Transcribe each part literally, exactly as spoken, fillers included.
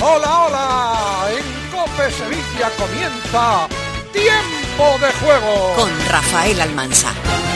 hola, hola. En COPE Sevilla comienza Tiempo de Juego con Rafael Almansa.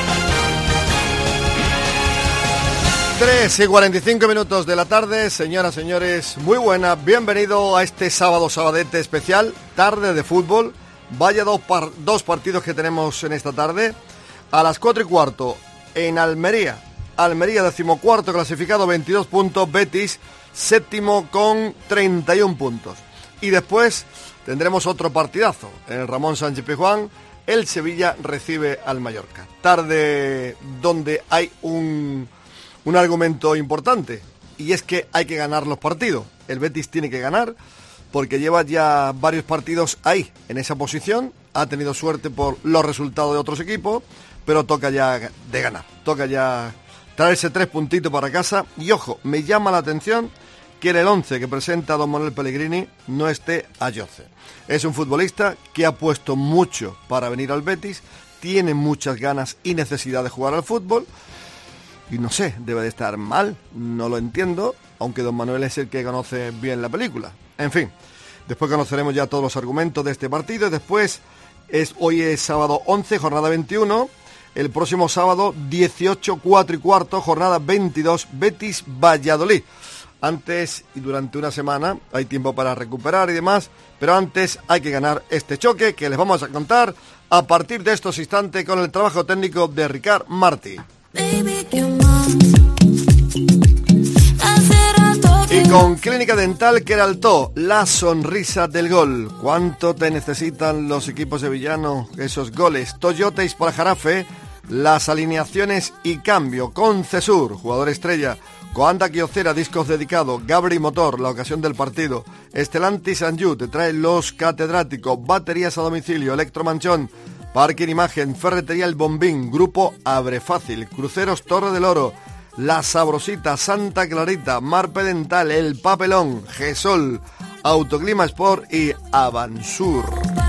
tres y cuarenta y cinco minutos de la tarde, señoras, señores, muy buenas, bienvenido a este sábado sabadete especial, tarde de fútbol. Vaya dos, par- dos partidos que tenemos en esta tarde. A las cuatro y cuarto en Almería, Almería decimocuarto clasificado, veintidós puntos, Betis séptimo con treinta y uno puntos. Y después tendremos otro partidazo en el Ramón Sánchez Pizjuán. El Sevilla recibe al Mallorca. Tarde donde hay un... Un argumento importante, y es que hay que ganar los partidos. El Betis tiene que ganar porque lleva ya varios partidos ahí, en esa posición. Ha tenido suerte por los resultados de otros equipos, pero toca ya de ganar. Toca ya traerse tres puntitos para casa. Y ojo, me llama la atención que en el once que presenta don Manuel Pellegrini no esté Ayoce. Es un futbolista que ha puesto mucho para venir al Betis, tiene muchas ganas y necesidad de jugar al fútbol. Y no sé, debe de estar mal, no lo entiendo, aunque don Manuel es el que conoce bien la película. En fin, después conoceremos ya todos los argumentos de este partido. Después, es, hoy es sábado once, jornada veintiuno. El próximo sábado dieciocho, cuatro y cuarto, jornada veintidós, Betis Valladolid. Antes y durante una semana hay tiempo para recuperar y demás, pero antes hay que ganar este choque que les vamos a contar a partir de estos instantes con el trabajo técnico de Ricard Martí. Y con Clínica Dental Queraltó, la sonrisa del gol. ¿Cuánto te necesitan los equipos sevillanos esos goles? Toyota Ispala-Jarafe, las alineaciones y cambio. Con Cesur, jugador estrella. Coanda Quiocera, discos dedicados. Gabri Motor, la ocasión del partido. Estelantis Anjou, te trae los catedráticos. Baterías a domicilio. Electromanchón. Parking Imagen, Ferretería El Bombín, Grupo Abre Fácil, Cruceros Torre del Oro, La Sabrosita, Santa Clarita, Marpe Dental, El Papelón, Gesol, Autoclima Sport y Avansur.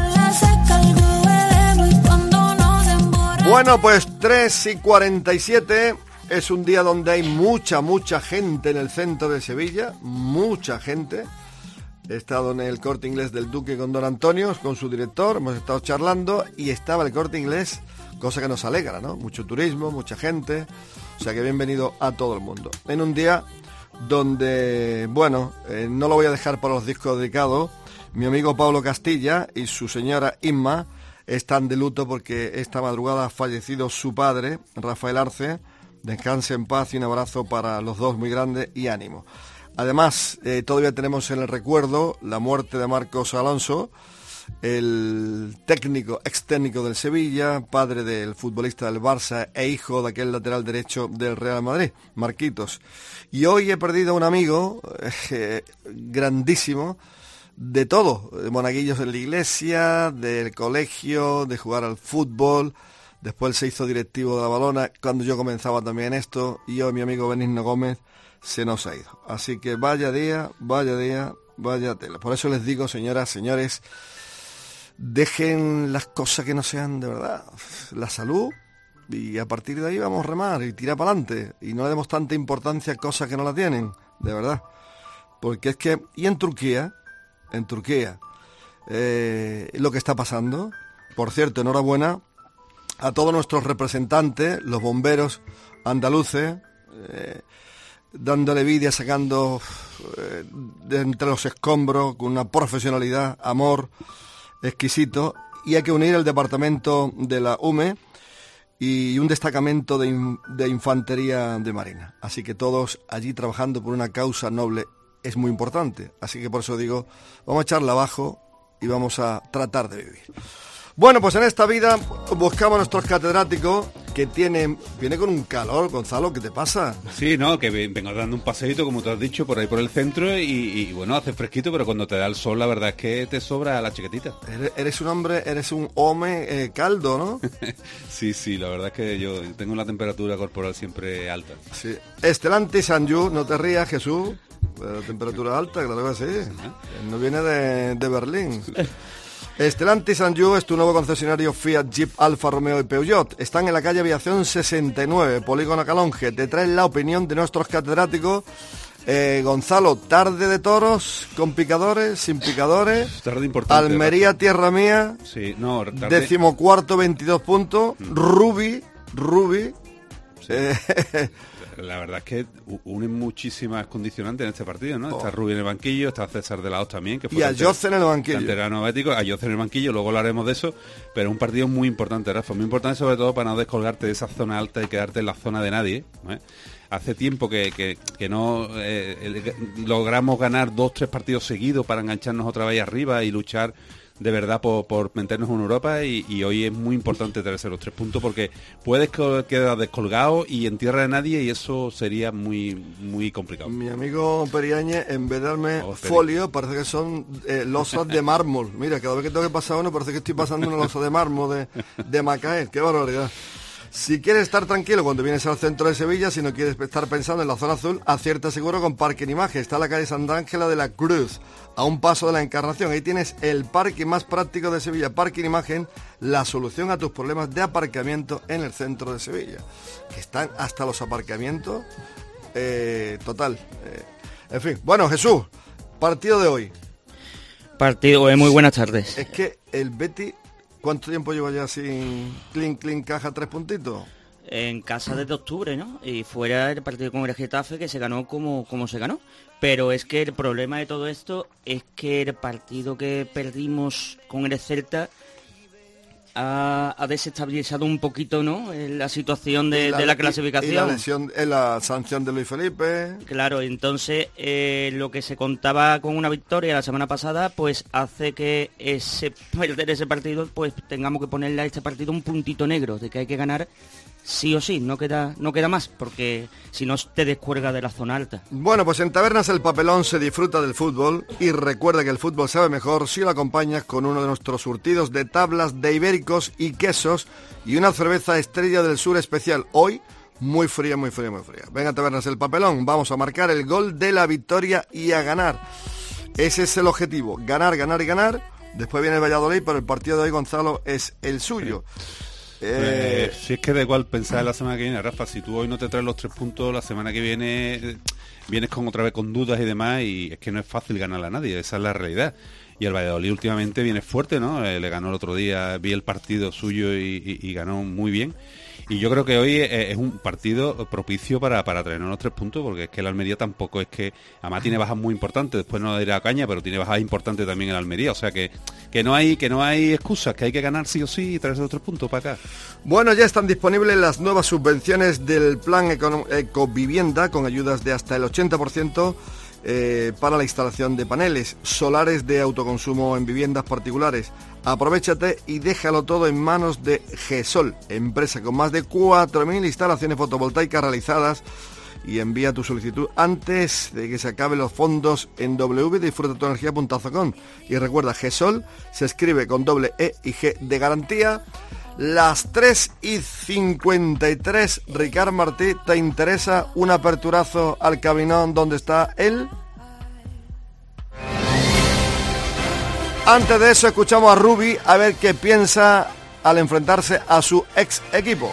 Bueno, pues tres y cuarenta y siete, es un día donde hay mucha, mucha gente en el centro de Sevilla, mucha gente. He estado en el Corte Inglés del Duque con don Antonio, con su director, hemos estado charlando y estaba el Corte Inglés, cosa que nos alegra, ¿no? Mucho turismo, mucha gente, o sea que bienvenido a todo el mundo. En un día donde, bueno, eh, no lo voy a dejar para los discos dedicados, mi amigo Pablo Castilla y su señora Inma están de luto porque esta madrugada ha fallecido su padre, Rafael Arce. Descanse en paz y un abrazo para los dos muy grande y ánimo. Además, eh, todavía tenemos en el recuerdo la muerte de Marcos Alonso, el técnico, ex técnico del Sevilla, padre del futbolista del Barça e hijo de aquel lateral derecho del Real Madrid, Marquitos. Y hoy he perdido a un amigo eh, grandísimo de todo, de monaguillos en la iglesia, del colegio, de jugar al fútbol. Después se hizo directivo de la Balona cuando yo comenzaba también esto, y hoy mi amigo Benigno Gómez se nos ha ido. Así que vaya día, vaya día, vaya tela. Por eso les digo, señoras, señores, dejen las cosas que no sean de verdad. La salud, y a partir de ahí vamos a remar y tirar para adelante. Y no le demos tanta importancia a cosas que no la tienen, de verdad. Porque es que, y en Turquía, en Turquía, eh, lo que está pasando, por cierto, enhorabuena a todos nuestros representantes, los bomberos andaluces, eh, dándole vida, sacando eh, de entre los escombros con una profesionalidad, amor exquisito. Y hay que unir el departamento de la U M E y un destacamento de, in, de infantería de marina. Así que todos allí trabajando por una causa noble es muy importante. Así que por eso digo, vamos a echarla abajo y vamos a tratar de vivir. Bueno, pues en esta vida buscamos a nuestros catedráticos que tienen... Viene con un calor, Gonzalo, ¿qué te pasa? Sí, no, que vengo dando un paseíto, como tú has dicho, por ahí por el centro y, y bueno, hace fresquito, pero cuando te da el sol, la verdad es que te sobra la chaquetita. Eres, eres un hombre, eres un hombre eh, caldo, ¿no? Sí, sí, la verdad es que yo tengo una temperatura corporal siempre alta. Sí. Estelantis Anjou, no te rías, Jesús. La temperatura alta, claro que sí. Uh-huh. No viene de, de Berlín. Estelantis Anjou es tu nuevo concesionario Fiat, Jeep, Alfa Romeo y Peugeot. Están en la calle Aviación sesenta y nueve, Polígono Calonge. Te traen la opinión de nuestros catedráticos Eh, Gonzalo, tarde de toros, con picadores, sin picadores. Tarde importante. Almería, Rafa. Tierra mía. Sí, no, tarde. Decimocuarto, veintidós puntos. Mm. Rubi, Rubi. Sí. Eh, La verdad es que unen muchísimas condicionantes en este partido, ¿no? Oh. Está Rubí en el banquillo, está César de la Hoz también. Que fue y a Jose en el banquillo. Canterano bético, a Jose en el banquillo, luego hablaremos de eso, pero un partido muy importante, Rafa, muy importante sobre todo para no descolgarte de esa zona alta y quedarte en la zona de nadie, ¿eh? Hace tiempo que, que, que no eh, logramos ganar dos, tres partidos seguidos para engancharnos otra vez arriba y luchar de verdad por, por meternos en Europa y, y hoy es muy importante traerse los tres puntos porque puedes quedar descolgado y en tierra de nadie y eso sería muy muy complicado. Mi amigo Periañe, en vez de darme oh, folio, parece que son eh, losas de mármol. Mira, cada vez que tengo que pasar uno parece que estoy pasando una losa de mármol de, de Macael. ¡Qué barbaridad! Si quieres estar tranquilo cuando vienes al centro de Sevilla, si no quieres estar pensando en la zona azul, acierta seguro con Parking Imagen. Está en la calle Santa Ángela de la Cruz, a un paso de la Encarnación. Ahí tienes el parking más práctico de Sevilla. Parking Imagen, la solución a tus problemas de aparcamiento en el centro de Sevilla. Que están hasta los aparcamientos, eh, total. Eh, en fin, bueno, Jesús, partido de hoy. Partido, eh, muy buenas tardes. Es que el Betis... ¿Cuánto tiempo lleva ya sin clean, clean, caja, tres puntitos? En casa desde octubre, ¿no? Y fuera el partido con el Getafe que se ganó como, como se ganó. Pero es que el problema de todo esto es que el partido que perdimos con el Celta ha, ha desestabilizado un poquito, ¿no? La situación de la, de la clasificación. Y la, lesión, la sanción de Luis Felipe. Claro, entonces eh, lo que se contaba con una victoria la semana pasada, pues hace que ese perder ese partido, pues tengamos que ponerle a este partido un puntito negro, de que hay que ganar sí o sí, no queda, no queda más, porque si no te descuelga de la zona alta. Bueno, pues en Tabernas El Papelón se disfruta del fútbol y recuerda que el fútbol sabe mejor si lo acompañas con uno de nuestros surtidos de tablas de ibéricos y quesos y una cerveza Estrella del Sur especial. Hoy, muy fría, muy fría, muy fría. Venga a Tabernas El Papelón, vamos a marcar el gol de la victoria y a ganar. Ese es el objetivo, ganar, ganar y ganar. Después viene el Valladolid, pero el partido de hoy, Gonzalo, es el suyo. Eh, si es que da igual pensar en la semana que viene, Rafa, si tú hoy no te traes los tres puntos, la semana que viene eh, vienes con otra vez con dudas y demás, y es que no es fácil ganarle a nadie, esa es la realidad. Y el Valladolid últimamente viene fuerte, ¿no? Eh, le ganó el otro día, vi el partido suyo y, y, y ganó muy bien. Y yo creo que hoy es, es un partido propicio para, para traernos los tres puntos, porque es que el Almería tampoco es que... Además tiene bajas muy importantes, después no irá a caña, pero tiene bajas importantes también el Almería. O sea que, que no hay que no hay excusas, que hay que ganar sí o sí y traerse los tres puntos para acá. Bueno, ya están disponibles las nuevas subvenciones del Plan Eco- Ecovivienda, con ayudas de hasta el ochenta por ciento eh, para la instalación de paneles solares de autoconsumo en viviendas particulares. Aprovechate y déjalo todo en manos de GESOL, empresa con más de cuatro mil instalaciones fotovoltaicas realizadas, y envía tu solicitud antes de que se acaben los fondos en w w w punto disfruta tu energía punto com. Y recuerda, GESOL se escribe con doble E y G de garantía. Las tres y cincuenta y tres, Ricard Martí, ¿te interesa un aperturazo al cabinón donde está él? Antes de eso escuchamos a Rubi a ver qué piensa al enfrentarse a su ex equipo.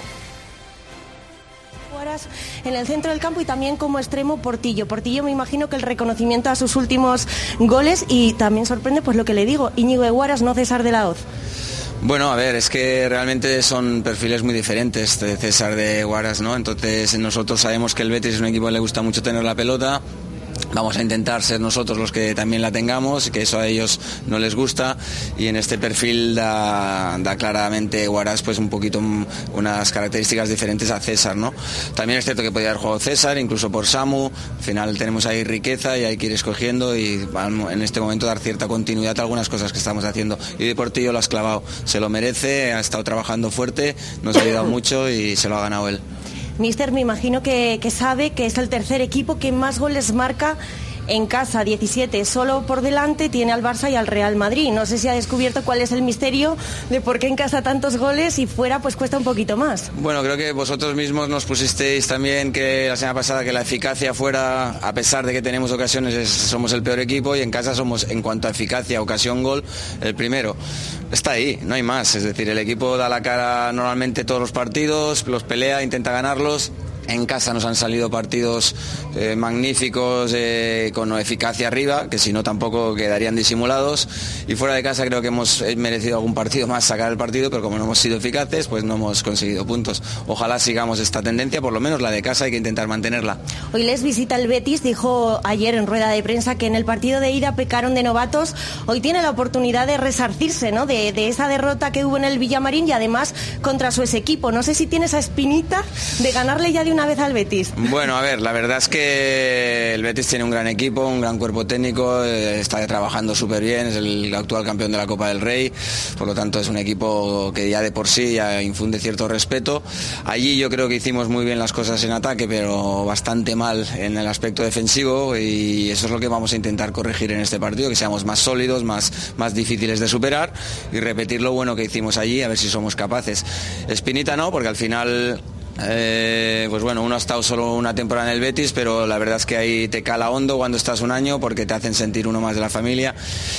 En el centro del campo y también como extremo Portillo. Portillo, me imagino que el reconocimiento a sus últimos goles, y también sorprende pues lo que le digo, Íñigo de Huaras, no César de la Hoz. Bueno, a ver, es que realmente son perfiles muy diferentes de César de Huaras, ¿no? Entonces nosotros sabemos que el Betis es un equipo que le gusta mucho tener la pelota. Vamos a intentar ser nosotros los que también la tengamos, que eso a ellos no les gusta, y en este perfil da, da claramente Huaras pues un poquito unas características diferentes a César, ¿no? También es cierto que podría haber jugado César, incluso por Samu. Al final tenemos ahí riqueza y hay que ir escogiendo y en este momento dar cierta continuidad a algunas cosas que estamos haciendo. Y de Portillo lo has clavado, se lo merece, ha estado trabajando fuerte, nos ha ayudado mucho y se lo ha ganado él. Míster, me imagino que, que sabe que es el tercer equipo que más goles marca en casa, diecisiete. Solo por delante tiene al Barça y al Real Madrid. No sé si ha descubierto cuál es el misterio de por qué en casa tantos goles y fuera pues cuesta un poquito más. Bueno, creo que vosotros mismos nos pusisteis también que la semana pasada que la eficacia fuera, a pesar de que tenemos ocasiones, es, somos el peor equipo, y en casa somos, en cuanto a eficacia, ocasión, gol, el primero. Está ahí, no hay más. Es decir, el equipo da la cara normalmente todos los partidos, los pelea, intenta ganarlos. En casa nos han salido partidos eh, magníficos, eh, con eficacia arriba, que si no tampoco quedarían disimulados. Y fuera de casa creo que hemos merecido algún partido más sacar el partido, pero como no hemos sido eficaces, pues no hemos conseguido puntos. Ojalá sigamos esta tendencia, por lo menos la de casa hay que intentar mantenerla. Hoy les visita el Betis, dijo ayer en rueda de prensa que en el partido de ida pecaron de novatos. Hoy tiene la oportunidad de resarcirse, ¿no?, de, de esa derrota que hubo en el Villamarín y además contra su ex equipo. No sé si tiene esa espinita de ganarle ya de una vez al Betis. Bueno, a ver, la verdad es que el Betis tiene un gran equipo, un gran cuerpo técnico, eh, está trabajando súper bien, es el actual campeón de la Copa del Rey, por lo tanto es un equipo que ya de por sí ya infunde cierto respeto. Allí yo creo que hicimos muy bien las cosas en ataque, pero bastante mal en el aspecto defensivo, y eso es lo que vamos a intentar corregir en este partido, que seamos más sólidos, más, más difíciles de superar y repetir lo bueno que hicimos allí, a ver si somos capaces. Espinita no, porque al final... Eh, pues bueno, uno ha estado solo una temporada en el Betis, pero la verdad es que ahí te cala hondo cuando estás un año, porque te hacen sentir uno más de la familia,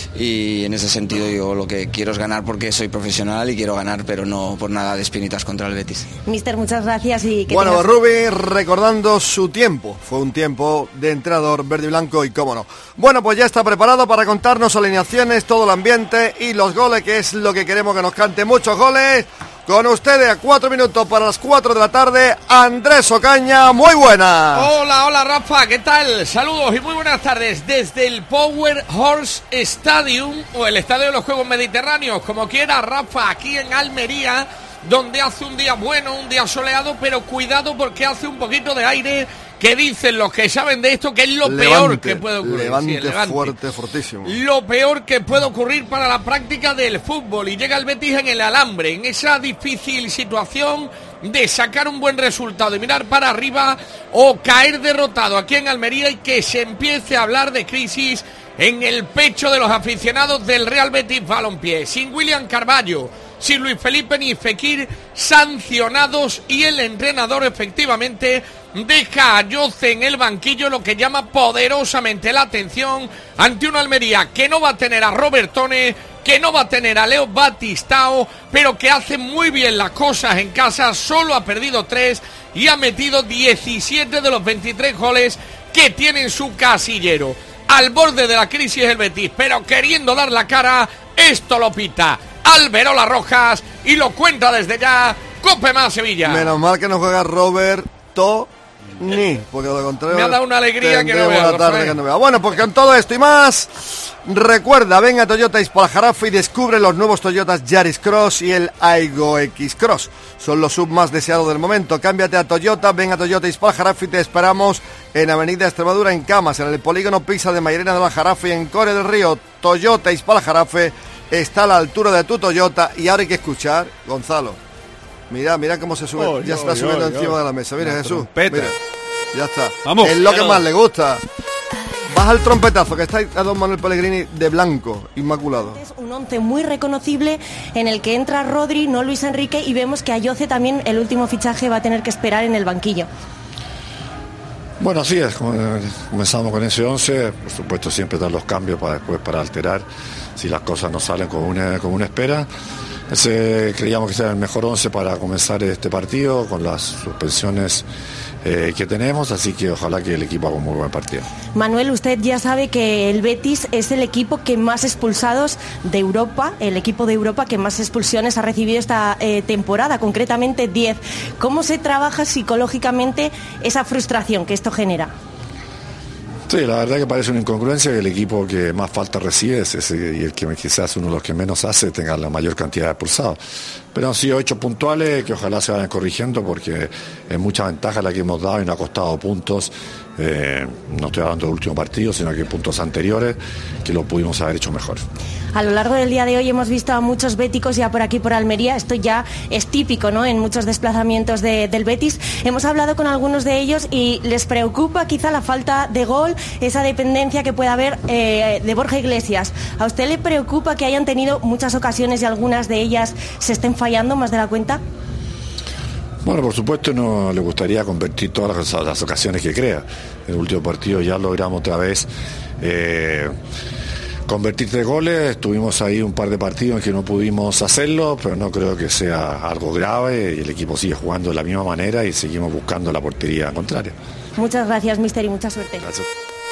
y en ese sentido yo lo que quiero es ganar porque soy profesional y quiero ganar, pero no por nada de espinitas contra el Betis. Mister, muchas gracias. Y que bueno, tengas... Rubi, recordando su tiempo, fue un tiempo de entrenador verde y blanco, y cómo no. Bueno, pues ya está preparado para contarnos alineaciones, todo el ambiente y los goles, que es lo que queremos que nos cante. Muchos goles. Con ustedes a cuatro minutos para las cuatro de la tarde, Andrés Ocaña, muy buena. Hola, hola Rafa, ¿qué tal? Saludos y muy buenas tardes desde el Power Horse Stadium, o el Estadio de los Juegos Mediterráneos, como quiera, Rafa, aquí en Almería, donde hace un día bueno, un día soleado, pero cuidado porque hace un poquito de aire, que dicen los que saben de esto que es lo levante, peor que puede ocurrir. Levante, sí, levante fuerte, fortísimo. Lo peor que puede ocurrir para la práctica del fútbol, y llega el Betis en el alambre, en esa difícil situación de sacar un buen resultado y mirar para arriba, o caer derrotado aquí en Almería y que se empiece a hablar de crisis en el pecho de los aficionados del Real Betis Balompié. Sin William Carballo, sin Luis Felipe ni Fekir sancionados, y el entrenador efectivamente deja a Yoce en el banquillo, lo que llama poderosamente la atención ante una Almería que no va a tener a Robertone, que no va a tener a Leo Batistao, pero que hace muy bien las cosas en casa. Solo ha perdido tres y ha metido diecisiete de los veintitrés goles que tiene en su casillero. Al borde de la crisis el Betis, pero queriendo dar la cara, esto lo pita Alberola Rojas y lo cuenta desde ya Cope Más Sevilla. Menos mal que no juega Roberto ni, porque de lo contrario me ha dado una alegría que no vea, la tarde que no vea. Bueno, pues con todo esto y más, recuerda, ven a Toyota Ispalajarafe y descubre los nuevos Toyotas Yaris Cross y el Aygo X Cross. Son los sub más deseados del momento. Cámbiate a Toyota, ven a Toyota Ispalajarafe y te esperamos en Avenida Extremadura, en Camas, en el polígono Pisa de Mairena de la Jarafe y en Core del Río. Toyota Ispalajarafe está a la altura de tu Toyota. Y ahora hay que escuchar, Gonzalo. Mira, mira cómo se sube, oh, ya yo, está yo, subiendo yo, encima yo. de la mesa. Mira, La Jesús, trompeta. mira, ya está. Vamos. Es lo que Claro. más le gusta. Baja el trompetazo, que está a don Manuel Pellegrini de blanco, inmaculado. Es un once muy reconocible en el que entra Rodri, no Luis Enrique, y vemos que a Yoce también el último fichaje va a tener que esperar en el banquillo. Bueno, así es, comenzamos con ese once, por supuesto siempre dan los cambios para después para alterar si las cosas no salen como una, como una espera. Ese creíamos que era el mejor once para comenzar este partido con las suspensiones eh, que tenemos, así que ojalá que el equipo haga un muy buen partido. Manuel, usted ya sabe que el Betis es el equipo que más expulsados de Europa, el equipo de Europa que más expulsiones ha recibido esta eh, temporada, concretamente diez. ¿Cómo se trabaja psicológicamente esa frustración que esto genera? Sí, la verdad que parece una incongruencia que el equipo que más falta recibe es ese, y el que quizás uno de los que menos hace tenga la mayor cantidad de expulsados. Pero han sido hechos puntuales que ojalá se vayan corrigiendo porque es mucha ventaja la que hemos dado y nos ha costado puntos. Eh, no estoy hablando del último partido, sino que puntos anteriores que lo pudimos haber hecho mejor. A lo largo del día de hoy hemos visto a muchos béticos ya por aquí por Almería. Esto ya es típico, ¿no?, en muchos desplazamientos de, del Betis. Hemos hablado con algunos de ellos y les preocupa quizá la falta de gol, esa dependencia que pueda haber eh, de Borja Iglesias. ¿A usted le preocupa que hayan tenido muchas ocasiones y algunas de ellas se estén fallando más de la cuenta? Bueno, por supuesto no le gustaría convertir todas las, las ocasiones que crea. En el último partido ya logramos otra vez eh, convertir tres goles. Tuvimos ahí un par de partidos en que no pudimos hacerlo, pero no creo que sea algo grave y el equipo sigue jugando de la misma manera y seguimos buscando la portería contraria. Muchas gracias, mister, y mucha suerte. Gracias.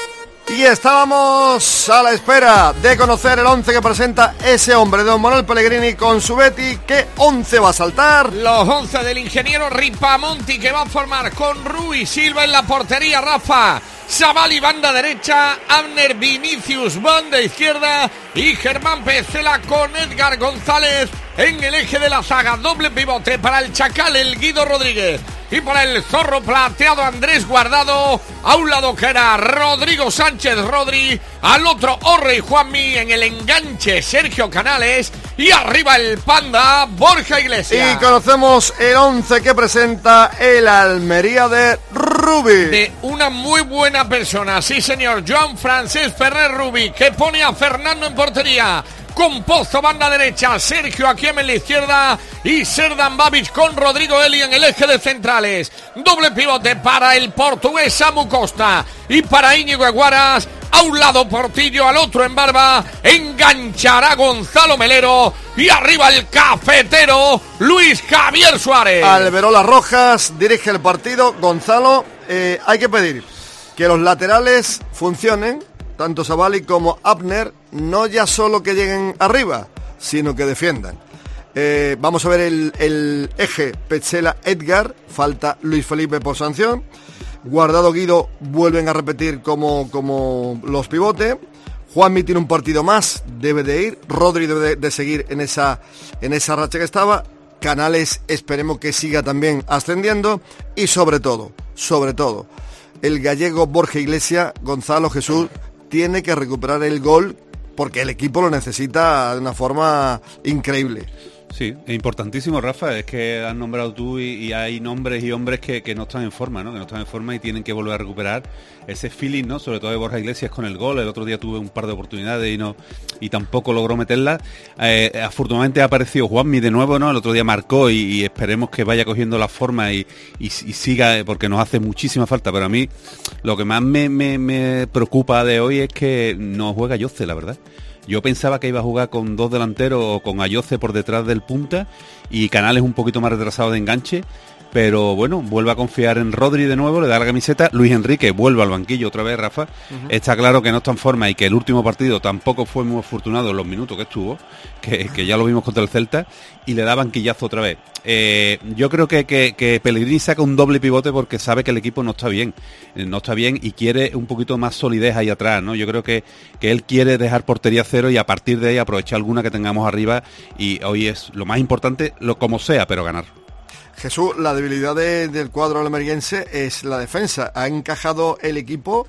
Y estábamos a la espera de conocer el once que presenta ese hombre, don Manuel Pellegrini con su Betis. ¿Qué once va a saltar? Los once del ingeniero Ripamonti, que va a formar con Rui Silva en la portería, Rafa Savali banda derecha, Abner Vinicius banda izquierda y Germán Pesela con Edgar González en el eje de la zaga. Doble pivote para el Chacal, el Guido Rodríguez, y para el zorro plateado Andrés Guardado. A un lado que era Rodrigo Sánchez Rodri, al otro Orre y Juanmi, en el enganche Sergio Canales y arriba el Panda Borja Iglesias. Y conocemos el once que presenta el Almería de Rubi. De una muy buena persona, sí señor, Joan Francesc Ferrer Rubi, que pone a Fernando en portería, con Pozo banda derecha, Sergio Akiem en la izquierda y Serdan Babic con Rodrigo Eli en el eje de centrales. Doble pivote para el portugués Samu Costa y para Íñigo Eguaras. A un lado Portillo, al otro en barba enganchará Gonzalo Melero y arriba el cafetero Luis Javier Suárez. Alberola Rojas dirige el partido. Gonzalo, eh, hay que pedir que los laterales funcionen, tanto Savali como Abner, no ya solo que lleguen arriba, sino que defiendan. Eh, vamos a ver el, el eje Petzela-Edgar, falta Luis Felipe por sanción. Guardado, Guido vuelven a repetir como, como los pivotes. Juanmi tiene un partido más, debe de ir. Rodri debe de, de seguir en esa, en esa racha que estaba. Canales esperemos que siga también ascendiendo. Y sobre todo, sobre todo, el gallego Borja Iglesias, Gonzalo Jesús, tiene que recuperar el gol porque el equipo lo necesita de una forma increíble. Sí, es importantísimo, Rafa, es que has nombrado tú y, y hay nombres y hombres que, que no están en forma, ¿no? Que no están en forma y tienen que volver a recuperar ese feeling, ¿no? Sobre todo de Borja Iglesias con el gol. El otro día tuve un par de oportunidades y no y tampoco logró meterla. Eh, afortunadamente ha aparecido Juanmi de nuevo, ¿no? El otro día marcó y, y esperemos que vaya cogiendo la forma y, y, y siga, porque nos hace muchísima falta. Pero a mí lo que más me, me, me preocupa de hoy es que no juega Yoce, la verdad. Yo pensaba que iba a jugar con dos delanteros o con Ayoce por detrás del punta y Canales un poquito más retrasado de enganche, pero bueno, vuelve a confiar en Rodri de nuevo, le da la camiseta. Luis Enrique vuelve al banquillo otra vez, Rafa. Uh-huh. Está claro que no está en forma y que el último partido tampoco fue muy afortunado en los minutos que estuvo, que, que ya lo vimos contra el Celta, y le da banquillazo otra vez. Eh, yo creo que, que, que Pellegrini saca un doble pivote porque sabe que el equipo no está bien, no está bien y quiere un poquito más solidez ahí atrás, ¿no? Yo creo que, que él quiere dejar portería cero y a partir de ahí aprovechar alguna que tengamos arriba, y hoy es lo más importante, lo como sea, pero ganar. Jesús, la debilidad de, del cuadro almeriense es la defensa. Ha encajado el equipo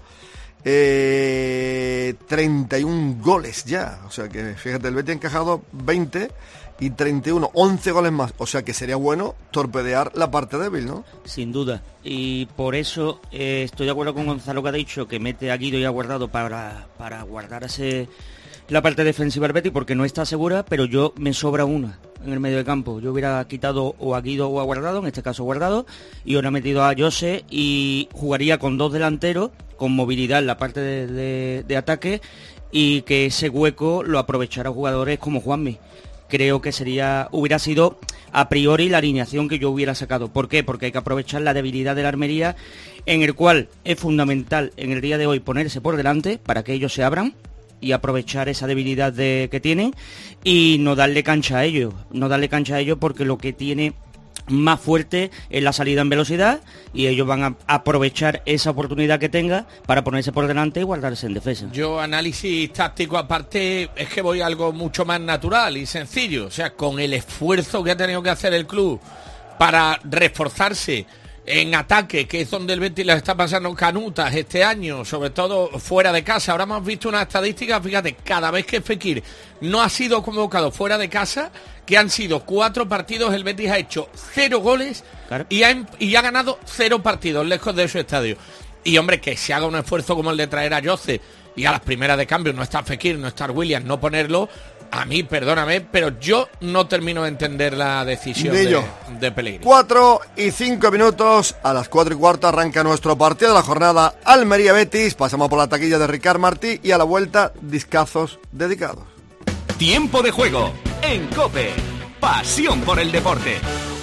eh, treinta y un goles ya. O sea que, fíjate, el Betis ha encajado veinte y treinta y uno, once goles más. O sea que sería bueno torpedear la parte débil, ¿no? Sin duda. Y por eso eh, estoy de acuerdo con Gonzalo, que ha dicho que mete a Guido y a Guardado para, para guardar ese... la parte defensiva del Betis, porque no está segura, pero yo me sobra una en el medio de campo. Yo hubiera quitado o a Guido o a Guardado, en este caso Guardado, y hubiera metido a Jose y jugaría con dos delanteros, con movilidad en la parte de, de, de ataque, y que ese hueco lo aprovechara jugadores como Juanmi. Creo que sería hubiera sido a priori la alineación que yo hubiera sacado. ¿Por qué? Porque hay que aprovechar la debilidad de la Almería, en el cual es fundamental en el día de hoy ponerse por delante para que ellos se abran y aprovechar esa debilidad de, que tienen, y no darle cancha a ellos, no darle cancha a ellos porque lo que tiene más fuerte es la salida en velocidad y ellos van a aprovechar esa oportunidad que tenga para ponerse por delante y guardarse en defensa. Yo, análisis táctico aparte, es que voy a algo mucho más natural y sencillo, o sea, con el esfuerzo que ha tenido que hacer el club para reforzarse en ataque, que es donde el Betis les está pasando canutas este año, sobre todo fuera de casa. Ahora hemos visto una estadística, fíjate, cada vez que Fekir no ha sido convocado fuera de casa, que han sido cuatro partidos, el Betis ha hecho cero goles, claro, y, ha, y ha ganado cero partidos lejos de su estadio. Y hombre, que se haga un esfuerzo como el de traer a Jose y a las primeras de cambio no está Fekir, no está Williams, no ponerlo, A mí, perdóname, pero yo no termino de entender la decisión Ni de, yo. de Pellegrini. Cuatro y cinco minutos, a las cuatro y cuarto arranca nuestro partido de la jornada Almería-Betis. Pasamos por la taquilla de Ricard Martí y a la vuelta, discazos dedicados. Tiempo de juego en COPE. Pasión por el deporte.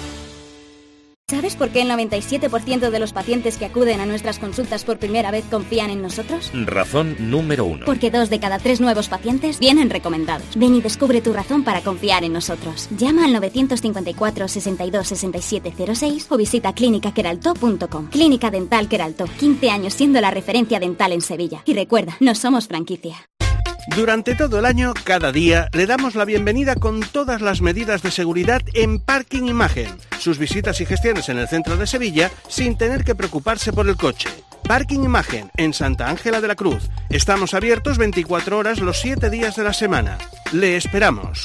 ¿Sabes por qué el noventa y siete por ciento de los pacientes que acuden a nuestras consultas por primera vez confían en nosotros? Razón número uno. Porque dos de cada tres nuevos pacientes vienen recomendados. Ven y descubre tu razón para confiar en nosotros. Llama al novecientos cincuenta y cuatro, sesenta y dos, sesenta y siete cero seis o visita clínica queralto punto com. Clínica Dental Queralto, quince años siendo la referencia dental en Sevilla. Y recuerda, no somos franquicia. Durante todo el año, cada día, le damos la bienvenida con todas las medidas de seguridad en Parking Imagen. Sus visitas y gestiones en el centro de Sevilla sin tener que preocuparse por el coche. Parking Imagen, en Santa Ángela de la Cruz. Estamos abiertos veinticuatro horas los siete días de la semana. Le esperamos.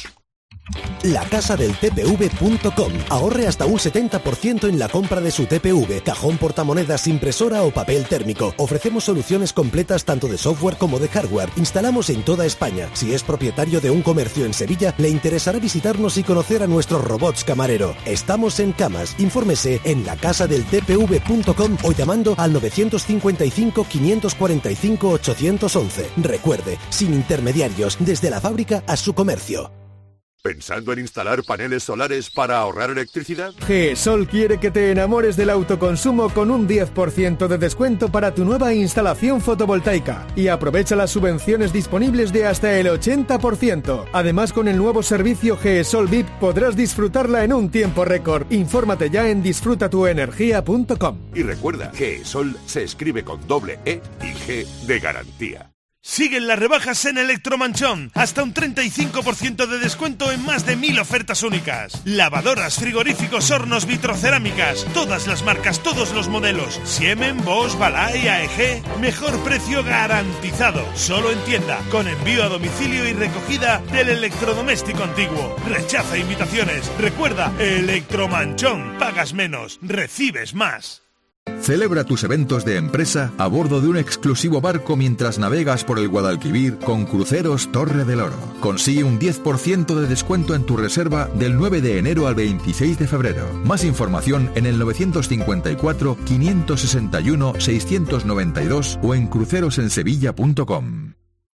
La casa del T P V punto com. Ahorre hasta un setenta por ciento en la compra de su T P V, cajón portamonedas, impresora o papel térmico. Ofrecemos soluciones completas tanto de software como de hardware. Instalamos en toda España. Si es propietario de un comercio en Sevilla, le interesará visitarnos y conocer a nuestros robots camarero. Estamos en Camas. Infórmese en la casa del T P V punto com o llamando al novecientos cincuenta y cinco, quinientos cuarenta y cinco, ochocientos once. Recuerde, sin intermediarios, desde la fábrica a su comercio. ¿Pensando en instalar paneles solares para ahorrar electricidad? GESOL quiere que te enamores del autoconsumo con un diez por ciento de descuento para tu nueva instalación fotovoltaica. Y aprovecha las subvenciones disponibles de hasta el ochenta por ciento. Además, con el nuevo servicio GESOL V I P podrás disfrutarla en un tiempo récord. Infórmate ya en disfruta tu energía punto com. Y recuerda, GESOL se escribe con doble E y G de garantía. Siguen las rebajas en Electromanchón. Hasta un treinta y cinco por ciento de descuento en más de mil ofertas únicas. Lavadoras, frigoríficos, hornos, vitrocerámicas. Todas las marcas, todos los modelos. Siemens, Bosch, Balay, A E G. Mejor precio garantizado. Solo en tienda. Con envío a domicilio y recogida del electrodoméstico antiguo. Rechaza invitaciones. Recuerda, Electromanchón. Pagas menos, recibes más. Celebra tus eventos de empresa a bordo de un exclusivo barco mientras navegas por el Guadalquivir con Cruceros Torre del Oro. Consigue un diez por ciento de descuento en tu reserva del nueve de enero al veintiséis de febrero. Más información en el novecientos cincuenta y cuatro, quinientos sesenta y uno, seiscientos noventa y dos o en crucerosensevilla punto com.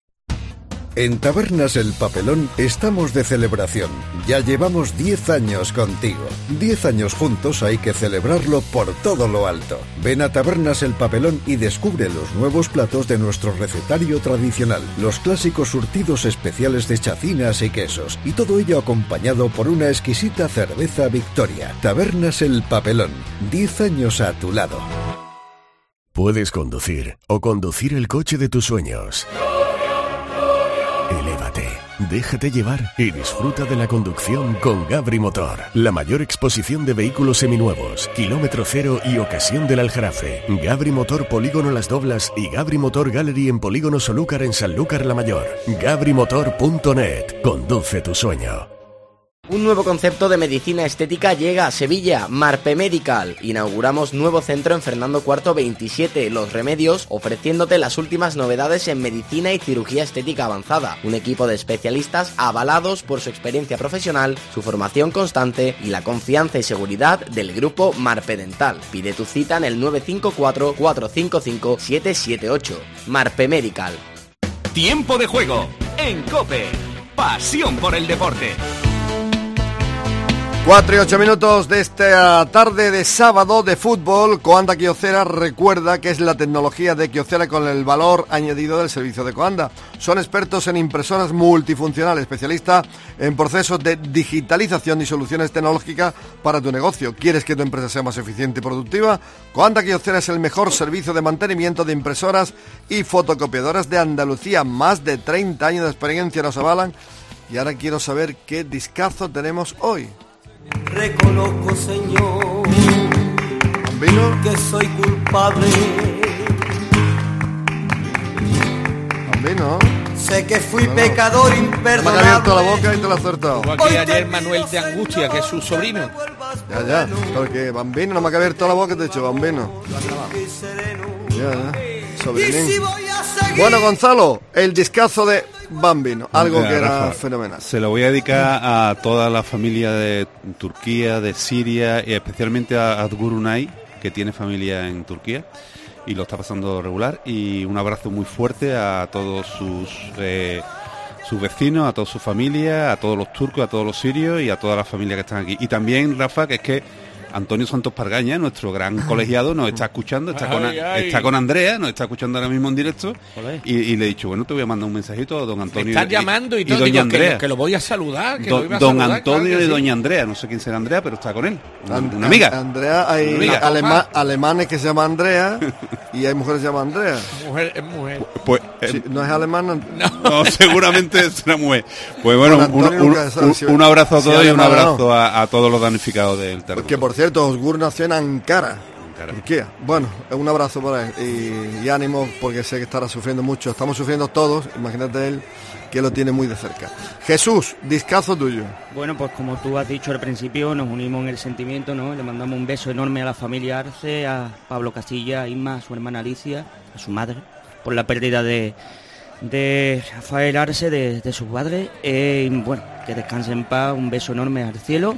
En Tabernas El Papelón estamos de celebración. Ya llevamos diez años contigo. diez años juntos hay que celebrarlo por todo lo alto. Ven a Tabernas El Papelón y descubre los nuevos platos de nuestro recetario tradicional. Los clásicos surtidos especiales de chacinas y quesos. Y todo ello acompañado por una exquisita cerveza Victoria. Tabernas El Papelón. diez años a tu lado. Puedes conducir o conducir el coche de tus sueños. Elévate, déjate llevar y disfruta de la conducción con Gabri Motor. La mayor exposición de vehículos seminuevos, kilómetro cero y ocasión del Aljarafe. Gabri Motor Polígono Las Doblas y Gabri Motor Gallery en Polígono Solúcar en Sanlúcar la Mayor. gabri motor punto net. Conduce tu sueño. Un nuevo concepto de medicina estética llega a Sevilla, Marpe Medical. Inauguramos nuevo centro en Fernando cuarto veintisiete, Los Remedios, ofreciéndote las últimas novedades en medicina y cirugía estética avanzada. Un equipo de especialistas avalados por su experiencia profesional, su formación constante y la confianza y seguridad del grupo Marpe Dental. Pide tu cita en el nueve cinco cuatro, cuatro cinco cinco, siete siete ocho. Marpe Medical. Tiempo de juego en COPE. Pasión por el deporte. Cuatro y ocho minutos de esta tarde de sábado de fútbol. Coanda Kyocera recuerda que es la tecnología de Kyocera con el valor añadido del servicio de Coanda. Son expertos en impresoras multifuncionales, especialistas en procesos de digitalización y soluciones tecnológicas para tu negocio. ¿Quieres que tu empresa sea más eficiente y productiva? Coanda Kyocera es el mejor servicio de mantenimiento de impresoras y fotocopiadoras de Andalucía. Más de treinta años de experiencia nos avalan. Y ahora quiero saber qué discazo tenemos hoy. Reconozco, Señor, ¿Bambino? que soy culpable. ¿Bambino? Sé que fui no, no. pecador Me imperdonable. ha abierto la boca y te lo he acertado. Igual que ayer Manuel de Angustia, que es su sobrino. Ya, ya, porque Bambino, no me ha abierto la boca y te he dicho Bambino. Ya, ya, sobrinín. Bueno, Gonzalo, el discazo de Bambino, algo Mira, que era Rafa, fenomenal. Se lo voy a dedicar a toda la familia de Turquía, de Siria y especialmente a Adgur Unay, que tiene familia en Turquía y lo está pasando regular, y un abrazo muy fuerte a todos sus eh, sus vecinos, a toda su familia, a todos los turcos, a todos los sirios y a todas las familias que están aquí. Y también, Rafa, que es que Antonio Santos Pargaña, nuestro gran colegiado, nos está escuchando, está con, Ay, ay. está con Andrea, nos está escuchando ahora mismo en directo, y, y le he dicho, bueno, te voy a mandar un mensajito a don Antonio. Me estás llamando y, y todo, doña digo, Andrea. que, que lo voy a saludar, que Don, lo iba a don saludar, Antonio claro que y sí. doña Andrea, no sé quién será Andrea, pero está con él, una, And- una amiga. Andrea, hay Una amiga. alema- alemanes que se llaman Andrea y hay mujeres que se llaman Andrea. Mujer, es mujer. Pues, Sí, no es alemana. no, seguramente será mujer. Pues bueno, Bueno, un, Antonio un- nunca sabe un- si- un abrazo a si todos y un alemana o no. abrazo a, a todos los damnificados del terremoto. Que por cierto, Osgur nació en Ankara, Turquía. Bueno, un abrazo por él y, y ánimo, porque sé que estará sufriendo mucho. Estamos sufriendo todos, imagínate él que lo tiene muy de cerca. Jesús, discazo tuyo. Bueno, pues como tú has dicho al principio, nos unimos en el sentimiento, ¿no? Le mandamos un beso enorme a la familia Arce, a Pablo Castilla, a Inma, a su hermana Alicia, a su madre, por la pérdida de, de Rafael Arce, de, de su padre. Eh, y bueno, que descanse en paz, un beso enorme al cielo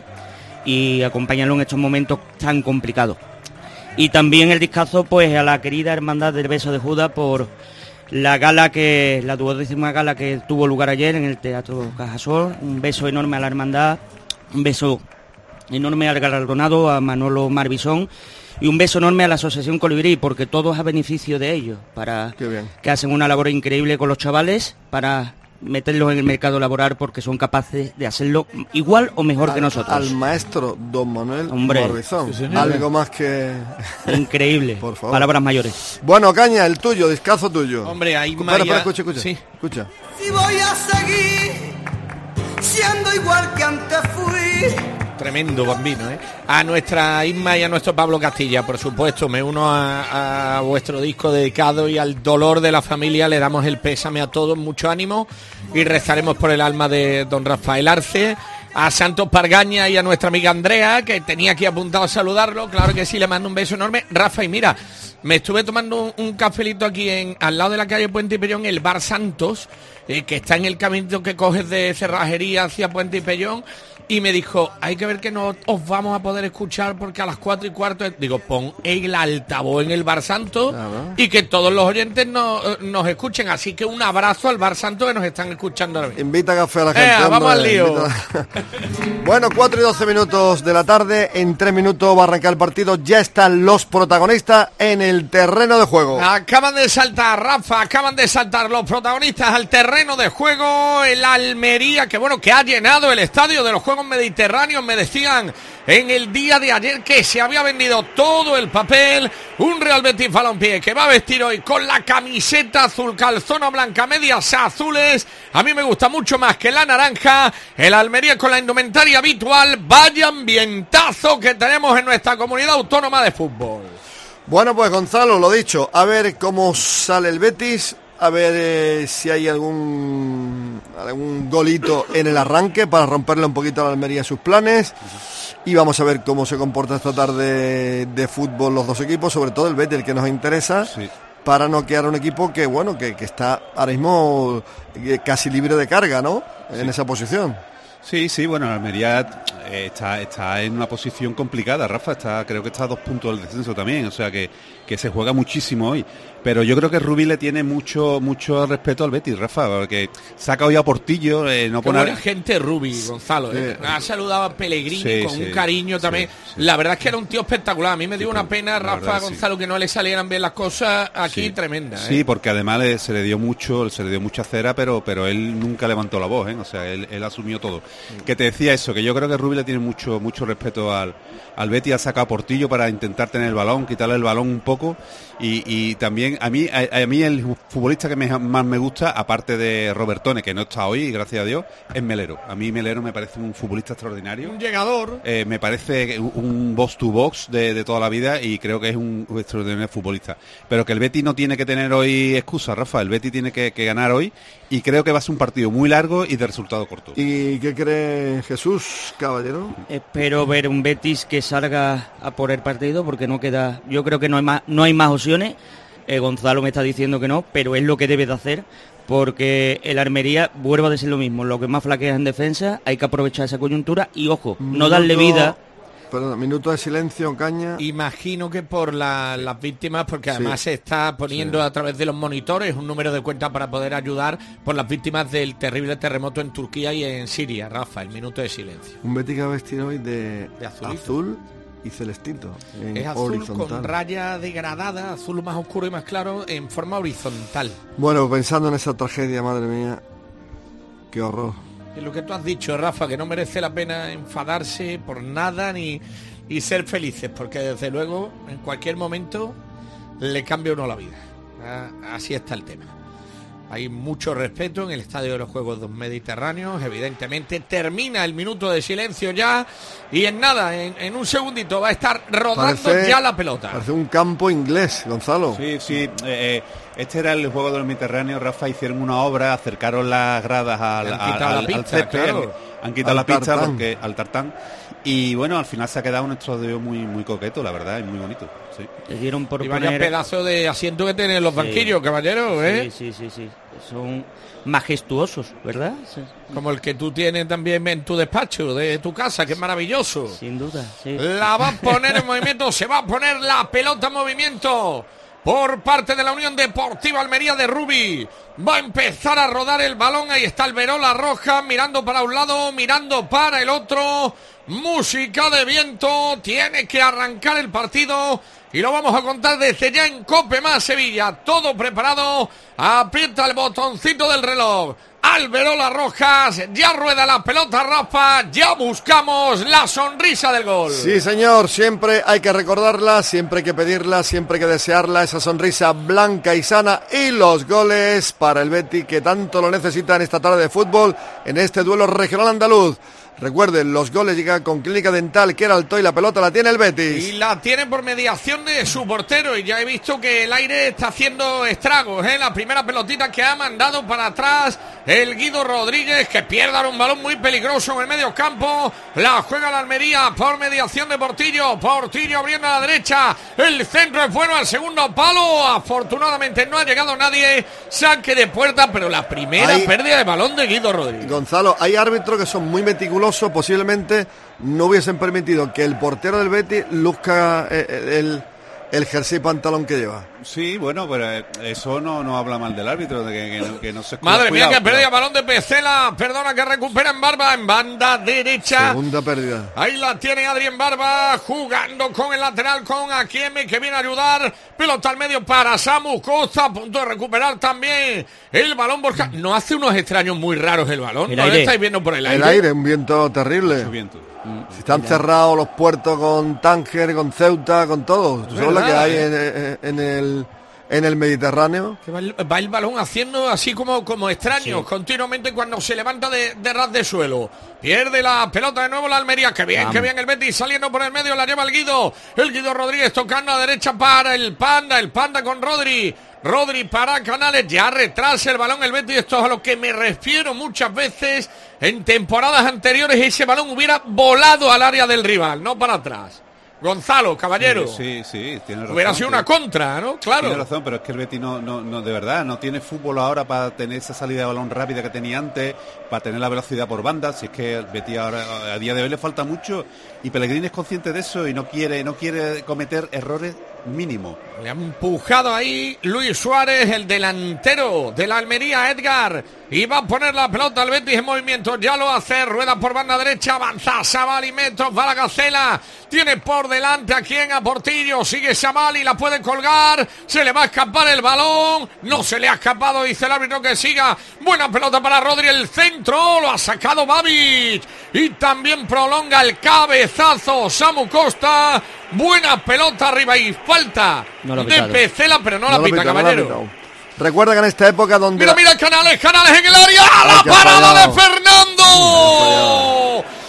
y acompáñalo en estos momentos tan complicados. Y también el discazo pues a la querida Hermandad del Beso de Judas por la gala que, la duodécima gala que tuvo lugar ayer en el Teatro Cajasol. Un beso enorme a la hermandad, un beso enorme al galardonado, a Manolo Marbisón, y un beso enorme a la Asociación Colibrí, porque todo es a beneficio de ellos, para Qué bien. que hacen una labor increíble con los chavales, para meterlos en el mercado laboral, porque son capaces de hacerlo igual o mejor al, que nosotros. Al maestro Don Manuel Hombre, Marbizón. sí, señor. Algo más que... Increíble. Por favor. Palabras mayores. Bueno, Caña, el tuyo, discazo tuyo. Hombre, ahí Espera, espera, Maya- escucha, escucha. Sí. Escucha. Si voy a seguir siendo igual que antes fui. Tremendo Bambino, ¿eh? A nuestra Isma y a nuestro Pablo Castilla, por supuesto, me uno a, a vuestro disco dedicado y al dolor de la familia, le damos el pésame a todos, mucho ánimo y rezaremos por el alma de don Rafael Arce, a Santos Pargaña y a nuestra amiga Andrea, que tenía aquí apuntado a saludarlo, claro que sí, le mando un beso enorme. Rafa, y mira, me estuve tomando un, un cafelito aquí en al lado de la calle Puente y Pellón, el Bar Santos, eh, que está en el camino que coges de Cerrajería hacia Puente y Pellón, y me dijo, hay que ver que no os vamos a poder escuchar porque a las cuatro y cuarto, digo, pon el altavoz en el Bar Santo y que todos los oyentes nos, nos escuchen, así que un abrazo al Bar Santo que nos están escuchando ahora mismo. Invita café a la gente. Eh, vamos hombre, al lío. invita- Bueno, cuatro y doce minutos de la tarde. En tres minutos va a arrancar el partido. Ya están los protagonistas en el terreno de juego. Acaban de saltar, Rafa, acaban de saltar los protagonistas al terreno de juego. El Almería, que bueno, que ha llenado el estadio de los Juegos Mediterráneos. Me decían en el día de ayer que se había vendido todo el papel. Un Real Betis Balompié que va a vestir hoy con la camiseta azul, calzona blanca, medias azules. A mí me gusta mucho más que la naranja. El Almería con la indumentaria habitual. Vaya ambientazo que tenemos en nuestra comunidad autónoma de fútbol. Bueno, pues Gonzalo, lo dicho, a ver cómo sale el Betis, a ver eh, si hay algún algún golito en el arranque para romperle un poquito a la Almería sus planes. Y vamos a ver cómo se comporta esta tarde de fútbol los dos equipos, sobre todo el Betis, el que nos interesa, Sí. para noquear a un equipo que, bueno, que, que está ahora mismo eh, casi libre de carga, ¿no? En Sí. esa posición. Sí, sí, bueno, el Almería eh, está, está en una posición complicada, Rafa, está, creo que está a dos puntos del descenso también, o sea que, que se juega muchísimo hoy. Pero yo creo que Rubí le tiene mucho mucho respeto al Betis, Rafa, porque saca hoy a Portillo, eh, no Qué pone... buena gente Rubi, Gonzalo. ¿eh? Sí. Ha saludado a Pellegrini Sí, con sí, un cariño sí, también. sí. La verdad es que era un tío espectacular. A mí me dio Sí, una la pena, Rafa, verdad, sí. Gonzalo, que no le salieran bien las cosas aquí, Sí. tremenda. ¿eh? Sí, porque además le- se le dio mucho, se le dio mucha cera, pero pero él nunca levantó la voz, ¿eh? O sea, él, él asumió todo. Que te decía eso, que yo creo que Rubí le tiene mucho mucho respeto al, al Betis, ha sacado a Portillo para intentar tener el balón, quitarle el balón un poco, y, y también a mí a, a mí el futbolista que me- más me gusta, aparte de Robertone, que no está hoy, gracias a Dios, es Melero. A mí Melero me parece un futbolista extraordinario. Un llegador. Eh, me parece un- un box to box de, de toda la vida y creo que es un extraordinario futbolista. Pero que el Betis no tiene que tener hoy excusa, Rafa. El Betis tiene que, que ganar hoy y creo que va a ser un partido muy largo y de resultado corto. ¿Y qué cree Jesús, caballero? Espero ver un Betis que salga a por el partido porque no queda, yo creo que no hay más, no hay más opciones. Eh, Gonzalo me está diciendo que no, pero es lo que debe de hacer porque el Almería, vuelvo a decir lo mismo, lo que más flaquea en defensa, hay que aprovechar esa coyuntura y, ojo, no Minuto- darle vida. Perdón, minuto de silencio, Caña. Imagino que por la- las víctimas, porque Sí. además se está poniendo Sí. a través de los monitores un número de cuenta para poder ayudar por las víctimas del terrible terremoto en Turquía y en Siria. Rafa, el minuto de silencio. Un Betis que va a vestir hoy de, De azulito. azul y celestito. En Es azul horizontal. con raya degradada, azul más oscuro y más claro, en forma horizontal. Bueno, pensando en esa tragedia, madre mía, qué horror. Es lo que tú has dicho, Rafa, que no merece la pena enfadarse por nada ni y ser felices, porque desde luego en cualquier momento le cambia uno la vida. Ah, Así está el tema. Hay mucho respeto en el Estadio de los Juegos Mediterráneos, evidentemente. Termina el minuto de silencio ya y en nada, en, en un segundito va a estar rodando Parece- ya la pelota. Parece un campo inglés, Gonzalo. Sí, sí. eh, este era el juego de los Mediterráneos, Rafa, hicieron una obra, acercaron las gradas al, Le han al- quitado la al- pista, al césped, claro. han, han quitado Al la pista tartán. porque al tartán. Y bueno, al final se ha quedado un estadio muy muy coqueto, la verdad, y muy bonito. Sí. Le dieron por Y vaya poner... pedazo de asiento que tienen los Sí. banquillos, caballero, ¿eh? Sí, sí, sí, sí. Son majestuosos, ¿verdad? Sí. Como el que tú tienes también en tu despacho, de tu casa, que es maravilloso. Sin duda, sí. La va a poner en movimiento, se va a poner la pelota en movimiento por parte de la Unión Deportiva Almería de Rubi. Va a empezar a rodar el balón, ahí está el Verola Roja, mirando para un lado, mirando para el otro. Música de viento, tiene que arrancar el partido y lo vamos a contar desde ya en Cope Más Sevilla. Todo preparado, aprieta el botoncito del reloj. Alberola Rojas, ya rueda la pelota, Rafa, ya buscamos la sonrisa del gol. Sí, señor, siempre hay que recordarla, siempre hay que pedirla, siempre hay que desearla, esa sonrisa blanca y sana y los goles para el Betis que tanto lo necesita en esta tarde de fútbol, en este duelo regional andaluz. Recuerden, los goles llegan con Clínica Dental, que era alto y la pelota la tiene el Betis. Y la tiene por mediación de su portero y ya he visto que el aire está haciendo estragos, ¿eh? La primera pelotita que ha mandado para atrás el Guido Rodríguez, que pierde un balón muy peligroso en el medio campo. La juega la Almería por mediación de Portillo. Portillo abriendo a la derecha. El centro es bueno al segundo palo. Afortunadamente no ha llegado nadie. Saque de puerta, pero la primera Hay- pérdida de balón de Guido Rodríguez. Gonzalo, hay árbitros que son muy meticulosos, posiblemente no hubiesen permitido que el portero del Betis luzca eh, el, el jersey pantalón que lleva. Sí, bueno, pero eh, eso no, no habla mal del árbitro, de que, que no, que no se Madre cuidado, mía, que pero- pérdida balón de Pecela. Perdona, que recupera en Barba, en banda derecha. Segunda pérdida. Ahí la tiene Adrián Barba, jugando con el lateral, con Akieme, que viene a ayudar. Pelota al medio para Samu Costa, a punto de recuperar también el balón. Borja. No hace unos extraños muy raros el balón. El ¿No lo aire. estáis viendo por el aire? El aire, un viento terrible. Mucho viento. Si están cerrados los puertos con Tánger, con Ceuta, con todo. ¿Tú sabes lo que verdad, hay eh. en, en el, en el Mediterráneo? Que va, el, va el balón haciendo así como, como extraños, Sí. continuamente cuando se levanta de, de ras de suelo. Pierde la pelota de nuevo la Almería. Que bien, Vamos. que bien el Betis saliendo por el medio, la lleva el Guido. El Guido Rodríguez tocando a la derecha para el Panda. El Panda con Rodri. Rodri para Canales, ya retrasa el balón el Betis. Esto es a lo que me refiero muchas veces. En temporadas anteriores ese balón hubiera volado al área del rival, no para atrás. Gonzalo, caballero. Sí, sí, sí, tiene razón. Hubiera sido sí. una contra, ¿no? Claro. Tiene razón, pero es que el Betis no, no, no, de verdad, no tiene fútbol ahora para tener esa salida de balón rápida que tenía antes, para tener la velocidad por banda. Si es que el Betis ahora, a día de hoy le falta mucho, y Pellegrini es consciente de eso y no quiere, no quiere cometer errores mínimos. Le ha empujado ahí Luis Suárez, el delantero de la Almería, Edgar, y va a poner la pelota al Betis en movimiento. Ya lo hace, rueda por banda derecha, avanza Sabali, metros, va la Gacela, tiene por delante a quien, a Portillo, sigue Sabali, la puede colgar, se le va a escapar el balón, no se le ha escapado, dice el árbitro que siga. Buena pelota para Rodri, el centro, lo ha sacado Babic, y también prolonga el cabezazo Samu Costa. Buena pelota arriba y falta No lo ha de pitado. Pecela, pero no, No la lo pita, pita, no lo ha caballero. pitado. Recuerda que en esta época donde... Mira, la- mira, Canales, Canales en el área. Ay, ¡La que ha parada fallado. de Fernando!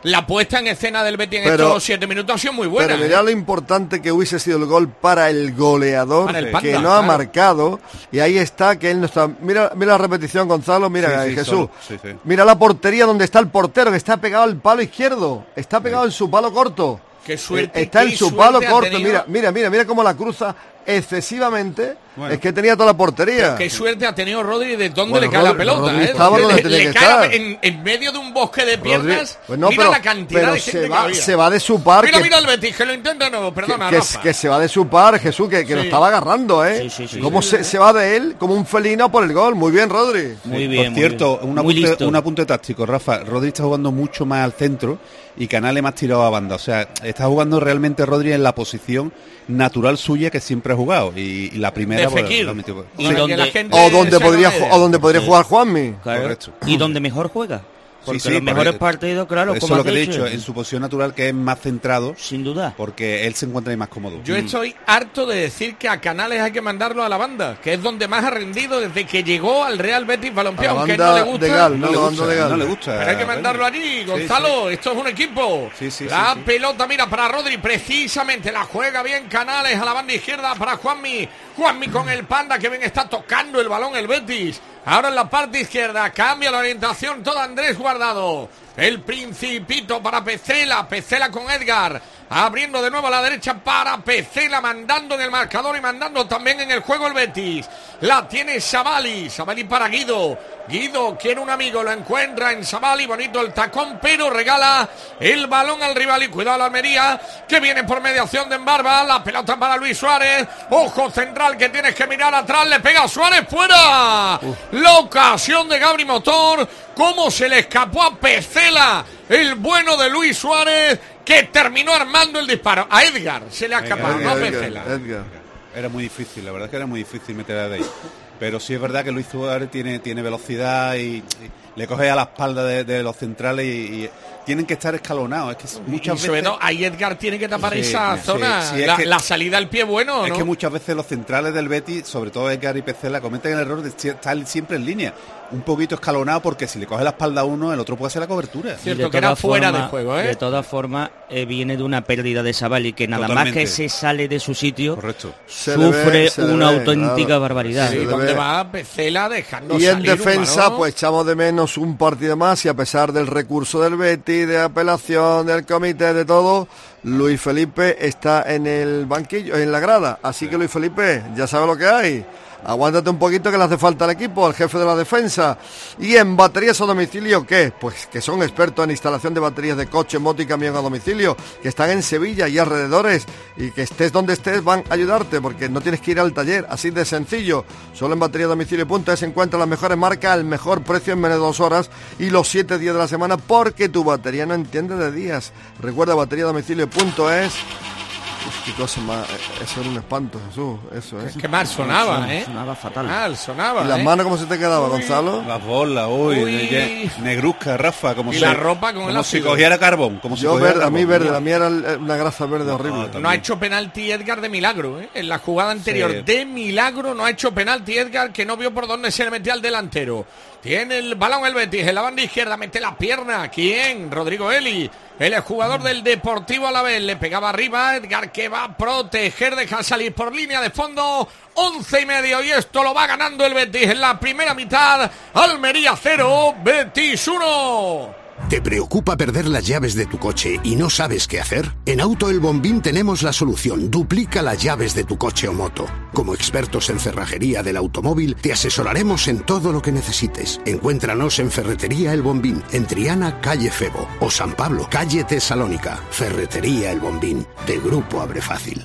la puesta en escena del Betis en Pero- estos siete minutos ha sido muy buena. Pero mirad ¿eh? lo importante que hubiese sido el gol para el goleador, Para el que Panda, no claro. ha marcado, y ahí está, que él no está. Mira, mira la repetición, Gonzalo, mira, Sí, sí, Jesús. solo, sí, sí. Mira la portería donde está el portero, que está pegado al palo izquierdo, está pegado en su palo corto. Qué suerte, Eh, Está en qué su suerte palo ha corto, tenido. mira, mira, mira, mira cómo la cruza excesivamente. Bueno. Es que tenía toda la portería. Qué suerte ha tenido Rodri de dónde Bueno, le cae la Rodri- pelota. Rodri ¿eh? estaba Le- donde le- tenía le que cae la- estar. en, en medio de un bosque de Rodri- piernas. pues no, mira pero- la cantidad pero de gente se que va, había. se va de su par. Mira, que- mira el Betis, que lo intenta de nuevo. Perdona, que, Rafa. que se va de su par, Jesús, que, que Sí. lo estaba agarrando, ¿eh? Sí, sí, sí, Cómo sí. se, se va de él, como un felino por el gol. Muy bien, Rodri. Muy Sí, bien, Por muy cierto, bien. un Muy apunte, listo. un apunte táctico, Rafa. Rodri está jugando mucho más al centro y Canales más tirado a banda. O sea, está jugando realmente Rodri en la posición natural suya que siempre ha jugado. Y, y la primera... De pues, Fekir. la metió- Y Sí. donde la gente O donde se podría, haga una ju- idea. o donde podría Sí. jugar Juanmi. Claro. Correcto. Y donde mejor juega. Porque Sí, sí, los pero- mejores partidos, claro, Eso como es lo has que le he dicho, dicho, en su posición natural, que es más centrado, sin duda. porque él se encuentra ahí más cómodo. Yo estoy harto de decir que a Canales hay que mandarlo a la banda, que es donde más ha rendido desde que llegó al Real Betis Balompié, A la aunque banda no le gusta. de Gal, No, no, le la gusta, banda de Gal. no le gusta. Pero hay que mandarlo allí, Sí, Gonzalo, esto es un equipo. Sí, sí, la sí, sí. pelota, mira, para Rodri, precisamente la juega bien Canales a la banda izquierda para Juanmi. Juanmi con el Panda, que bien está tocando el balón el Betis. Ahora en la parte izquierda, cambia la orientación todo Andrés Guardado. El Principito para Pecela, Pecela con Edgar. Abriendo de nuevo a la derecha para Pecela, mandando en el marcador y mandando también en el juego el Betis. La tiene Savali, Savali para Guido. Guido quiere un amigo, lo encuentra en Savali, bonito el tacón, pero regala el balón al rival y cuidado la Almería, que viene por mediación de Embarba. La pelota para Luis Suárez. Ojo central que tienes que mirar atrás, le pega a Suárez, fuera. La ocasión de Gabri Motor, cómo se le escapó a Pecela, el bueno de Luis Suárez, que terminó armando el disparo. A Edgar se le ha escapado, no a Pecela. Edgar. Era muy difícil, la verdad es que era muy difícil meter de ahí. Pero sí es verdad que Luis Suárez tiene, tiene velocidad y, y le coge a la espalda de, de los centrales y, y tienen que estar escalonados. Es que muchas Y sobre veces... todo, ahí Edgar tiene que tapar Sí, esa sí, zona, sí, es la, que- la salida al pie bueno, Es ¿no? que muchas veces los centrales del Betis, sobre todo Edgar y Pecela, cometen el error de estar siempre en línea. Un poquito escalonado porque si le coge la espalda a uno, el otro puede hacer la cobertura. Y de todas formas- De todas formas, eh, viene de una pérdida de Savali, que nada Totalmente. más que se sale de su sitio, Se le sufre ve, se le una ve, auténtica claro. barbaridad. Se Sí, le ¿dónde ve. va Pecela dejando Y en salir un defensa, balón? pues echamos de menos un partido más y a pesar del recurso del Betis, de apelación, del comité, de todo, Luis Felipe está en el banquillo, en la grada. Así que Luis Felipe, ya sabe lo que hay. Aguántate un poquito que le hace falta al equipo, al jefe de la defensa. Y en baterías a domicilio, ¿qué? Pues que son expertos en instalación de baterías de coche, moto y camión a domicilio, que están en Sevilla y alrededores, y que estés donde estés van a ayudarte, porque no tienes que ir al taller, así de sencillo. Solo en batería a domicilio punto es se encuentran las mejores marcas, al mejor precio en menos de dos horas y los siete días de la semana, porque tu batería no entiende de días. Recuerda, batería a domicilio punto es. Uf, qué cosa más, eso era un espanto, Jesús, eso es. Qué mal sonaba, ¿eh? Sonaba fatal. Mal sonaba, ¿Y las ¿eh? manos cómo se te quedaba, Gonzalo? Las bolas, uy, Uy. de- negruzca, Rafa, como Y si, la ropa con el como si ácido. cogiera carbón, como si Yo cogiera verde, a mí carbón. verde, a mí era el- una grasa verde horrible. No ha hecho penalti Edgar de milagro, ¿eh? En la jugada anterior Sí. de milagro no ha hecho penalti Edgar, que no vio por dónde se le metía al delantero. Tiene el balón el Betis en la banda izquierda, mete la pierna. ¿Quién? Rodrigo Eli, el jugador del Deportivo Alavés, le pegaba arriba. Edgar, que va a proteger, deja salir por línea de fondo. Once y medio, y esto lo va ganando el Betis en la primera mitad. Almería cero, Betis uno. ¿Te preocupa perder las llaves de tu coche y no sabes qué hacer? En Auto El Bombín tenemos la solución. Duplica las llaves de tu coche o moto. Como expertos en cerrajería del automóvil, te asesoraremos en todo lo que necesites. Encuéntranos en Ferretería El Bombín, en Triana, calle Febo, o San Pablo, calle Tesalónica. Ferretería El Bombín, de Grupo Abre Fácil.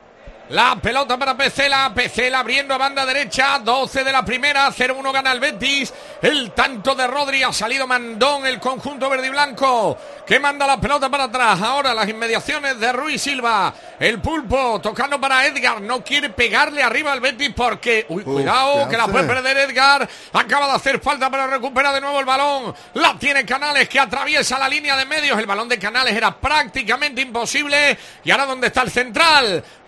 La pelota para Pecela, Pecela abriendo a banda derecha, doce de la primera, cero uno gana el Betis. El tanto de Rodri, ha salido mandón el conjunto verde y blanco, que manda la pelota para atrás. Ahora las inmediaciones de Ruiz Silva, el pulpo tocando para Edgar, no quiere pegarle arriba al Betis porque, uy, Uf, cuidado, ¿qué que la hace? puede perder Edgar. Acaba de hacer falta para recuperar de nuevo el balón. La tiene Canales, que atraviesa la línea de medios. El balón de Canales era prácticamente imposible. Y ahora, ¿dónde está el central? Madre mía,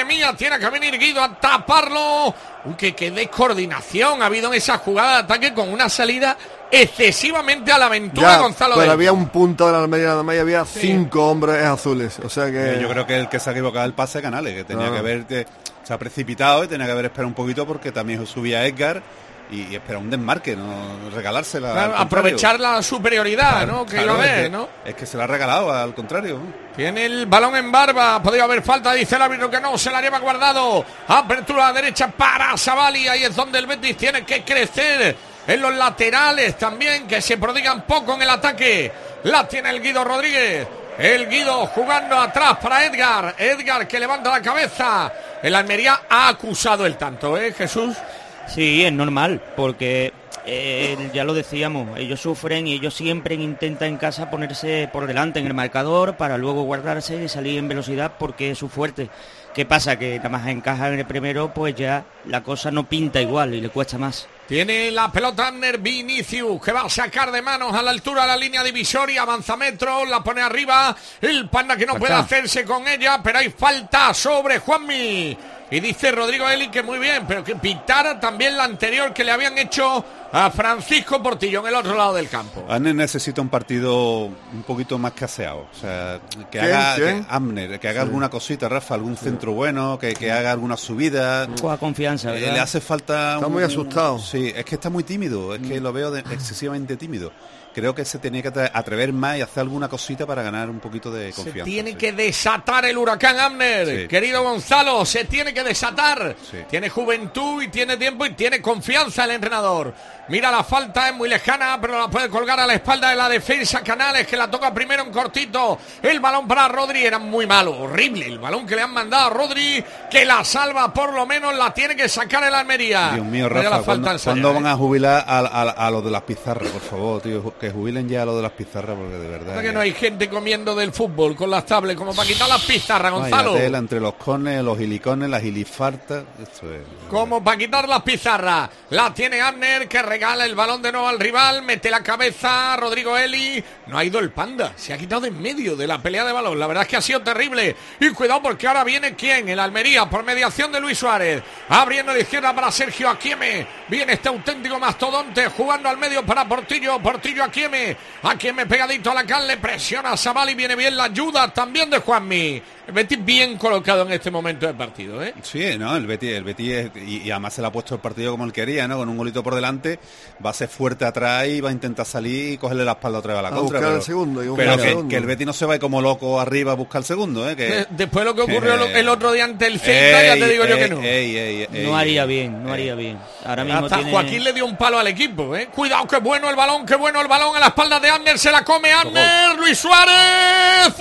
mía, tiene que venir Guido a taparlo. Uh, que, que descoordinación ha habido en esa jugada de ataque con una salida excesivamente a la aventura, ya, Gonzalo. Pero de había un punto de la Almería nada más y había sí. cinco hombres azules. O sea que. Yo creo que el que se ha equivocado el pase de Canales, que tenía no. que haber. De, se ha precipitado y tenía que haber esperado un poquito porque también subía Edgar. Y, y espera un desmarque, no regalársela. Claro, aprovechar la superioridad, claro, ¿no? Que claro, iba a ver, es que, ¿no? Es que se la ha regalado, al contrario. Tiene el balón en barba, ha podido haber falta, dice el árbitro que no, se la lleva Guardado. Apertura a la derecha para Sabali, ahí es donde el Betis tiene que crecer. En los laterales también, que se prodigan poco en el ataque. La tiene el Guido Rodríguez. El Guido jugando atrás para Edgar. Edgar que levanta la cabeza. El Almería ha acusado el tanto, ¿eh, Jesús? Sí, es normal, porque eh, ya lo decíamos, ellos sufren y ellos siempre intentan en casa ponerse por delante en el marcador para luego guardarse y salir en velocidad porque es su fuerte. ¿Qué pasa? Que nada más encaja en el primero, pues ya la cosa no pinta igual y le cuesta más. Tiene la pelota Abner Vinicius, que va a sacar de manos a la altura de la línea divisoria, avanza metros, la pone arriba, el Panda que no puede hacerse con ella, pero hay falta sobre Juanmi. Y dice Rodrigo Eli que muy bien, pero que pitara también la anterior que le habían hecho a Francisco Portillo en el otro lado del campo. Abner necesita un partido un poquito más caseado, o sea, que ¿Quién? haga ¿Quién? que, Abner, que haga Sí. alguna cosita, Rafa, algún sí. centro bueno, que, que haga alguna subida. Con confianza, ¿verdad? Eh, le hace falta. Está un, muy asustado. Sí, es que está muy tímido, es que lo veo de, excesivamente tímido. Creo que se tenía que atrever más y hacer alguna cosita para ganar un poquito de confianza. Se tiene sí. que desatar el huracán Abner, sí. querido Gonzalo, se tiene que desatar. Sí. Tiene juventud y tiene tiempo y tiene confianza el entrenador. Mira la falta, es muy lejana, pero la puede colgar a la espalda de la defensa Canales, que la toca primero en cortito. El balón para Rodri era muy malo, horrible. El balón que le han mandado a Rodri, que la salva por lo menos, la tiene que sacar el Almería. Dios mío, Rafa, la ¿cuándo, falta ¿cuándo ensayar, van eh? a jubilar a, a, a los de las pizarras, por favor, tío? Que jubilen ya a los de las pizarras, porque de verdad... ¿Por qué no hay gente comiendo del fútbol con las tablets como para quitar las pizarras, Gonzalo? Vaya tela, entre los cones, los gilicones, las gilifartas... Esto es... Como para quitar las pizarras. La tiene Abner, que regala el balón de nuevo al rival, mete la cabeza Rodrigo Eli. No ha ido el Panda, se ha quitado de en medio de la pelea de balón. La verdad es que ha sido terrible. Y cuidado porque ahora viene ¿quién? El Almería por mediación de Luis Suárez. Abriendo la izquierda para Sergio Aquieme. Viene este auténtico mastodonte jugando al medio para Portillo. Portillo Aquieme. Aquieme pegadito a la cal, le presiona a Sabali. Viene bien la ayuda también de Juanmi. El Betis bien colocado en este momento del partido, ¿eh? Sí, no, el Betis, el Betis es, y, y además se le ha puesto el partido como él quería, ¿no? Con un golito por delante, va a ser fuerte atrás y va a intentar salir y cogerle la espalda otra vez a la a contra. Pero, el el segundo, y pero el que, segundo. que el Betis no se va como loco arriba a buscar el segundo, ¿eh? Que, Después de lo que ocurrió eh, el otro día ante el Celta, ya te digo ey, yo que no. Ey, ey, ey, no haría bien, no haría bien. Ahora mismo Hasta tiene... Joaquín le dio un palo al equipo, ¿eh? Cuidado, qué bueno el balón, qué bueno el balón a la espalda de Abner, se la come Abner, Luis Suárez,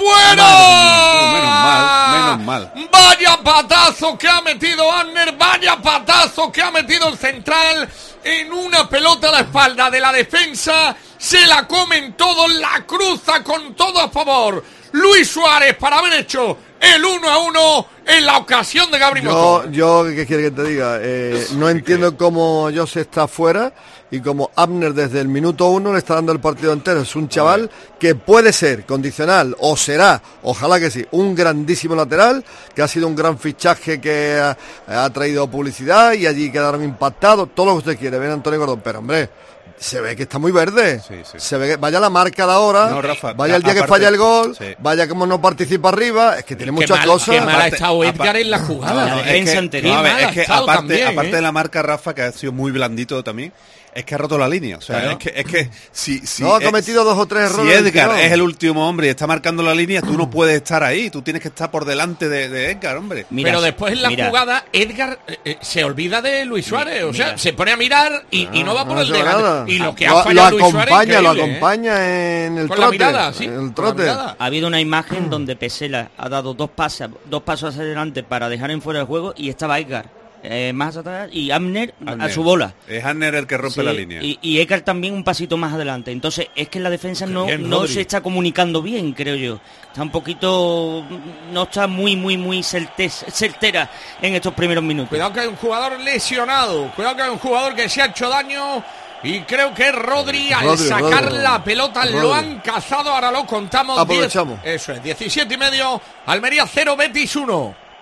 ¡fuera! Menos mal, menos mal. Vaya patazo que ha metido Abner, vaya patazo que ha metido el central en una pelota a la espalda de la defensa, se la comen todos, la cruza con todo a favor. Luis Suárez para haber hecho el uno a uno en la ocasión de Gabri Yo, Motor. yo ¿qué quiere que te diga? Eh, no entiendo cómo Jose está fuera y como Abner desde el minuto uno le está dando el partido entero. Es un chaval que puede ser condicional o será, ojalá que sí, un grandísimo lateral, que ha sido un gran fichaje que ha, ha traído publicidad y allí quedaron impactados, todo lo que usted quiere, ven Antonio Gordón, pero hombre, se ve que está muy verde. Sí, sí. Se ve que vaya la marca de ahora, No, Rafa, vaya el día aparte, que falla el gol, sí. vaya como no participa arriba, es que tiene Qué muchas mal- cosas. qué mal ha Aparte- estado Edgar aparte- en la jugada. No, no, La es defensa que- anterior. no, a ver, Mal ha es que estado aparte, también, aparte ¿eh? de la marca Rafa, que ha sido muy blandito también, es que ha roto la línea. O sea, Claro. es que, es que si, si No, ha es- cometido dos o tres si errores del Edgar tirón. es el último hombre y está marcando la línea, tú no puedes estar ahí, tú tienes que estar por delante de, de Edgar, hombre. Mira, Pero después en la mira. jugada, Edgar eh, eh, se olvida de Luis Suárez. O sea, mira. se pone a mirar y, y no va por No el hace delante. nada. Y lo que ha lo, fallado lo Luis Suárez, acompaña, lo increíble, ¿eh? acompaña en el Con trote. la mirada, sí, en el con la trote. mirada. Ha habido una imagen donde Pesela ha dado dos pasos, dos pasos hacia adelante para dejar en fuera del juego y estaba Edgar eh, más atrás y Abner, Abner. a su bola. Es Abner el que rompe Sí, la línea. Y, y Edgar también un pasito más adelante. Entonces es que la defensa no, bien, no Rodri. se está comunicando bien, creo yo. Está un poquito, no está muy, muy, muy certes- certera en estos primeros minutos. Cuidado que hay un jugador lesionado. Cuidado que hay un jugador que se ha hecho daño. Y creo que Rodri, al Rodri, sacar Rodri. la pelota, lo Rodri. han cazado. Ahora lo contamos. Aprovechamos. diez, eso es, diecisiete y medio. Almería cero, Betis uno.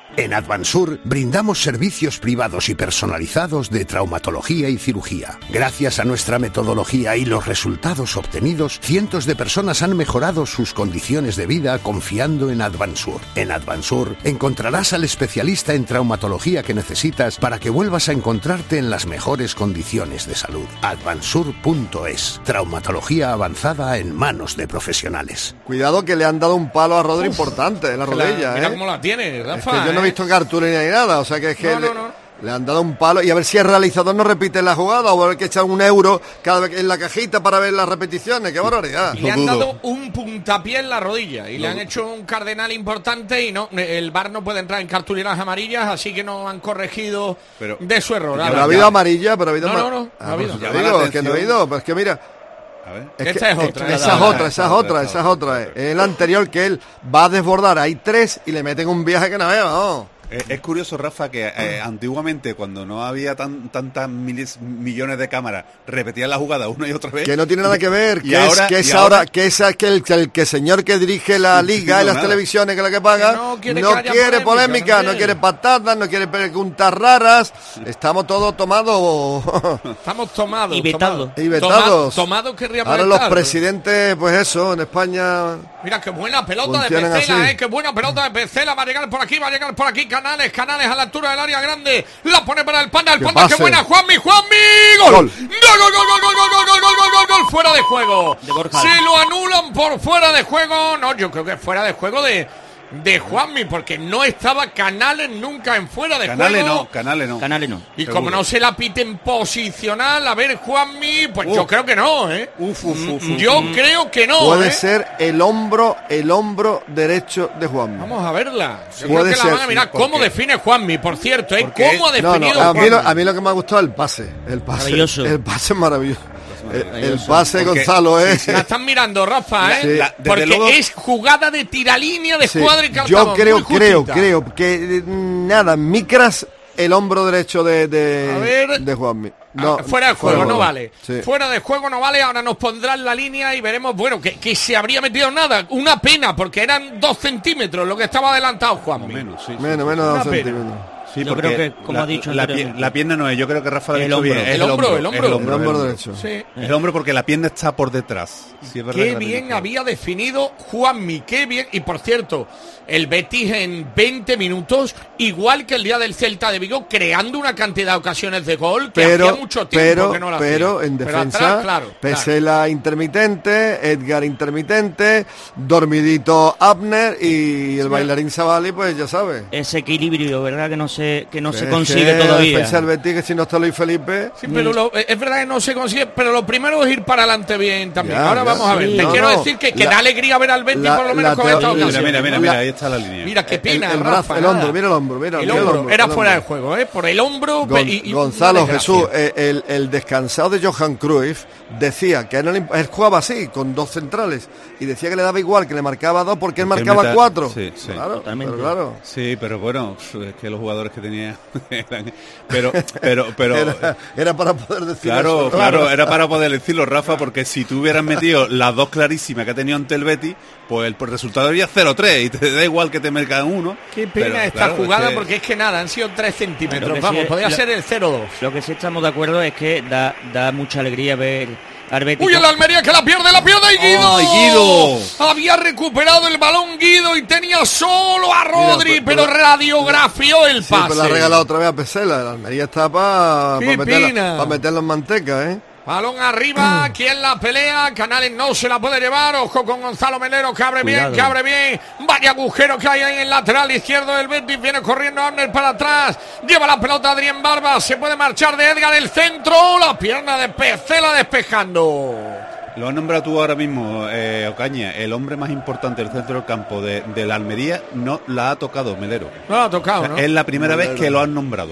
En Advansur brindamos servicios privados y personalizados de traumatología y cirugía. Gracias a nuestra metodología y los resultados obtenidos, cientos de personas han mejorado sus condiciones de vida confiando en Advansur. En Advansur encontrarás al especialista en traumatología que necesitas para que vuelvas a encontrarte en las mejores condiciones de salud. Advansur punto es. Traumatología avanzada en manos de profesionales. Cuidado que le han dado un palo a Rodri importante en la rodilla. La, mira ¿eh? cómo la tiene, Rafa. Es que yo no he ¿eh? visto cartulina ni nada, o sea que es que No, le, no, no. le han dado un palo y a ver si el realizador no repite la jugada o a ver que echar un euro cada vez en la cajita para ver las repeticiones. ¡Qué barbaridad! Le han dado un puntapié en la rodilla y le han hecho un cardenal importante y no, el V A R no puede entrar en cartulinas amarillas, así que no han corregido pero, de su error. Pero ha habido amarilla, pero ha habido no, no, no, no, ah, ha habido. Pues digo, es que no ha habido, pero es que mira. A ver. Es esta que, es otra. Esa es otra, esa es otra, esa es otra. Es el anterior que él va a desbordar, hay tres y le meten un viaje que no veo, ¿no? Es, es curioso, Rafa, que eh, antiguamente, cuando no había tan, tantas miles, millones de cámaras, repetían la jugada una y otra vez. Que no tiene nada que ver, y que ahora, es que es y ahora, ahora que es que el, que el que señor que dirige la liga no, y las nada. televisiones, que es la que paga, Que no quiere no que haya quiere polémica, polémica, no no quiere patadas, no quiere preguntas raras. Estamos todos tomados. Estamos tomados. Y vetados. Y vetados. Tomados querría Ahora los presidentes, pues eso, en España. Mira qué buena pelota de funcionan Pecela, así. eh, qué buena pelota de Pecela, va a llegar por aquí, va a llegar por aquí, Canales, Canales a la altura del área grande, la pone para el Panda, el Que Panda, qué pase. buena, Juanmi, Juanmi, gol, Gol. gol, gol, gol, gol, gol, gol, gol, gol, gol, gol, gol, gol, fuera de juego, De Borja. si lo anulan por fuera de juego, no, yo creo que es fuera de juego de de Juanmi, porque no estaba Canales nunca en fuera de Canales juego. no, Canales no. Canales no. Y Seguro. como no se la piten posicional, a ver, Juanmi, pues Uf. yo creo que no, ¿eh? Uf, uf, uf, uf. Yo creo que no, Puede ¿eh? ser el hombro, el hombro derecho de Juan. Vamos a verla. Yo Puede creo que ser, la van a mirar sí, cómo porque- define Juanmi, por cierto, ¿eh? Porque- ¿Cómo ha No, definido no, a mí, lo, Juanmi? a mí lo que me ha gustado es el pase. El pase. Maravilloso. El pase es maravilloso. El, el Maravilloso. pase, Porque- Gonzalo, sí, es. sí. La están mirando, Rafa, ¿eh? Sí. La- desde Porque luego- es jugada de tiralínea de Sí. escuadra y calzado. Yo creo, muy creo, justita. creo que eh, nada, micras el hombro derecho de, de, A ver. de Juanmi. Ah, fuera de juego, no vale. Sí. Fuera de juego no vale. Ahora nos pondrán la línea y veremos, bueno, que, que se habría metido nada. Una pena, porque eran dos centímetros lo que estaba adelantado Juanmi. Menos, sí, sí, Menos, sí. menos Una dos pena. centímetros. Sí, Yo porque creo que, como la, ha dicho la, pie- anteriormente. la pierna no es, yo creo que Rafa lo ha El dicho hombro. bien. Es El hombro, el hombro. es El hombro es derecho. Sí. El hombro porque la pierna está por detrás. Sí, es verdad que Qué la bien pierna está- había definido Juanmi, qué bien. Y por cierto, el Betis en veinte minutos, igual que el día del Celta de Vigo, creando una cantidad de ocasiones de gol que Pero, hacía mucho tiempo pero, que no la pero hacía. en Pero defensa, atrás, claro, Pesela intermitente, Edgar intermitente, dormidito Abner y el bailarín Savali, pues ya sabes. Ese equilibrio, ¿verdad? Que no se, que no se Es consigue que la todavía. defensa del Betis, que si no está Luis Felipe. Sí, pero lo- es verdad que no se consigue, pero lo primero es ir para adelante bien también. Ya, Ahora ya, vamos a ver. sí. Te No, quiero no. decir que, que La- da alegría ver al Betis la- por lo menos la con teo- esta Mira, ocasión. mira, mira, La- mira, ahí está la línea. Mira qué El, pena, el, Rafa, brazo, el nada. hombro, mira el hombro, mira, El mira hombro, era el fuera de hombro. juego, ¿eh? Por el hombro. Gon- y- y- Gonzalo, una Jesús, desgracia. eh, el, el descansado de Johan Cruyff decía que a él, no le imp- él jugaba así, con dos centrales, y decía que le daba igual, que le marcaba dos porque él Que marcaba meta- cuatro. Sí, sí. Claro, Totalmente. pero claro. Sí, pero bueno, es que los jugadores que tenía eran- pero pero pero Era, era para poder decir claro, eso. claro, era para poder decirlo, Rafa, porque si tú hubieras metido las dos clarísimas que ha tenido ante el Betis, pues el resultado sería cero tres y te da igual que te mercan uno. Qué pena pero, esta claro, es jugada que- porque es que nada, han sido tres centímetros. Lo que Vamos, sí- podría lo- ser el cero dos. Lo que sí estamos de acuerdo es que da, da mucha alegría ver al Betis. Uy, el Almería que la pierde, la pierde y Guido. ¡Ay, Guido! Había recuperado el balón Guido y tenía solo a Rodri, Mira, pero, pero- radiografió el Sí, pase. pero la ha regalado otra vez a Pesela. El Almería está para Qué meterlo, pena. pa meterlo en manteca, ¿eh? Balón arriba, ¿quién la pelea? Canales no se la puede llevar. Ojo con Gonzalo Melero, que abre bien, Cuidado. que abre bien. Vaya agujero que hay ahí en el lateral izquierdo del Betis. Viene corriendo Abner para atrás. Lleva la pelota Adrián Barba. Se puede marchar de Edgar el centro. La pierna de Pecela despejando. Lo has nombrado tú ahora mismo, eh, Ocaña, el hombre más importante del centro del campo de, de la Almería no la ha tocado Melero. No la ha tocado, O sea, ¿no? Es la primera Melero. vez que lo han nombrado.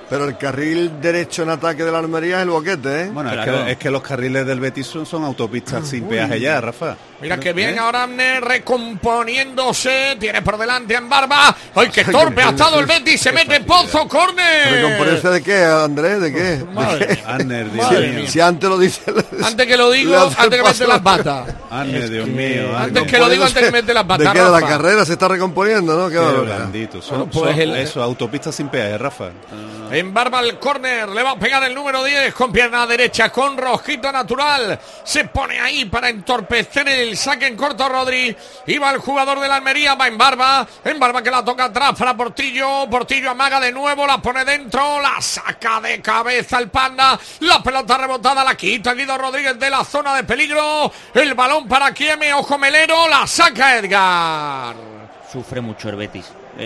Pero el carril derecho en ataque de la Almería es el boquete, ¿eh? Bueno, claro. es, que, es que los carriles del Betis son, son autopistas sin peaje ya, Rafa. Mira que bien, ahora Amner recomponiéndose, tiene por delante en Barba. ¡Ay, qué torpe ha estado el Betis! Se mete Pozo, córner. ¿Recomponerse de qué, Andrés? ¿De qué? ¿De qué? Amner, Dios si, mío. si antes lo dice... Antes que lo digo, antes que mete las batas. Amner, Dios mío. Antes que lo digo, antes que mete las batas, ¿De qué? De la Rafa. carrera se está recomponiendo, ¿no? Qué Qué barbaridad. blandito. Son, Bueno, pues son el- eso, autopistas sin peaje, Rafa. En Barba el córner, le va a pegar el número diez con pierna derecha, con rojito natural. Se pone ahí para entorpecer el saque en corto Rodri. Y va el jugador de la Almería, va en Barba. En Barba que la toca atrás para Portillo. Portillo amaga de nuevo, la pone dentro, la saca de cabeza el Panda. La pelota rebotada, la quita Guido Rodríguez de la zona de peligro. El balón para Kieme, ojo Melero, la saca Edgar. Sufre mucho el Betis.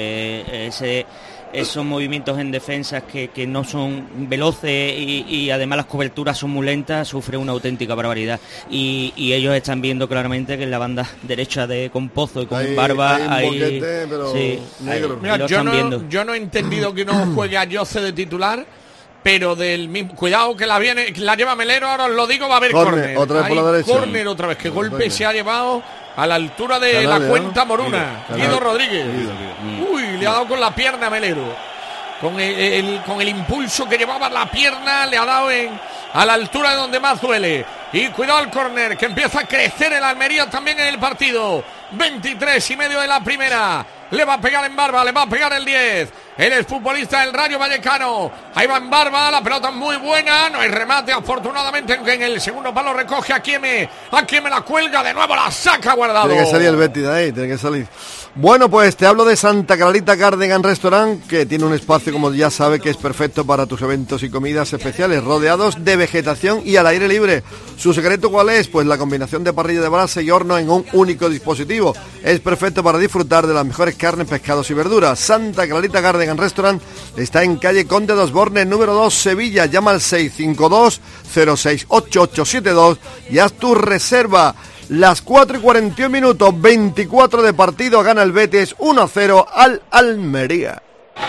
Eh, ese... Esos movimientos en defensas que, que no son veloces y, y además las coberturas son muy lentas, sufre una auténtica barbaridad. Y, y ellos están viendo claramente que en la banda derecha de con Pozo y con Hay- Barba hay un hay, boquete, pero sí, negro. hay- Mira, lo yo están no, viendo. yo no he entendido que no juegue a Jose de titular, pero del mismo, cuidado que la viene, que la lleva Melero, ahora os lo digo, va a haber Córner, córner. otra vez por Hay la derecha. córner otra vez, que golpe se ha llevado a la altura de Canales, la ¿no? cuenta Moruna. Guido, Guido Canales. Rodríguez. Guido, Uy, le ha dado con la pierna a Melero. Con el, el- con el impulso que llevaba la pierna, le ha dado en, a la altura de donde más duele. Y cuidado al córner, que empieza a crecer el Almería también en el partido. veintitrés y medio de la primera. Le va a pegar en Barba, le va a pegar el diez. El exfutbolista del Rayo Vallecano. Ahí va en Barba, la pelota muy buena. No hay remate, afortunadamente, aunque en el segundo palo recoge a Kieme. A Kieme la cuelga, de nuevo la saca Guardado. Tiene que salir el Betis de ahí, tiene que salir. Bueno, pues te hablo de Santa Clarita Cardigan Restaurant, que tiene un espacio, como ya sabe, que es perfecto para tus eventos y comidas especiales, rodeados de vegetación y al aire libre. ¿Su secreto cuál es? Pues la combinación de parrilla de brasa y horno en un único dispositivo. Es perfecto para disfrutar de las mejores carnes, pescados y verduras. Santa Clarita Cardigan Restaurant está en calle Conde dos Bornes, número dos, Sevilla. Llama al seis cinco dos, cero seis ocho ocho siete dos y haz tu reserva. Las cuatro y cuarenta y un minutos, veinticuatro de partido, gana el Betis uno a cero al Almería.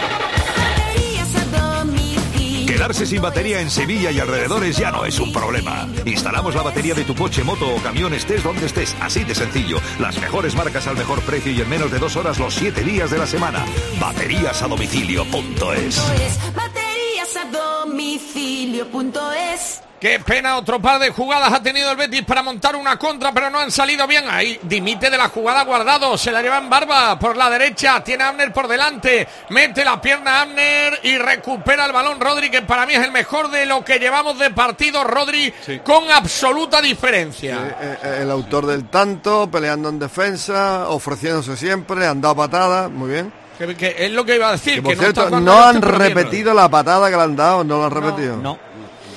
Quedarse sin batería en Sevilla y alrededores ya no es un problema. Instalamos la batería de tu coche, moto o camión, estés donde estés, así de sencillo. Las mejores marcas al mejor precio y en menos de dos horas los siete días de la semana. Baterías a domicilio punto es. Baterías a domicilio punto es. Qué pena, otro par de jugadas ha tenido el Betis para montar una contra, pero no han salido bien. Ahí dimite de la jugada Guardado, se la lleva en Barba por la derecha, tiene a Amner por delante, mete la pierna a Amner y recupera el balón Rodri, que para mí es el mejor de lo que llevamos de partido, Rodri, sí, con absoluta diferencia. Sí, el autor del tanto, peleando en defensa, ofreciéndose siempre, han dado patadas, muy bien. Que, que es lo que iba a decir, que, por que cierto, no, no han repetido la patada que le han dado, no lo han repetido. No. no.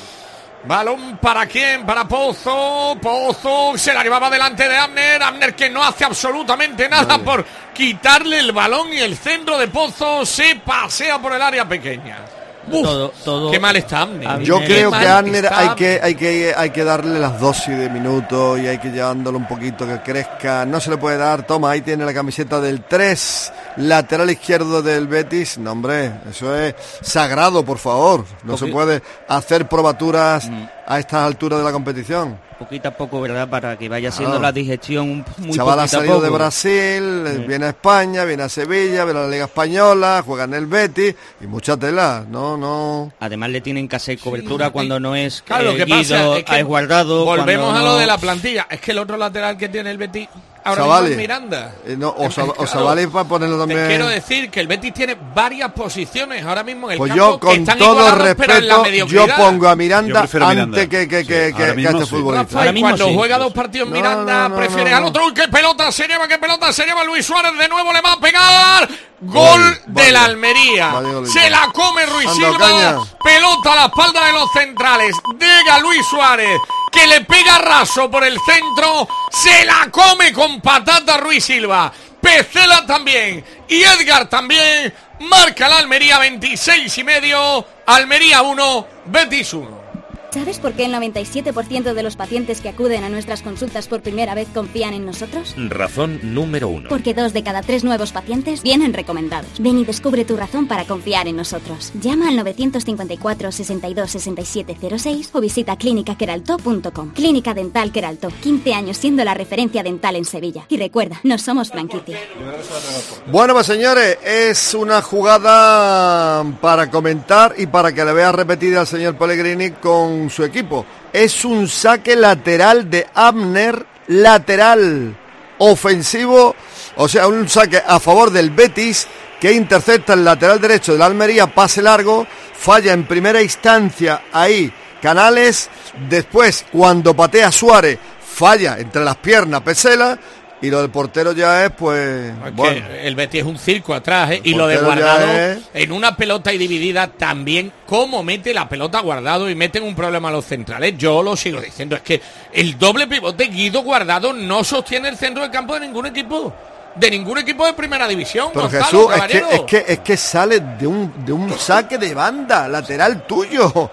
Balón para quién, para Pozo, Pozo se la llevaba delante de Amner, Amner que no hace absolutamente nada vale. por quitarle el balón y el centro de Pozo se pasea por el área pequeña. Uf, todo, todo, qué mal está Amner. Yo qué creo que a Amner está... hay que, hay que hay que darle las dosis de minutos y hay que llevándolo un poquito que crezca. No se le puede dar, toma, ahí tiene la camiseta del tres, lateral izquierdo del Betis. No, hombre, eso es sagrado, por favor. No Poquito. se puede hacer probaturas mm. a estas alturas de la competición. Poquito a poco, ¿verdad? Para que vaya siendo ah. la digestión muy Chaval ha salido poco. de Brasil, sí. viene a España, viene a Sevilla, viene a la Liga Española, juega en el Betis y mucha tela, no, no. Además le tienen que hacer cobertura sí. cuando no es claro, eh, lo que Guido, pasa es que Guardado. Volvemos no... a lo de la plantilla, es que el otro lateral que tiene el Betis ahora Savali. mismo es Miranda. Eh, no, o Savali claro, para ponerlo también. Te quiero decir que el Betis tiene varias posiciones ahora mismo en el pues campo yo, con que están todo respeto, yo pongo a Miranda, Miranda. antes que, que, sí. que, que, que este sí. futbolista. Rafael, cuando sí. juega dos partidos no, Miranda, no, no, prefiere no, no, al otro. ¡Uy, qué pelota se lleva, qué pelota se lleva Luis Suárez! De nuevo le va a pegar. Gol vale, de la Almería. Vale, se la come Ruiz Anda, Silva. Caña. Pelota a la espalda de los centrales. Llega Luis Suárez, que le pega raso por el centro. Se la come con patata Ruiz Silva. Pecela también. Y Edgar también. Marca la Almería veintiséis y medio. Almería uno, Betis uno. ¿Sabes por qué el noventa y siete por ciento de los pacientes que acuden a nuestras consultas por primera vez confían en nosotros? Razón número uno. Porque dos de cada tres nuevos pacientes vienen recomendados. Ven y descubre tu razón para confiar en nosotros. Llama al novecientos cincuenta y cuatro, sesenta y dos, sesenta y siete cero seis o visita clínica queralto punto com. Clínica Dental Queralto, quince años siendo la referencia dental en Sevilla. Y recuerda, no somos franquicia. Bueno, pues señores, es una jugada para comentar y para que le vea repetida al señor Pellegrini con su equipo. Es un saque lateral de Abner, lateral ofensivo, o sea, un saque a favor del Betis que intercepta el lateral derecho de la Almería, pase largo, falla en primera instancia ahí Canales, después cuando patea Suárez falla entre las piernas Pesela. Y lo del portero ya es, pues... Es bueno. que el Betis es un circo atrás, ¿eh? Y lo de Guardado, es... en una pelota y dividida también, cómo mete la pelota Guardado y meten un problema a los centrales. Yo lo sigo diciendo, es que el doble pivote Guido Guardado no sostiene el centro del campo de ningún equipo. De ningún equipo de primera división. Pero Gonzalo, Jesús, es que, caballero. es, que, es que sale de un, de un saque de banda, lateral tuyo.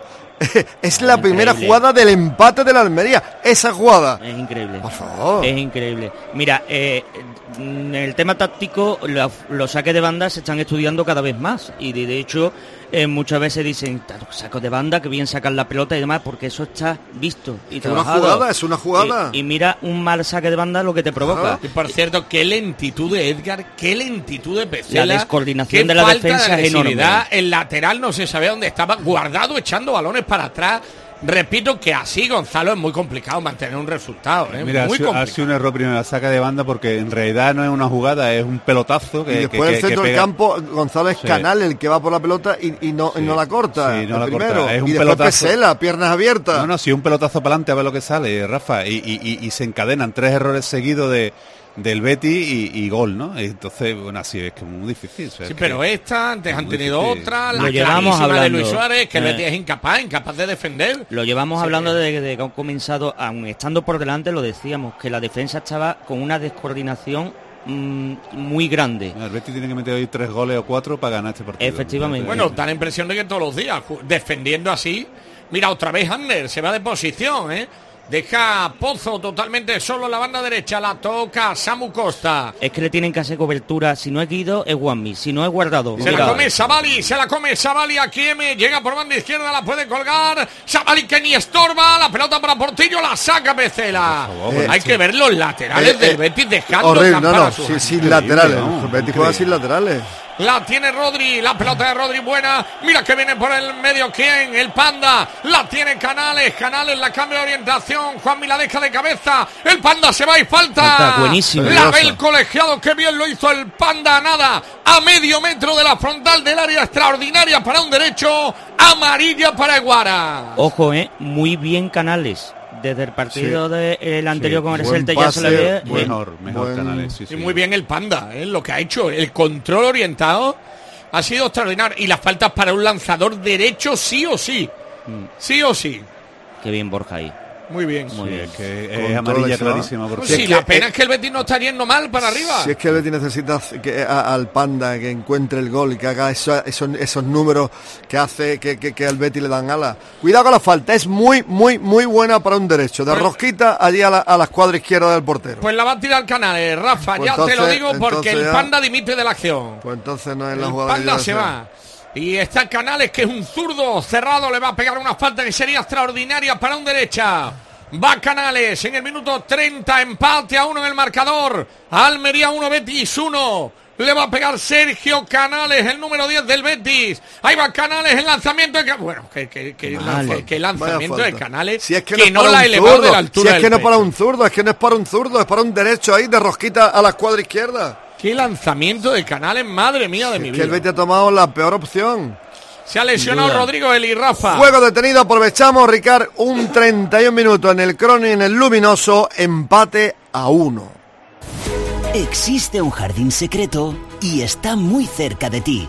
Es la primera jugada del empate de la Almería. Esa jugada. Es increíble. Por favor. Es increíble. Mira, eh, en el tema táctico, los, los saques de banda se están estudiando cada vez más. Y de, de hecho, eh, muchas veces dicen, sacos de banda, que bien sacar la pelota y demás, porque eso está visto y Es una trabajado. jugada, es una jugada. Y, y mira un mal saque de banda lo que te provoca. Y por cierto, qué lentitud de Edgar, qué lentitud de Pesela. La descoordinación qué de la falta defensa de es enorme. agresividad. El lateral no se sabía dónde estaba, Guardado echando balones para atrás. Repito que así, Gonzalo, es muy complicado mantener un resultado, ¿eh? Mira, muy ha sido, ha sido un error primero la saca de banda, porque en realidad no es una jugada, es un pelotazo que, y después que, el centro que del pega. campo, Gonzalo es Sí. Canal el que va por la pelota y, y, no, y no la corta. Sí, no el la primero. corta. Es un y después pelotazo. Pesela, piernas abiertas. No, no, si un pelotazo para adelante a ver lo que sale, Rafa, y, y, y, y se encadenan tres errores seguidos de del Betis y, y gol, ¿no? Entonces, bueno, así es que es muy difícil. O sea, Sí, es pero que esta, antes han muy tenido difícil. otra, la Lo llevamos clarísima de hablando. Luis Suárez, que el Eh. Betis es incapaz, incapaz de defender. Lo llevamos Sí. hablando de, de que han comenzado, aun estando por delante, lo decíamos, que la defensa estaba con una descoordinación mmm, muy grande. El Betis tiene que meter hoy tres goles o cuatro para ganar este partido. Efectivamente. Bueno, da la impresión de que todos los días, ju- defendiendo así, mira, otra vez Ander, se va de posición, ¿eh? Deja a Pozo totalmente solo en la banda derecha, la toca Samu Costa. Es que le tienen que hacer cobertura. Si no es Guido, es Juanmi. Si no es Guardado. Se Mira, la come Savali, se la come Savali a Kieme, llega por banda izquierda, la puede colgar. Savali que ni estorba, la pelota para Portillo, la saca Pesela. Eh, Hay sí. que ver los laterales Eh, del eh, Betis dejando Horrible, campar no, no, a su sí, gente. sin laterales. no, El Betis juega sin laterales. La tiene Rodri, la pelota de Rodri buena. Mira que viene por el medio, ¿quién? El Panda. La tiene Canales, Canales la cambia de orientación. Juanmi la deja de cabeza. El Panda se va y falta. Falta, buenísimo. La ve el colegiado, que bien lo hizo el Panda. Nada, a medio metro de la frontal del área, extraordinaria para un derecho. Amarilla para Eguara. Ojo, eh, muy bien Canales. Desde el partido Sí. del anterior Sí, con el buen Celta ya se le pase, ve. buen- Mejor, mejor buen- Canales, sí, Y sí. muy bien el Panda, ¿eh? Lo que ha hecho. El control orientado ha sido extraordinario. Y las faltas para un lanzador derecho sí o sí. Sí o sí. Qué bien Borja ahí. Muy bien. Muy Sí, bien. es que Con es todo amarilla eso, clarísima. ¿no? Porque Pues sí, es que- la pena eh, es que el Betis no está yendo mal para arriba. Si es que el Betis necesita que, a- al Panda que encuentre el gol y que haga eso- esos, esos números que hace que, que, que al Betis le dan alas. Cuidado con la falta, es muy, muy, muy buena para un derecho. De Pues- rosquita allí a la, a la escuadra izquierda del portero. Pues la va a tirar Canales, Rafa, Pues ya te lo entonces- digo porque entonces el ya- Panda dimite de la acción. Pues entonces no es la El jugada que Panda yo se deseo. va. Y está Canales, que es un zurdo cerrado, le va a pegar una falta que sería extraordinaria para un derecha. Va Canales en el minuto treinta, empate a uno en el marcador. Almería uno, Betis uno. Le va a pegar Sergio Canales, el número diez del Betis. Ahí va Canales, el lanzamiento de... Ca- Bueno, que, que, que, Vale. que- que lanzamiento Vaya de falta. Canales. Si es que, que no, no es la para ha un elevado zurdo, de la altura si es del que no es para pecho. un zurdo, es que no es para un zurdo, es para un derecho ahí de rosquita a la escuadra izquierda. Qué lanzamiento de Canales, madre mía de mi Es vida. que el Betis ha tomado la peor opción. Se ha lesionado Sin duda. Rodrigo Eli, Rafa. Juego detenido, aprovechamos, Ricard, un treinta y un minutos en el Crony, en el Luminoso, empate a uno. Existe un jardín secreto y está muy cerca de ti.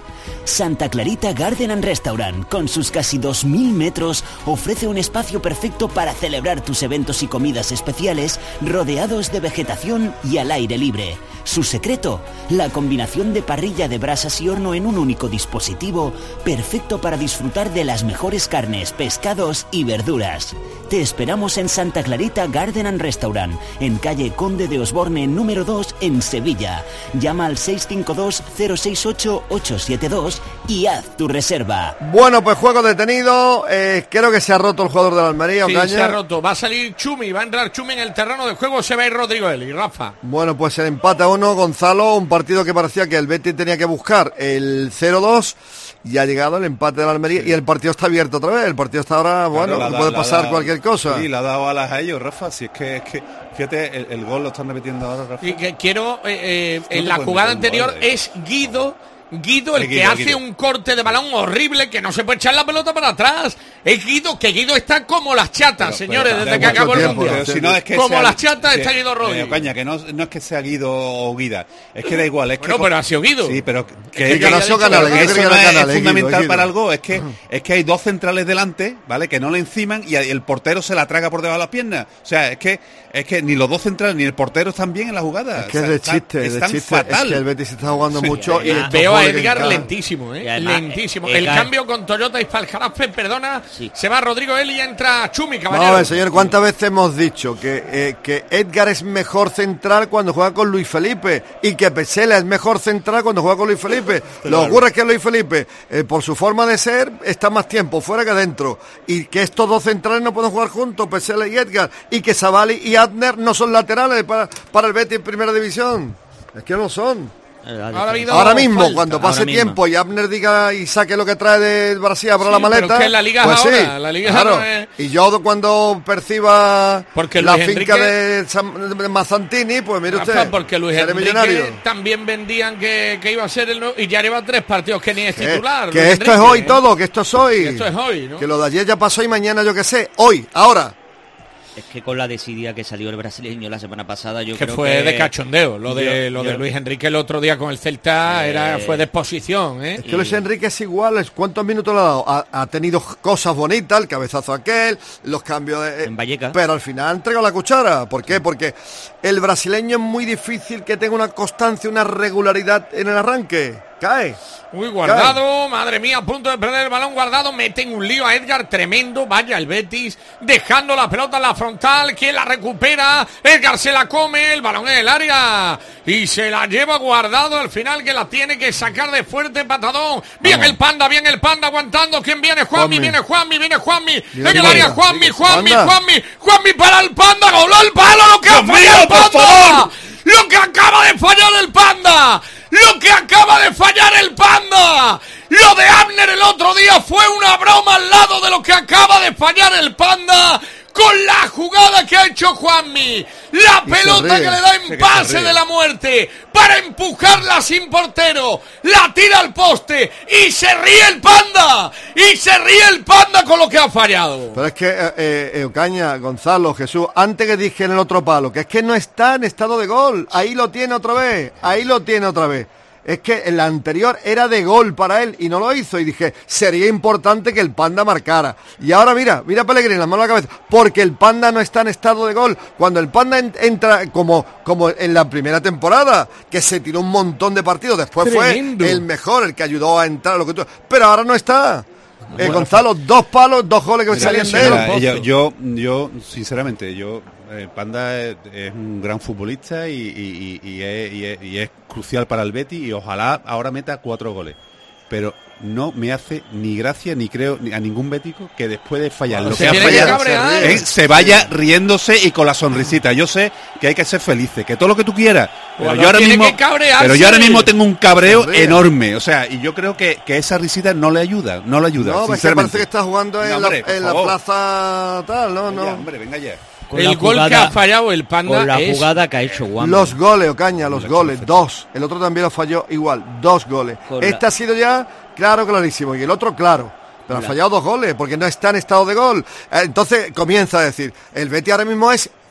Santa Clarita Garden and Restaurant, con sus casi dos mil metros, ofrece un espacio perfecto para celebrar tus eventos y comidas especiales, rodeados de vegetación y al aire libre. Su secreto, la combinación de parrilla de brasas y horno en un único dispositivo, perfecto para disfrutar de las mejores carnes, pescados y verduras. Te esperamos en Santa Clarita Garden and Restaurant, en calle Conde de Osborne número dos, en Sevilla. Llama al seis cinco dos, cero seis ocho, ocho siete dos y haz tu reserva. Bueno, pues juego detenido. Eh, creo que se ha roto el jugador de la Almería. Sí, Ocaña. se ha roto. Va a salir Chumi, va a entrar Chumi en el terreno de juego. Se va a ir Rodrigo Eli, Rafa. Bueno, pues el empate a uno, Gonzalo. Un partido que parecía que el Betis tenía que buscar el cero dos. Y ha llegado el empate de la Almería. Sí. Y el partido está abierto otra vez. El partido está ahora, bueno, claro, puede pasar dado, cualquier cosa. Sí, le ha dado alas a ellos, Rafa. Si es que, es que fíjate, el, el gol lo están repitiendo ahora, Rafa. Y que quiero, eh, eh, no en la jugada anterior es Guido. Guido, el, el Guido, que hace Guido. un corte de balón horrible, que no se puede echar la pelota para atrás. Es Guido, que Guido está como las chatas, pero, señores, pero, desde que acabó el mundial. Si no es que como sea, las chatas que, está Guido Rodríguez. Eh, Caña, que no, no es que sea Guido o Guida, es que da igual. Es bueno, que, pero ha sido Guido. Sí, pero que, que, que, que no sea canal, que eso que no es, canal, es fundamental Guido, Guido. para algo, es que es que hay dos centrales delante, ¿vale? Que no le enciman y el portero se la traga por debajo de las piernas. O sea, es que es que ni los dos centrales ni el portero están bien en la jugada. Es que o sea, es de chiste, es de chiste. Fatal. Es que el Betis está jugando sí, mucho. Y y veo a Edgar lentísimo, ¿eh? Además, lentísimo. Edgar. El cambio con Toyota y Spaljarafe, perdona, sí. se va Rodrigo Eli y entra Chumi, caballero. No, a ver, señor, ¿cuántas veces hemos dicho que, eh, que Edgar es mejor central cuando juega con Luis Felipe y que Pesela es mejor central cuando juega con Luis Felipe? Lo que ocurre es que Luis Felipe, eh, por su forma de ser, está más tiempo fuera que dentro, y que estos dos centrales no pueden jugar juntos, Pesela y Edgar, y que Savali y Adner no son laterales para, para el Betis en primera división. Es que no son. Ahora, ahora mismo, falta. cuando pase ahora tiempo y Abner diga y saque lo que trae de Brasil para sí, la maleta, pero es que la liga pues ahora, sí, la liga claro. no es... Y yo cuando perciba porque la Luis finca Enrique... de, San, de Mazzantini, pues mire Rafa, usted, porque Luis Enrique millonario. también vendían que, que iba a ser el nuevo, y ya lleva tres partidos que ni es que, titular. Que Luis esto Enrique, es hoy ¿eh? todo, que esto es hoy. Que esto es hoy, ¿no? Que lo de ayer ya pasó y mañana yo qué sé, hoy, ahora. Es que con la decidida que salió el brasileño la semana pasada, yo que creo fue que... de cachondeo. Lo de yo, lo de yo... Luis Enrique el otro día con el Celta eh... era fue de exposición, ¿eh? Es que Luis Enrique es igual. ¿Cuántos minutos le ha dado? Ha, ha tenido cosas bonitas, el cabezazo aquel, los cambios de... En Vallecas. Pero al final ha entregado la cuchara. ¿Por qué? Porque el brasileño es muy difícil que tenga una constancia, una regularidad en el arranque. Cae. Uy, Guardado, Cae. Madre mía, a punto de perder el balón. Guardado, mete en un lío a Edgar tremendo. Vaya el Betis, dejando la pelota en la frontal. ¿Quién la recupera? Edgar se la come, el balón en el área y se la lleva Guardado al final, que la tiene que sacar de fuerte patadón. Bien Vamos. el Panda, bien el Panda aguantando. ¿Quién viene? Juanmi, viene Juanmi, viene Juanmi. En el área, Juanmi, Juanmi, Juanmi, Juanmi para el Panda. Goló el palo, lo que ha fallado el Panda. Lo que acaba de fallar el Panda. Lo que acaba de fallar el Panda. Lo de Abner el otro día fue una broma al lado de lo que acaba de fallar el Panda con la jugada que ha hecho Juanmi. La pelota que le da en pase de la muerte para empujarla sin portero. La tira al poste y se ríe el Panda. Y se ríe el Panda con lo que ha fallado. Pero es que, eh, eh, Ocaña, Gonzalo, Jesús, antes que dije en el otro palo, que es que no está en estado de gol. Ahí lo tiene otra vez. Ahí lo tiene otra vez. Es que en la anterior era de gol para él y no lo hizo, y dije, sería importante que el Panda marcara. Y ahora mira, mira Pellegrini, la mano a la cabeza, porque el Panda no está en estado de gol. Cuando el Panda en, entra como, como en la primera temporada, que se tiró un montón de partidos, después Tremendo. fue el mejor, el que ayudó a entrar, lo que tú, pero ahora no está. Eh, Gonzalo, dos palos, dos goles que salían de él. Yo, yo, yo, sinceramente, yo, el Panda es, es un gran futbolista y, y, y, y, es, y, es, y es crucial para el Betis, y ojalá ahora meta cuatro goles. Pero no me hace ni gracia, ni creo ni a ningún bético que después de fallar lo que ha fallado se, se vaya riéndose y con la sonrisita. Yo sé que hay que ser felices, que todo lo que tú quieras, pero bueno, yo ahora mismo pero yo ahora mismo tengo un cabreo enorme, o sea, y yo creo que, que esa risita no le ayuda, no le ayuda. No, sinceramente. Es que parece que está jugando en, no, hombre, la, en la plaza tal, no, venga, no. Hombre, venga ya. Con el gol jugada, que ha fallado el Panda con la es... jugada que ha hecho Juan. Los goles, Ocaña, los goles, dos. El otro también lo falló igual, dos goles. Con este la... ha sido ya claro, clarísimo, y el otro claro. Pero la... ha fallado dos goles porque no está en estado de gol. Entonces comienza a decir, el Betis ahora mismo es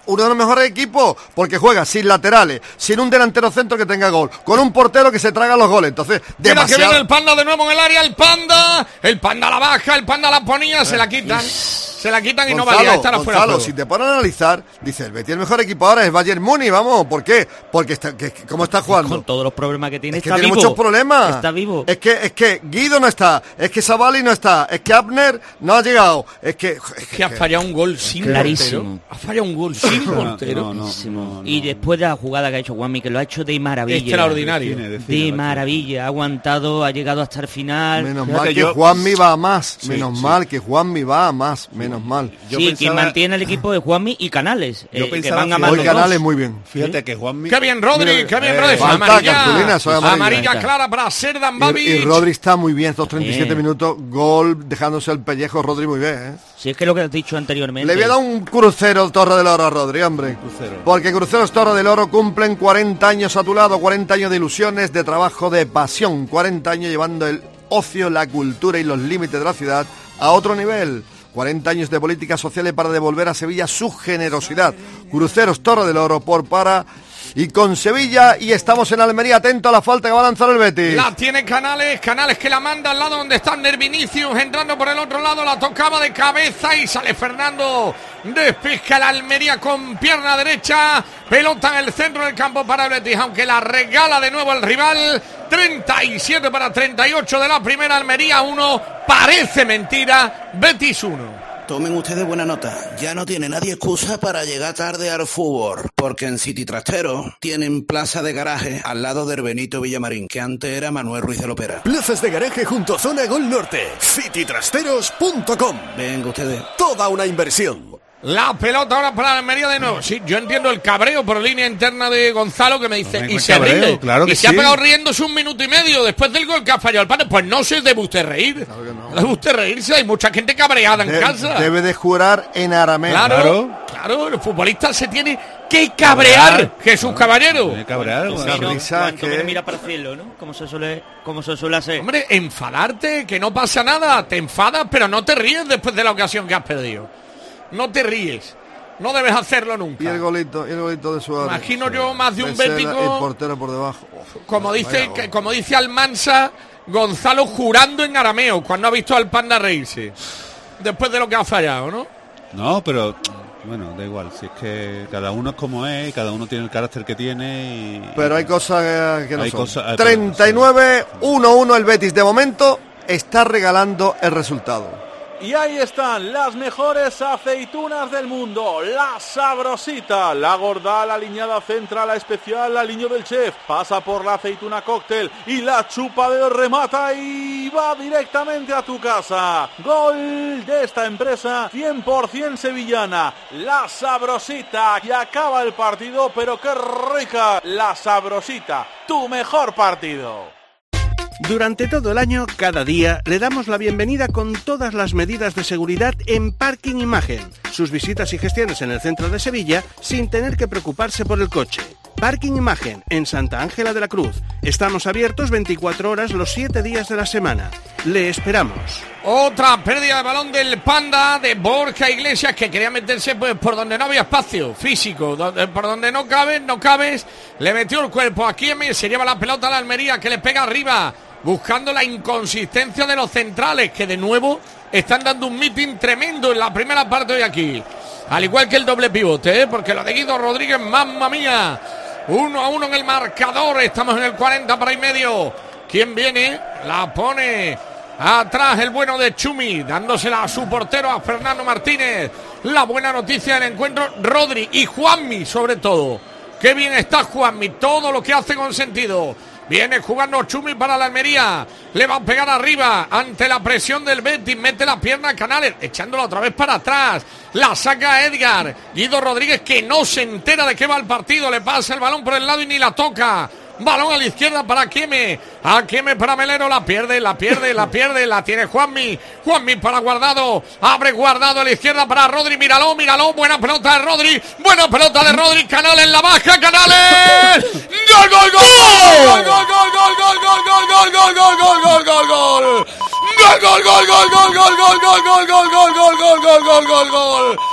uno de los mejores equipos, porque juega sin laterales, sin un delantero centro que tenga gol, con un portero que se traga los goles. Entonces, demasiado... Mira que viene el Panda de nuevo en el área, el Panda, el Panda la baja, el Panda la ponía, eh, se la quitan. Se la quitan y Gonzalo, no valía, estará fuera. Gonzalo, si te ponen a analizar, dice, el Betis el mejor equipo ahora es Bayern Múnich, vamos, ¿por qué? Porque está, que, ¿cómo está jugando? Con todos los problemas que tiene, es que está tiene vivo. muchos problemas. Está vivo. Es que, es que Guido no está, es que Savali no está, es que Abner no ha llegado, es que... Es que, que ha fallado un gol sin clarísimo. portero. Ha fallado un gol sin portero. No, no, no, no, no. Y después de la jugada que ha hecho Juanmi, que lo ha hecho de maravilla. Extraordinario. De, de maravilla, ha aguantado, ha llegado hasta el final. Menos Fíjate mal que yo... Juanmi va a más, sí, menos sí. mal que Juanmi va a más, menos mal. Yo sí, pensaba... quien mantiene el equipo de Juanmi y Canales. Yo eh, pensaba que van a que hoy Canales muy bien. Fíjate ¿Sí? que Juanmi... Qué bien Rodri, Mira, qué bien eh, Rodri. falta, Amarilla, cartulina, soy amarilla. amarilla clara para Serdan Babic. Y, y Rodri está muy bien, estos treinta y siete bien. minutos, gol, dejándose el pellejo, Rodri muy bien, ¿eh? Si es que lo que has dicho anteriormente. Le voy a dar un crucero al Torre del Oro a Rodri, hombre. Crucero. Porque Cruceros Torre del Oro cumplen cuarenta años a tu lado, cuarenta años de ilusiones, de trabajo, de pasión, cuarenta años llevando el ocio, la cultura y los límites de la ciudad a otro nivel. cuarenta años de políticas sociales para devolver a Sevilla su generosidad. Cruceros Torre del Oro por para y con Sevilla, y estamos en Almería, atento a la falta que va a lanzar el Betis. La tiene Canales, Canales que la manda al lado donde está Nervinicius, entrando por el otro lado, la tocaba de cabeza y sale Fernando, despesca la Almería con pierna derecha, pelota en el centro del campo para el Betis, aunque la regala de nuevo el rival. Treinta y siete para treinta y ocho de la primera, Almería uno, parece mentira, Betis uno. Tomen ustedes buena nota, ya no tiene nadie excusa para llegar tarde al fútbol, porque en City Trastero tienen plaza de garaje al lado del Benito Villamarín, que antes era Manuel Ruiz de Lopera. Plazas de garaje junto a Zona Gol Norte, city trasteros punto com. Venga ustedes. Toda una inversión. La pelota ahora para la Almería de nuevo. Sí, yo entiendo el cabreo por línea interna de Gonzalo que me dice, no y se cabreo, ríe. Claro que y sí. se ha pegado riéndose un minuto y medio después del gol que ha fallado el padre. Pues no se debe usted reír. Claro que no. Debe usted reírse, hay mucha gente cabreada en De, casa. Debe de jurar en arameo. Claro, claro, claro, el futbolista se tiene que cabrear, cabrear. Jesús Caballero. Tiene que cabrear, esa bueno, risa cuanto que... me mira para el cielo, ¿no? Como se suele, como se suele hacer. Hombre, enfadarte, que no pasa nada. Te enfadas, pero no te ríes después de la ocasión que has perdido. No te ríes. No debes hacerlo nunca. Y el golito, y el golito de Suárez. Imagino yo más de un Pesela, bético. el portero por debajo. Uf, como dice, vaya, que, como dice Almansa, Gonzalo jurando en arameo cuando ha visto al Panda reírse. Después de lo que ha fallado, ¿no? No, pero bueno, da igual. Si es que cada uno es como es, y cada uno tiene el carácter que tiene. Y, pero hay cosas que no hay son. Cosas, treinta y nueve uno uno el Betis. De momento está regalando el resultado. Y ahí están las mejores aceitunas del mundo, la Sabrosita, la gorda, la aliñada central, la especial, la aliño del chef, pasa por la aceituna cóctel y la chupa de remata y va directamente a tu casa. Gol de esta empresa cien por ciento sevillana, la Sabrosita, y acaba el partido, pero qué rica, la Sabrosita, tu mejor partido. Durante todo el año, cada día, le damos la bienvenida con todas las medidas de seguridad en Parking Imagen. Sus visitas y gestiones en el centro de Sevilla sin tener que preocuparse por el coche. Parking Imagen, en Santa Ángela de la Cruz. Estamos abiertos veinticuatro horas los siete días de la semana. Le esperamos. Otra pérdida de balón del Panda de Borja Iglesias, que quería meterse pues por donde no había espacio físico, donde, por donde no cabes, no cabes, le metió el cuerpo. Aquí se lleva la pelota a la Almería, que le pega arriba, buscando la inconsistencia de los centrales, que de nuevo están dando un meeting tremendo en la primera parte de aquí. Al igual que el doble pivote, ¿eh? Porque lo de Guido Rodríguez, mamma mía. Uno a uno en el marcador, estamos en el cuarenta para y medio. ¿Quién viene? La pone atrás el bueno de Chumi, dándosela a su portero, a Fernando Martínez. La buena noticia del encuentro, Rodri y Juanmi sobre todo. Qué bien está Juanmi, todo lo que hace con sentido. Viene jugando Chumi para la Almería. Le va a pegar arriba ante la presión del Betis. Mete la pierna a Canales, echándola otra vez para atrás. La saca Edgar. Guido Rodríguez, que no se entera de qué va el partido. Le pasa el balón por el lado y ni la toca. Balón a la izquierda para Kieme. A Kieme para Melero. La pierde, la pierde, la pierde. La tiene Juanmi. Juanmi para Guardado. Abre Guardado a la izquierda para Rodri. Míralo, míralo. Buena pelota de Rodri. Buena pelota de Rodri. Canales en la baja. Canales. ¡Gol, gol, gol! ¡Gol, gol, gol, gol, gol, gol, gol, gol, gol, gol, gol, gol, gol! ¡Gol, gol, gol, gol, gol, gol, gol, gol, gol, gol, gol, gol, gol, gol, gol, gol, gol!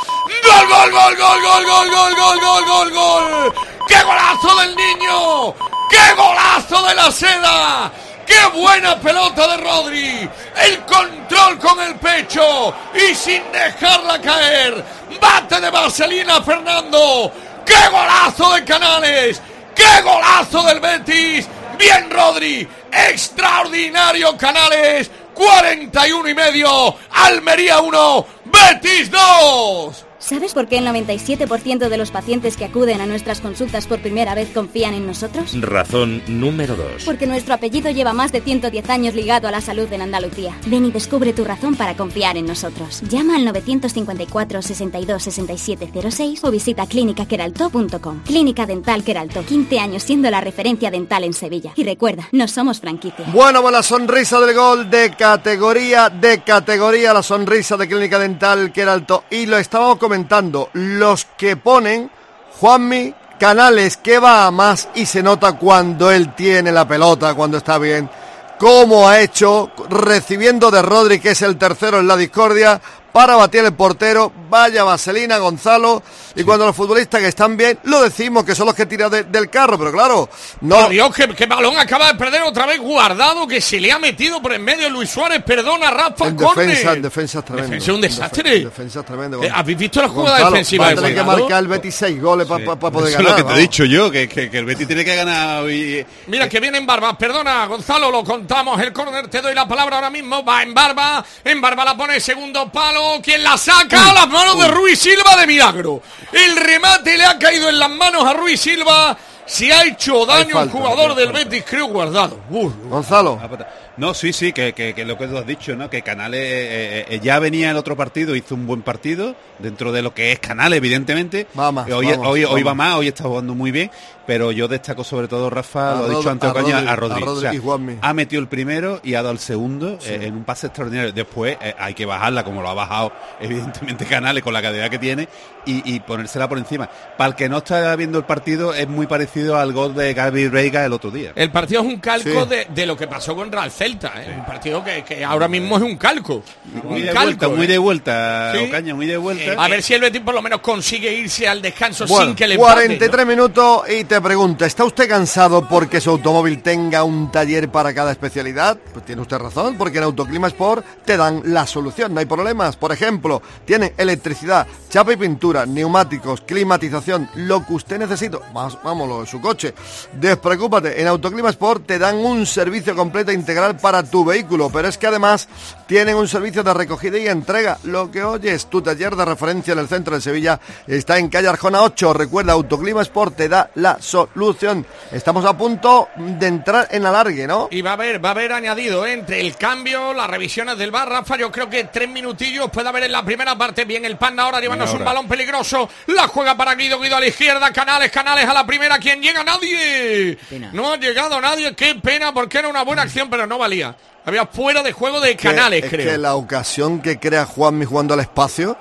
¡Gol, gol, gol, gol, gol, gol, gol, gol, gol, gol, gol! ¡Qué golazo del niño! ¡Qué golazo de la Seda! ¡Qué buena pelota de Rodri! El control con el pecho y sin dejarla caer. ¡Bate de vaselina Fernando! ¡Qué golazo de Canales! ¡Qué golazo del Betis! ¡Bien Rodri! ¡Extraordinario Canales! cuarenta y uno y medio. Almería uno, Betis dos. ¿Sabes por qué el noventa y siete por ciento de los pacientes que acuden a nuestras consultas por primera vez confían en nosotros? Razón número dos. Porque nuestro apellido lleva más de ciento diez años ligado a la salud en Andalucía. Ven y descubre tu razón para confiar en nosotros. Llama al novecientos cincuenta y cuatro, sesenta y dos, sesenta y siete cero seis o visita clínica queralto punto com. Clínica Dental Queralto, quince años siendo la referencia dental en Sevilla. Y recuerda, no somos franquicia. Bueno, pues la sonrisa del gol de categoría, de categoría, la sonrisa de Clínica Dental Queralto. Y lo estábamos comentando. Los que ponen Juanmi Canales, que va a más y se nota cuando él tiene la pelota, cuando está bien, como ha hecho recibiendo de Rodri, que es el tercero en la discordia, para batir el portero. Vaya vaselina, Gonzalo. Y sí, cuando los futbolistas que están bien, lo decimos, que son los que tiran de, del carro, pero claro, no. Por Dios, que, que balón acaba de perder otra vez Guardado, que se le ha metido por en medio Luis Suárez, perdona, Rafa, en córner. defensa, en defensa es tremendo. Defensa es un desastre. Defensa es tremendo. Eh, ¿Habéis visto la jugada Gonzalo, defensiva va a de tener que Guardado? marcar el Betis seis goles para sí, pa, pa poder eso ganar. Es lo que te ¿no? he dicho yo, que, que, que el Betis tiene que ganar. Y... Mira que viene en Barba, perdona, Gonzalo, lo contamos, el córner, te doy la palabra ahora mismo, va en Barba, en Barba la pone segundo palo, ¿quién la saca? A las manos uy. de Ruiz Silva de milagro. El remate le ha caído en las manos a Ruiz Silva, se ha hecho daño falta, un jugador del falta. Betis, creo, Guardado. Uh, Gonzalo. No, sí, sí, que, que, que lo que tú has dicho, ¿no? Que Canales eh, eh, ya venía el otro partido, hizo un buen partido, dentro de lo que es Canales, evidentemente. Va más, hoy, vamos, hoy, vamos. hoy va más, hoy está jugando muy bien, pero yo destaco sobre todo, Rafa, a lo Rod, he dicho antes, a Ocaña, Rodri, a Rodri. A Rodri o sea, y Juanmi. ha metido el primero y ha dado el segundo sí. eh, en un pase extraordinario. Después eh, hay que bajarla, como lo ha bajado, evidentemente, Canales, con la calidad que tiene, y, y ponérsela por encima. Para el que no está viendo el partido, es muy parecido al gol de Gaby Veiga el otro día. El partido es un calco sí. de, de lo que pasó contra el Celta, ¿eh? Sí. Un partido que, que ahora mismo es un calco. Muy un de calco, vuelta, ¿eh? muy de vuelta, ¿Sí? Ocaña, muy de vuelta. Eh, a ver si el Betis por lo menos consigue irse al descanso bueno, sin que le cuarenta y tres empate, ¿no? minutos y te pregunto, ¿está usted cansado porque su automóvil tenga un taller para cada especialidad? Pues tiene usted razón, porque en Autoclima Sport te dan la solución, no hay problemas. Por ejemplo, tienen electricidad, chapa y pintura, neumáticos, climatización, lo que usted necesite. Vamos, vámonos, en su coche. Despreocúpate, en Autoclima Sport te dan un servicio completo e integral para tu vehículo, pero es que además tienen un servicio de recogida y entrega. Lo que oyes, tu taller de referencia en el centro de Sevilla está en calle Arjona ocho. Recuerda, Autoclima Sport te da la solución. Estamos a punto de entrar en alargue, ¿no? Y va a haber, va a haber añadido, ¿eh? Entre el cambio, las revisiones del bar, Rafa, yo creo que tres minutillos puede haber en la primera parte. Bien el Panda ahora llevándose un balón peligroso, la juega para Guido, Guido a la izquierda, Canales, Canales a la primera, ¿quién llega? Nadie. Pena. No ha llegado nadie, qué pena, porque era una buena acción, pero no valía. Había fuera de juego de Canales, que, creo. Es que la ocasión que crea Juanmi jugando al espacio.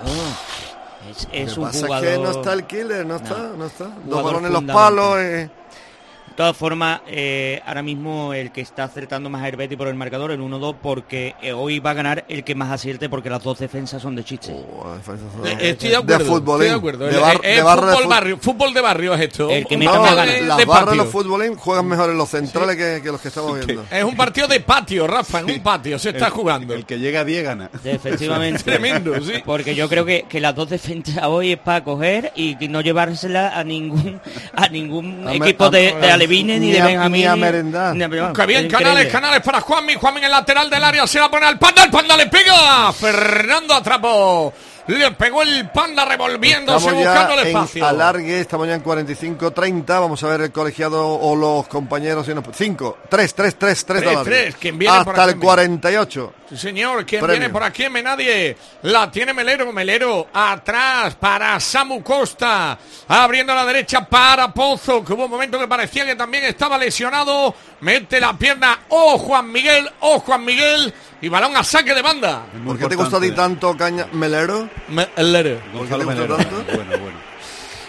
Oh, es es Lo un que pasa jugador... es que no está el killer, no, no está, no está. Dos balones en los fundamental. palos. Eh. De todas formas, eh, ahora mismo el que está acertando más a Betis por el marcador, el uno dos, porque eh, hoy va a ganar el que más acierte, porque las dos defensas son de chiste. Oh, eh, estoy de acuerdo. De fútbol, estoy de acuerdo. De bar, eh, de barrio fútbol, de fut... barrio, fútbol de barrio es esto. El que un meta no, más gana. de, Las de barras de patio. los futbolín juegan mejor en los centrales sí. que, que los que estamos viendo. Es un partido de patio, Rafa, en un patio se está el, jugando. El que llega a diez gana. Efectivamente. Tremendo, sí. Porque yo creo que, que las dos defensas hoy es para coger y no llevársela a ningún a ningún a equipo me, de, de Alevines ni de Benjamín. Ni a merendar. Que bien, Canales, Canales para Juanmi, Juanmi en el lateral del área, se la pone al Panda, el Panda le pega, Fernando atrapó, le pegó el Panda revolviéndose, estamos buscando ya el espacio. En alargue, estamos ya en cuarenta y cinco treinta, vamos a ver el colegiado o los compañeros, cinco, tres, tres, tres, tres de alargue. ¿Quién viene hasta por aquí? el cuarenta y ocho. Sí, señor, ¿quién Premio. viene por aquí? Me nadie. La tiene Melero, Melero atrás para Samu Costa, abriendo a la derecha para Pozo, que hubo un momento que parecía que también estaba lesionado, mete la pierna, oh Juan Miguel, oh Juan Miguel, y balón a saque de banda. ¿Por qué te gusta a ti tanto, Caña Melero? Melero. ¿Por qué te gusta tanto? Bueno, bueno.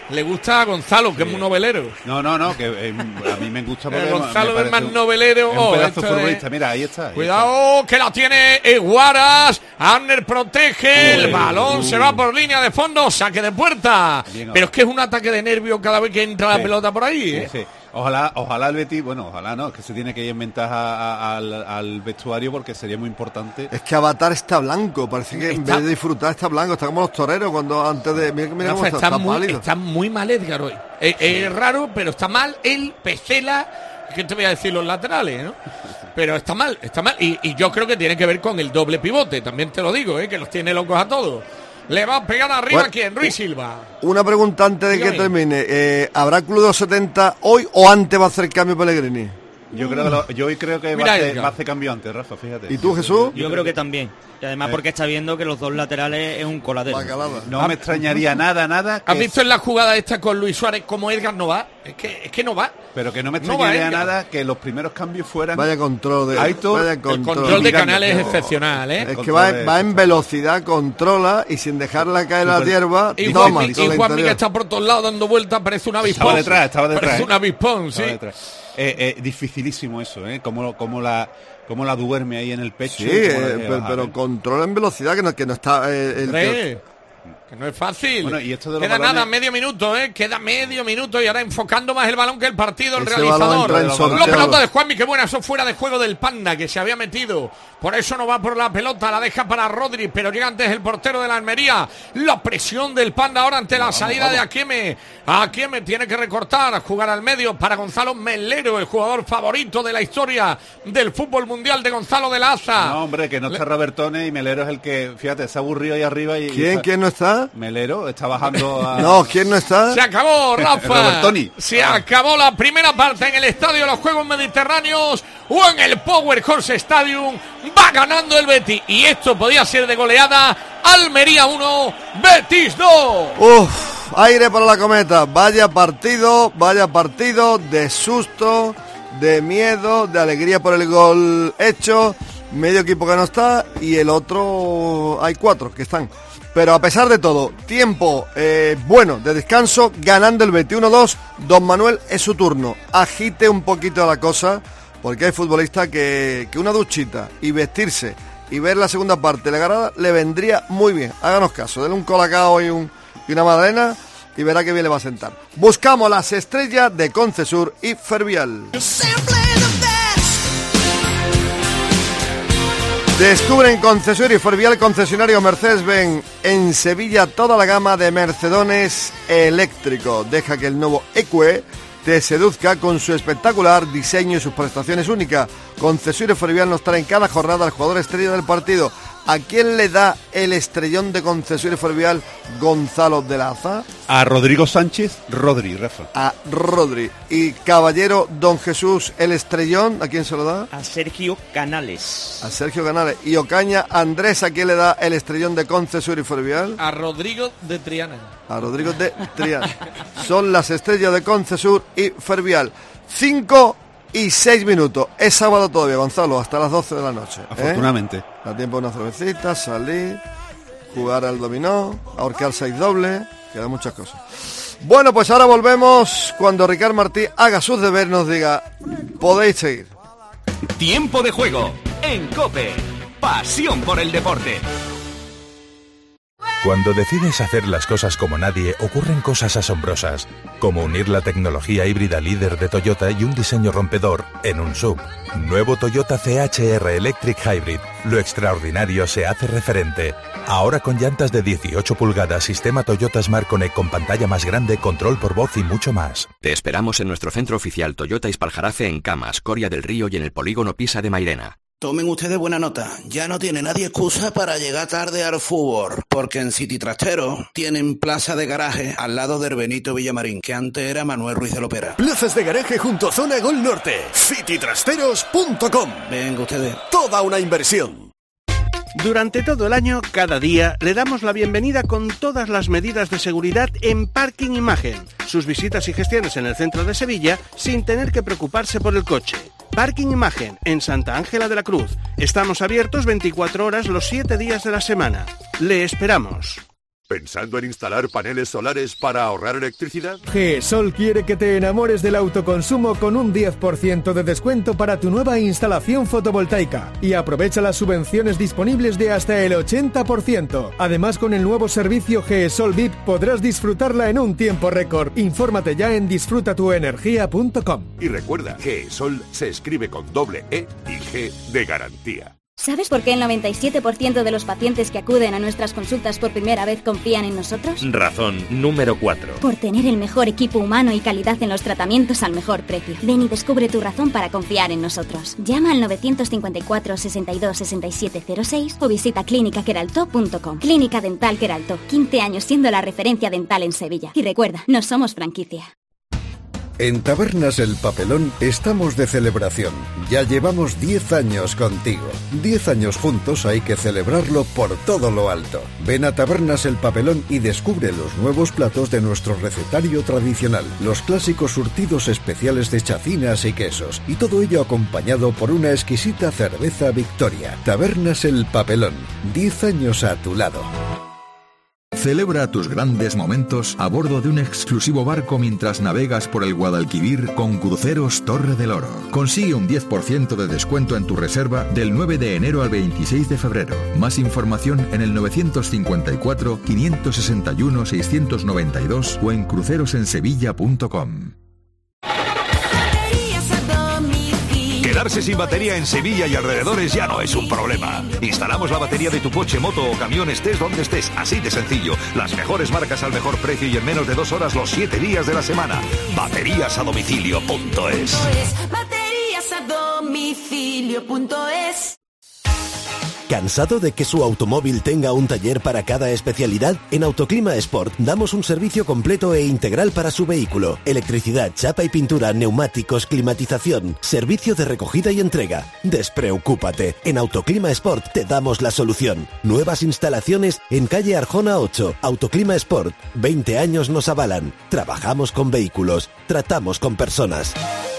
Le gusta a Gonzalo, que sí. es muy novelero. No, no, no, que eh, a mí me gusta porque Gonzalo me es más un, novelero. Es un pedazo oh, futbolista, es... mira, ahí está. Ahí Cuidado, está. que la tiene Eguaras. Arner protege, Uy, el balón uy. se va por línea de fondo, saque de puerta. Bien, pero es que es un ataque de nervios cada vez que entra sí. la pelota por ahí. ¿eh? Sí, sí. Ojalá, ojalá el Betis, bueno, ojalá no, es que se tiene que ir en ventaja a, a, al, al vestuario porque sería muy importante. Es que Avatar está blanco, parece que está... en vez de disfrutar está blanco, está como los toreros cuando antes de... Mira, mira no, cómo está, está, está, está, muy, pálido. está muy mal Edgar hoy. Es, es raro, pero está mal el Pecela, que te voy a decir los laterales, ¿no? Pero está mal, está mal. Y, y yo creo que tiene que ver con el doble pivote, también te lo digo, ¿eh? Que los tiene locos a todos. Le va a pegar arriba bueno, quién, Ruiz Silva. Una pregunta antes de Dígame. que termine. Eh, ¿Habrá Club de los setenta hoy o antes va a hacer cambio Pellegrini? Yo creo que lo, yo hoy creo que va a, hacer, va a hacer cambio antes, Rafa, fíjate. ¿Y tú, Jesús? Yo creo que también. Y además porque está viendo que los dos laterales es un coladero. No me extrañaría nada, nada. ¿Has visto en la jugada esta con Luis Suárez cómo Edgar no va? Es que, es que no va. Pero que no me extrañaría no nada que los primeros cambios fueran... Vaya control de... Aitor, vaya control. El control de Canales es excepcional, ¿eh? Es que va, va en velocidad, controla y sin dejarla caer Super. la hierba, y toma. Juan, y Juan Miguel está por todos lados dando vueltas, parece un avispón. Estaba detrás, estaba detrás. Parece ¿eh? un avispón, sí. Eh, eh, dificilísimo eso, ¿eh? Como, como la... Cómo la duerme ahí en el pecho. Sí, eh, pero, pero controla en velocidad, que no, que no está... Eh, el que, que no es fácil. Bueno, y esto de los Queda balones... nada, medio minuto, ¿eh? Queda medio minuto y ahora enfocando más el balón que el partido, el Ese realizador. La pelota de Juanmi, que buena, eso fuera de juego del Panda, que se había metido. Por eso no va por la pelota, la deja para Rodri, pero llega antes el portero de la Almería. La presión del Panda ahora ante la vamos, salida vamos. de Akieme. Akieme tiene que recortar, jugar al medio para Gonzalo Melero, el jugador favorito de la historia del fútbol mundial de Gonzalo de la Aza. No, hombre, que no está Le... Robertone y Melero es el que, fíjate, se ha aburrido ahí arriba. Y, ¿Quién, y está... quién no está? Melero, está bajando a... No, ¿quién no está? Se acabó, Rafa. Robertoni. Se ah. acabó la primera parte en el Estadio de los Juegos Mediterráneos o en el Power Horse Stadium. Va ganando el Betis y esto podía ser de goleada. Almería uno, Betis dos. Uf, aire para la cometa. Vaya partido, vaya partido de susto, de miedo, de alegría por el gol hecho. Medio equipo que no está y el otro hay cuatro que están. Pero a pesar de todo, tiempo eh, bueno de descanso, ganando el Betis uno dos. Don Manuel, es su turno. Agite un poquito la cosa, porque hay futbolistas que, que una duchita y vestirse y ver la segunda parte de la garada le vendría muy bien. Háganos caso, denle un colacao y, un, y una madalena y verá que bien le va a sentar. Buscamos las estrellas de Concesur y Fervial. Descubre en Concesur y Fervial, concesionario Mercedes-Benz en Sevilla, toda la gama de Mercedones eléctricos. Deja que el nuevo E Q E te seduzca con su espectacular diseño y sus prestaciones únicas. Concesur y Fervial nos trae en cada jornada al jugador estrella del partido. ¿A quién le da el estrellón de Concesur y Fervial Gonzalo de la Aza? A Rodrigo Sánchez, Rodri, Rafa. A Rodri. Y caballero Don Jesús, el estrellón, ¿a quién se lo da? A Sergio Canales. A Sergio Canales. Y Ocaña, Andrés, ¿a quién le da el estrellón de Concesur y Fervial? A Rodrigo de Triana. A Rodrigo de Triana. Son las estrellas de Concesur y Fervial. Cinco y seis minutos. Es sábado todavía, Gonzalo, hasta las doce de la noche. Afortunadamente. ¿Eh? Da tiempo de una cervecita, salir, jugar al dominó, ahorcar seis dobles, quedan muchas cosas. Bueno, pues ahora volvemos cuando Ricard Martí haga sus deberes y nos diga, podéis seguir. Tiempo de juego en COPE. Pasión por el deporte. Cuando decides hacer las cosas como nadie, ocurren cosas asombrosas, como unir la tecnología híbrida líder de Toyota y un diseño rompedor en un S U V. Nuevo Toyota C H R Electric Hybrid. Lo extraordinario se hace referente. Ahora con llantas de dieciocho pulgadas, sistema Toyota Smart Connect con pantalla más grande, control por voz y mucho más. Te esperamos en nuestro centro oficial Toyota Ispaljarafe en Camas, Coria del Río y en el polígono Pisa de Mairena. Tomen ustedes buena nota, ya no tiene nadie excusa para llegar tarde al fútbol, porque en City Trastero tienen plaza de garaje al lado del Benito Villamarín, que antes era Manuel Ruiz de Lopera. Plazas de garaje junto a Zona Gol Norte. city trasteros punto com. Venga ustedes. Toda una inversión. Durante todo el año, cada día, le damos la bienvenida con todas las medidas de seguridad en Parking Imagen. Sus visitas y gestiones en el centro de Sevilla sin tener que preocuparse por el coche. Parking Imagen, en Santa Ángela de la Cruz. Estamos abiertos veinticuatro horas los siete días de la semana. Le esperamos. ¿Pensando en instalar paneles solares para ahorrar electricidad? GESOL quiere que te enamores del autoconsumo con un diez por ciento de descuento para tu nueva instalación fotovoltaica y aprovecha las subvenciones disponibles de hasta el ochenta por ciento. Además, con el nuevo servicio GESOL V I P podrás disfrutarla en un tiempo récord. Infórmate ya en disfruta tu energía punto com. Y recuerda, GESOL se escribe con doble E y G de garantía. ¿Sabes por qué el noventa y siete por ciento de los pacientes que acuden a nuestras consultas por primera vez confían en nosotros? Razón número cuatro. Por tener el mejor equipo humano y calidad en los tratamientos al mejor precio. Ven y descubre tu razón para confiar en nosotros. Llama al nueve cinco cuatro, sesenta y dos, sesenta y siete cero seis o visita clínica queraltó punto com. Clínica Dental Queraltó, quince años siendo la referencia dental en Sevilla. Y recuerda, no somos franquicia. En Tabernas El Papelón estamos de celebración. Ya llevamos diez años contigo. diez años juntos hay que celebrarlo por todo lo alto. Ven a Tabernas El Papelón y descubre los nuevos platos de nuestro recetario tradicional, los clásicos surtidos especiales de chacinas y quesos, y todo ello acompañado por una exquisita cerveza Victoria. Tabernas El Papelón, diez años a tu lado. Celebra tus grandes momentos a bordo de un exclusivo barco mientras navegas por el Guadalquivir con Cruceros Torre del Oro. Consigue un diez por ciento de descuento en tu reserva del nueve de enero al veintiséis de febrero. Más información en el nueve cinco cuatro, cinco seis uno, seis nueve dos o en cruceros en sevilla punto com. Quedarse sin batería en Sevilla y alrededores ya no es un problema. Instalamos la batería de tu coche, moto o camión estés donde estés, así de sencillo. Las mejores marcas al mejor precio y en menos de dos horas los siete días de la semana. Baterías a domicilio punto es. Baterías a domicilio punto es. ¿Cansado de que su automóvil tenga un taller para cada especialidad? En Autoclima Sport damos un servicio completo e integral para su vehículo. Electricidad, chapa y pintura, neumáticos, climatización, servicio de recogida y entrega. Despreocúpate, en Autoclima Sport te damos la solución. Nuevas instalaciones en calle Arjona ocho. Autoclima Sport, veinte años nos avalan. Trabajamos con vehículos, tratamos con personas.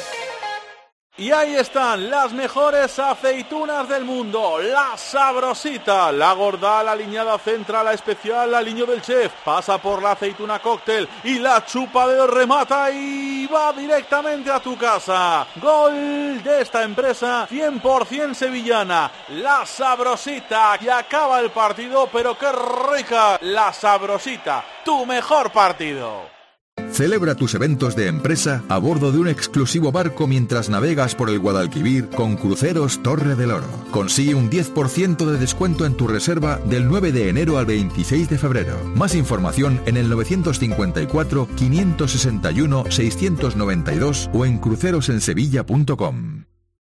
Y ahí están las mejores aceitunas del mundo, la Sabrosita, la gorda, la aliñada central, la especial, la aliño del chef, pasa por la aceituna cóctel y la chupa de remata y va directamente a tu casa. Gol de esta empresa cien por ciento sevillana, la Sabrosita, y acaba el partido, pero qué rica, la Sabrosita, tu mejor partido. Celebra tus eventos de empresa a bordo de un exclusivo barco mientras navegas por el Guadalquivir con Cruceros Torre del Oro. Consigue un diez por ciento de descuento en tu reserva del nueve de enero al veintiséis de febrero. Más información en el nueve cinco cuatro, cinco seis uno, seis nueve dos o en cruceros en sevilla punto com.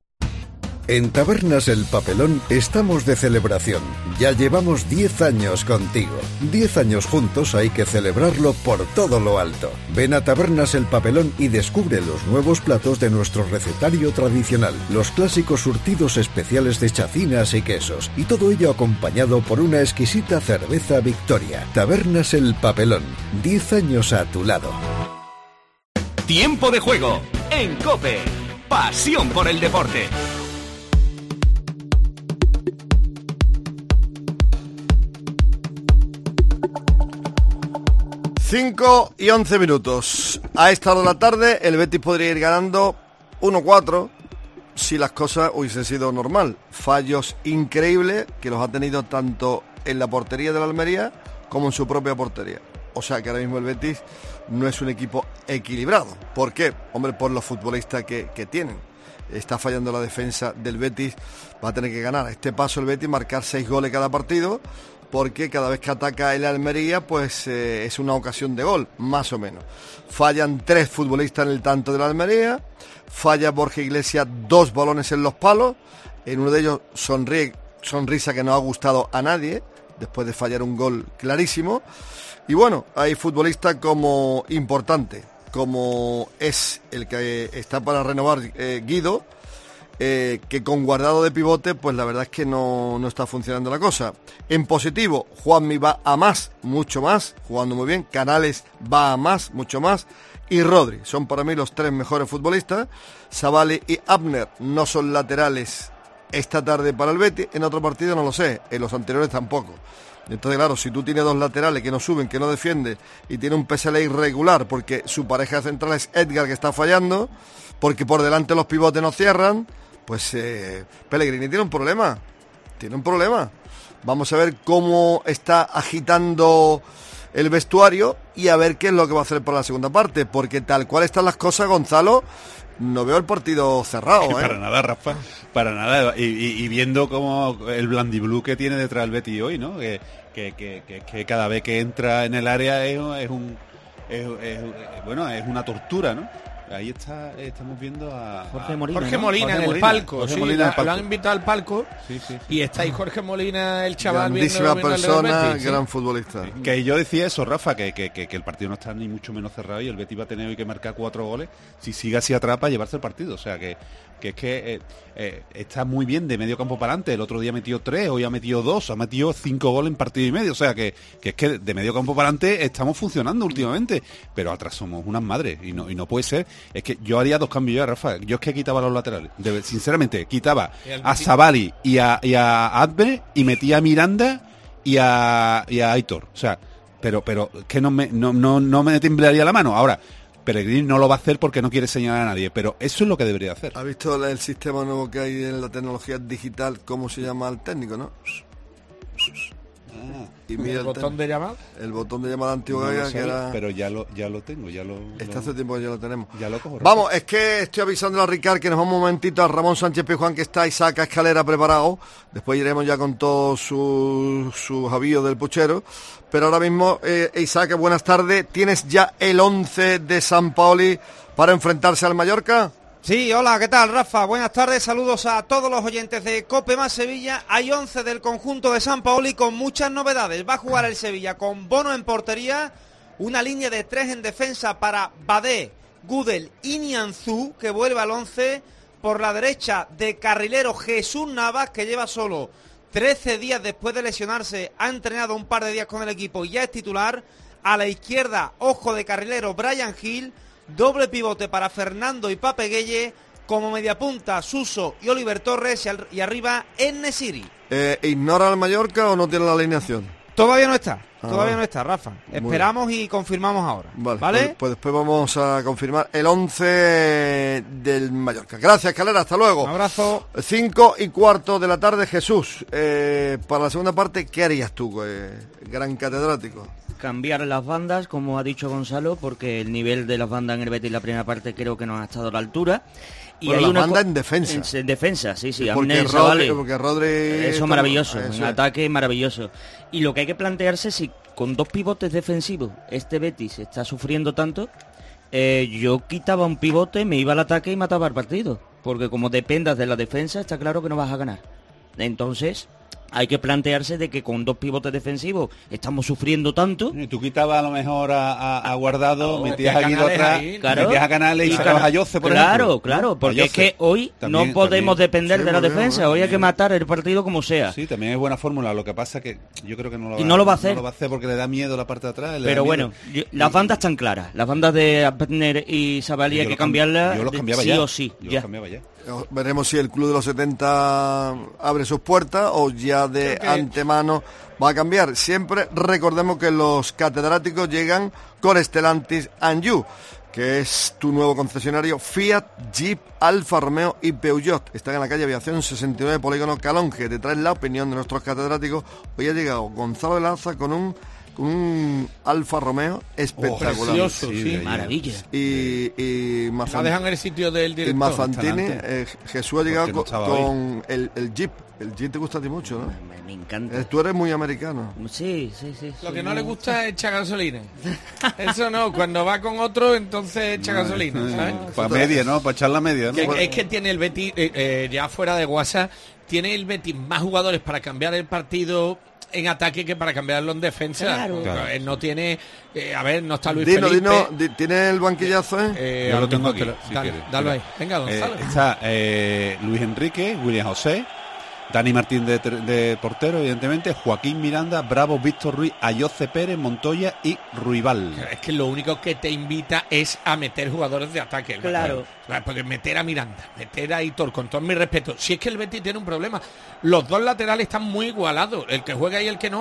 En Tabernas El Papelón estamos de celebración. Ya llevamos diez años contigo. diez años juntos hay que celebrarlo por todo lo alto. Ven a Tabernas El Papelón y descubre los nuevos platos de nuestro recetario tradicional, los clásicos surtidos especiales de chacinas y quesos, y todo ello acompañado por una exquisita cerveza Victoria. Tabernas El Papelón, diez años a tu lado. Tiempo de juego en COPE. Pasión por el deporte. cinco y once minutos. A esta hora de la tarde el Betis podría ir ganando uno cuatro si las cosas hubiesen sido normal. Fallos increíbles que los ha tenido tanto en la portería de la Almería como en su propia portería. O sea que ahora mismo el Betis no es un equipo equilibrado. ¿Por qué? Hombre, por los futbolistas que, que tienen. Está fallando la defensa del Betis, va a tener que ganar a este paso el Betis, marcar seis goles cada partido, porque cada vez que ataca el Almería pues eh, es una ocasión de gol, más o menos. Fallan tres futbolistas en el tanto de la Almería, falla Borja Iglesias dos balones en los palos, en uno de ellos sonríe, sonrisa que no ha gustado a nadie, después de fallar un gol clarísimo. Y bueno, hay futbolistas como importante, como es el que está para renovar eh, Guido, eh, que con Guardado de pivote, pues la verdad es que no, no está funcionando la cosa. En positivo, Juanmi va a más, mucho más, jugando muy bien. Canales va a más, mucho más. Y Rodri, son para mí los tres mejores futbolistas. Savali y Abner no son laterales esta tarde para el Betis. En otro partido no lo sé, en los anteriores tampoco. Entonces, claro, si tú tienes dos laterales que no suben, que no defienden, y tiene un P S L irregular, porque su pareja central es Edgar, que está fallando, porque por delante los pivotes no cierran, pues eh, Pellegrini tiene un problema. Tiene un problema. Vamos a ver cómo está agitando el vestuario y a ver qué es lo que va a hacer para la segunda parte, porque tal cual están las cosas, Gonzalo, no veo el partido cerrado, ¿eh? Para nada, Rafa, para nada. Y, y, y viendo como el blandiblue que tiene detrás el Betis hoy, ¿no? Que, que, que, que, que cada vez que entra en el área es, es un es, es, bueno, es una tortura, ¿no? Ahí está, estamos viendo a Jorge Molina, Jorge Molina, ¿no? Jorge en el palco, Jorge sí, Molina la, palco. Lo han invitado al palco, sí, sí, sí. Y está ahí Jorge Molina, el chaval, grandísima viendo, persona, viendo Betis, gran sí. futbolista. Sí. Que yo decía eso, Rafa, que, que, que, que el partido no está ni mucho menos cerrado y el Betis va a tener hoy que marcar cuatro goles si sigue así atrás para llevarse el partido. O sea que, que es que eh, eh, está muy bien de medio campo para adelante. El otro día metió tres, hoy ha metido dos, ha metido cinco goles en partido y medio. O sea que, que es que de medio campo para adelante estamos funcionando últimamente, pero atrás somos unas madres y no, y no puede ser. Es que yo haría dos cambios ya, Rafa. Yo es que quitaba los laterales. De, sinceramente, quitaba a Zabali y a, y a Adbe y metía a Miranda y a, y a Aitor. O sea, pero pero que no me, no, no, no me temblaría la mano. Ahora, Pellegrini no lo va a hacer porque no quiere señalar a nadie, pero eso es lo que debería hacer. ¿Ha visto el sistema nuevo que hay en la tecnología digital? ¿Cómo se llama el técnico, no? Ah, y mira ¿El, el botón de llamada? El botón de llamada antiguo no, que, no que era... Pero ya lo ya lo tengo, ya lo... Está lo... hace tiempo que ya lo tenemos. Ya lo cojo. Vamos, es que estoy avisando a Ricard que nos vamos un momentito a Ramón Sánchez Pizjuán, que está Isaac Escalera preparado. Después iremos ya con todos sus su avíos del puchero. Pero ahora mismo, eh, Isaac, buenas tardes. ¿Tienes ya el once de Sampaoli para enfrentarse al Mallorca? Sí, hola, ¿qué tal, Rafa? Buenas tardes, saludos a todos los oyentes de COPE más Sevilla. Hay once del conjunto de Sampaoli con muchas novedades. Va a jugar el Sevilla con Bono en portería, una línea de tres en defensa para Badé, Gudel y Nianzú, que vuelve al once. Por la derecha, de carrilero Jesús Navas, que lleva solo trece días después de lesionarse, ha entrenado un par de días con el equipo y ya es titular. A la izquierda, ojo de carrilero Brian Hill. Doble pivote para Fernando y Pape Gueye, como mediapunta Suso y Oliver Torres, y, al, y arriba En-Nesyri. Eh, ¿Ignora al Mallorca o no tiene la alineación? Todavía no está, ah, todavía no está, Rafa. Esperamos y confirmamos ahora. Vale, ¿vale? Pues, pues después vamos a confirmar el once del Mallorca. Gracias, Calera, hasta luego. Un abrazo. Cinco y cuarto de la tarde, Jesús. Eh, para la segunda parte, ¿qué harías tú, eh, gran catedrático? Cambiar las bandas, como ha dicho Gonzalo, porque el nivel de las bandas en el Betis en la primera parte creo que no ha estado a la altura. Y bueno, hay la una banda en defensa. En, en defensa, sí, sí. Porque Rodri, porque Rodri... Eso es maravilloso, eso en es. Ataque maravilloso. Y lo que hay que plantearse, si con dos pivotes defensivos este Betis está sufriendo tanto, eh, yo quitaba un pivote, me iba al ataque y mataba el partido. Porque como dependas de la defensa, está claro que no vas a ganar. Entonces... hay que plantearse de que con dos pivotes defensivos estamos sufriendo tanto. Y tú quitabas a lo mejor a, a, a Guardado, no, metías a Guido atrás, claro, metías a Canales y sacabas a Jose, por claro, ejemplo. Claro, claro, porque es que hoy también, no podemos también. depender sí, de la bueno, defensa, bueno, hoy hay que matar el partido como sea. Sí, también es buena fórmula, lo que pasa que yo creo que no lo va, y no lo va a hacer. No lo va a hacer porque le da miedo la parte de atrás. Pero bueno, yo, las bandas están claras, las bandas de Abner y Zabali hay que cambiarlas yo los cambiaba sí ya. o sí. Yo ya. los cambiaba ya. Veremos si el Club de los setenta abre sus puertas o ya de okay. antemano va a cambiar. Siempre recordemos que los catedráticos llegan con Stellantis Anjou, que es tu nuevo concesionario Fiat, Jeep, Alfa Romeo y Peugeot. Están en la calle Aviación sesenta y nueve, Polígono Calonge. Te traen la opinión de nuestros catedráticos. Hoy ha llegado Gonzalo de Lanza con un un Alfa Romeo espectacular. Oh, precioso, sí, sí. Maravilla. Y, y Mazant... dejan el sitio del director. Y Mazantini, eh, Jesús ha llegado no con, con el, el Jeep. El Jeep te gusta a ti mucho, ¿no? Me, me encanta. Eh, tú eres muy americano. Sí, sí, sí. Lo sí, que no, no le gusta es echar gasolina. Eso no, cuando va con otro, entonces echa gasolina, ¿sabes? Para media, ¿no? Para echar la media, ¿no? Que, bueno. Es que tiene el Betis, eh, eh, ya fuera de WhatsApp, tiene el Betis más jugadores para cambiar el partido en ataque que para cambiarlo en defensa. Claro. Claro. Él no tiene, eh, a ver, no está Luis Dino, Felipe. Dino, di, ¿tiene el banquillazo, eh? eh Yo lo tengo aquí, si dale, quieres. Dalo ahí. Venga, Gonzalo. Eh, está eh, Luis Enrique, William José, Dani Martín de, de portero, evidentemente, Joaquín Miranda, Bravo, Víctor Ruiz, Ayoce Pérez, Montoya y Ruibal. Es que lo único que te invita es a meter jugadores de ataque. Claro. ¿no? Porque meter a Miranda, meter a Hitor, con todo mi respeto. Si es que el Betis tiene un problema, los dos laterales están muy igualados, el que juega y el que no.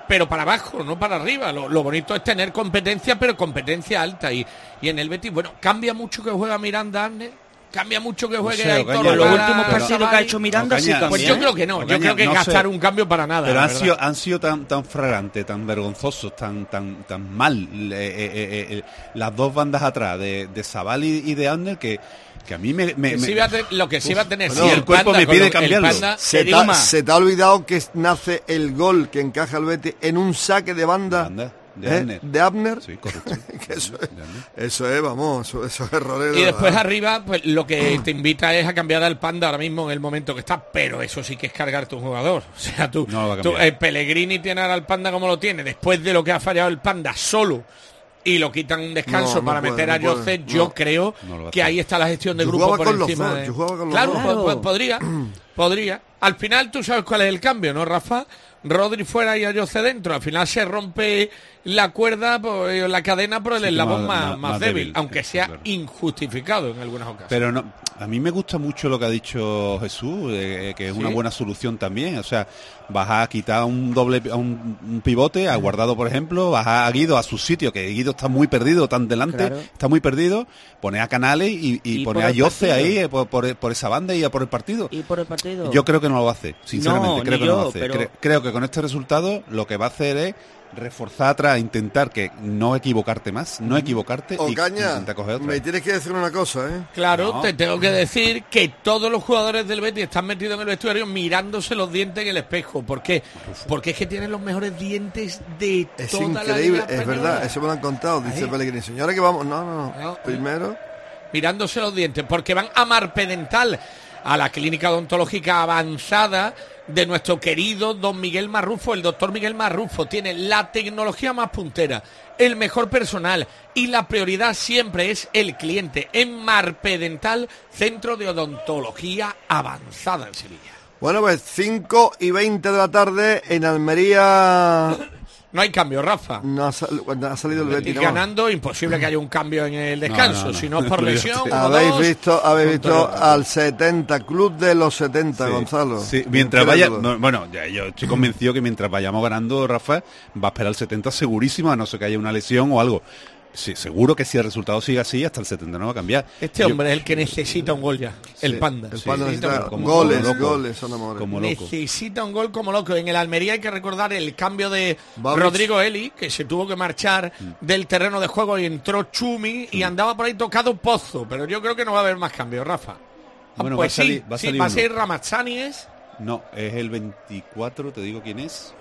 pero para abajo, no para arriba. Lo, lo bonito es tener competencia, pero competencia alta. Y, y en el Betis, bueno, cambia mucho que juega Miranda Arne. Cambia mucho que juegue no sé, Aitor Ocaña, los Lora, últimos partidos que ha hecho Miranda Ocaña, sí cambia. Pues yo creo que no, Ocaña, yo creo que no gastar sé, un cambio para nada. pero han verdad. sido, han sido tan tan flagrantes, tan vergonzosos, tan tan tan mal eh, eh, eh, eh, las dos bandas atrás de, de Zabal y, y de Ander que que a mí me, me, Que me sí va a tener- lo que sí va a tener, bueno, sí, el, el cuerpo Panda me con pide lo- el cambiarlo. Panda- Se Te te, digo ha, más. se te ha olvidado que nace el gol que encaja el Betis en un saque de banda, de ¿eh? Abner. de Abner. Sí, correcto. Que eso, es, eso es, vamos, eso- esos errores. Y de después verdad. arriba, pues lo que te invita es a cambiar al Panda ahora mismo en el momento que está, pero eso sí que es cargar tu jugador. O sea, tú, No lo va a tú cambiar. el Pellegrini tiene ahora al Panda como lo tiene, después de lo que ha fallado el Panda solo y lo quitan un descanso No, no para puede, meter no a puede, José, no. yo creo No lo va a que hacer. ahí está la gestión de Yo grupo jugaba por con los encima dos, de... yo jugaba con los claro, dos. pues- pues podría, podría. Al final tú sabes cuál es el cambio, ¿no, Rafa? Rodri fuera y a José dentro. Al final se rompe la cuerda, por, eh, la cadena por el Sí, eslabón más- más, más- más más débil, débil, aunque sí, sea claro. injustificado en algunas ocasiones. Pero no, a mí me gusta mucho lo que ha dicho Jesús, eh, que es una ¿Sí? buena solución también. O sea, vas a quitar un doble, a un, un pivote, a Guardado por ejemplo, vas a Guido a su sitio, que Guido está muy perdido, tan delante, Claro. está muy perdido, pones a Canales y, y, Y pones por a el Jose partido. ahí eh, por, por, por esa banda y a por el partido. Y por el partido. Yo creo que no lo va a hacer, sinceramente, No, creo ni que no lo va a yo, hacer. pero- Cre- creo que con este resultado lo que va a hacer es reforzar atrás, intentar que no equivocarte más, no equivocarte y Ocaña, intentar coger otra. me tienes que decir una cosa, ¿eh? Claro, No. te tengo que decir que todos los jugadores del Betis están metidos en el vestuario mirándose los dientes en el espejo. ¿Por qué? Porque es que tienen los mejores dientes de Es toda la increíble, Liga es Española. verdad, eso me lo han contado, dice Ahí. Pellegrini. Señora, que vamos, no, no, no. No. Primero, Mirándose los dientes, porque van a Marpedental, a la clínica odontológica avanzada de nuestro querido don Miguel Marrufo. El doctor Miguel Marrufo tiene la tecnología más puntera, el mejor personal y la prioridad siempre es el cliente. En Marpedental, Centro de Odontología Avanzada en Sevilla. bueno, pues cinco y veinte de la tarde en Almería. No hay cambio, Rafa. No ha, sal- cuando ha salido el Betis Betis. ¿no? ganando, imposible que haya un cambio en el descanso, No, no, no. si no es por lesión. uno, Habéis dos, visto, habéis visto Toyota. al setenta, club de los setenta, Sí, Gonzalo. sí, mientras vaya, Incrédulo. no, bueno, ya, yo estoy convencido que mientras vayamos ganando, Rafa, va a esperar el setenta segurísimo, a no ser que haya una lesión o algo. Sí, seguro que si el resultado sigue así, hasta el setenta no va a cambiar. Este Yo- hombre es el que necesita un gol ya, el Panda. El Panda Necesita necesita un- como- goles, como loco. goles, son amores. Como loco. Necesita un gol como loco. En el Almería hay que recordar el cambio de Babich. Rodrigo Eli, que se tuvo que marchar del terreno de juego y entró Chumi y andaba por ahí tocado Pozo. Pero yo creo que no va a haber más cambios, Rafa. Ah, Bueno, pues va a salir- sí, va a sí, salir va a uno. ser Ramazzani es. No, es el veinticuatro, te digo quién es.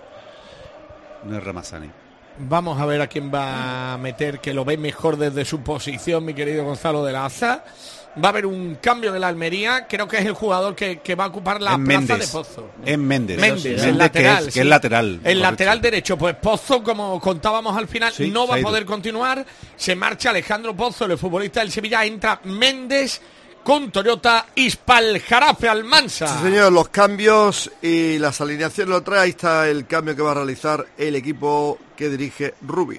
No es Ramazani. Vamos a ver a quién va a meter, que lo ve mejor desde su posición, mi querido Gonzalo de la Aza. Va a haber un cambio de la Almería, creo que es el jugador que, que va a ocupar la Es plaza Méndez. de Pozo. Es Méndez. Méndez, Méndez, el lateral. que es, que sí. es lateral. El correcto. lateral derecho, pues Pozo, como contábamos al final, Sí, no se va ha a ido. poder continuar. Se marcha Alejandro Pozo, el futbolista del Sevilla, entra Méndez con Toyota Ispaljarafe Almansa. Sí, señor, los cambios y las alineaciones lo trae. Ahí está el cambio que va a realizar el equipo que dirige Rubi.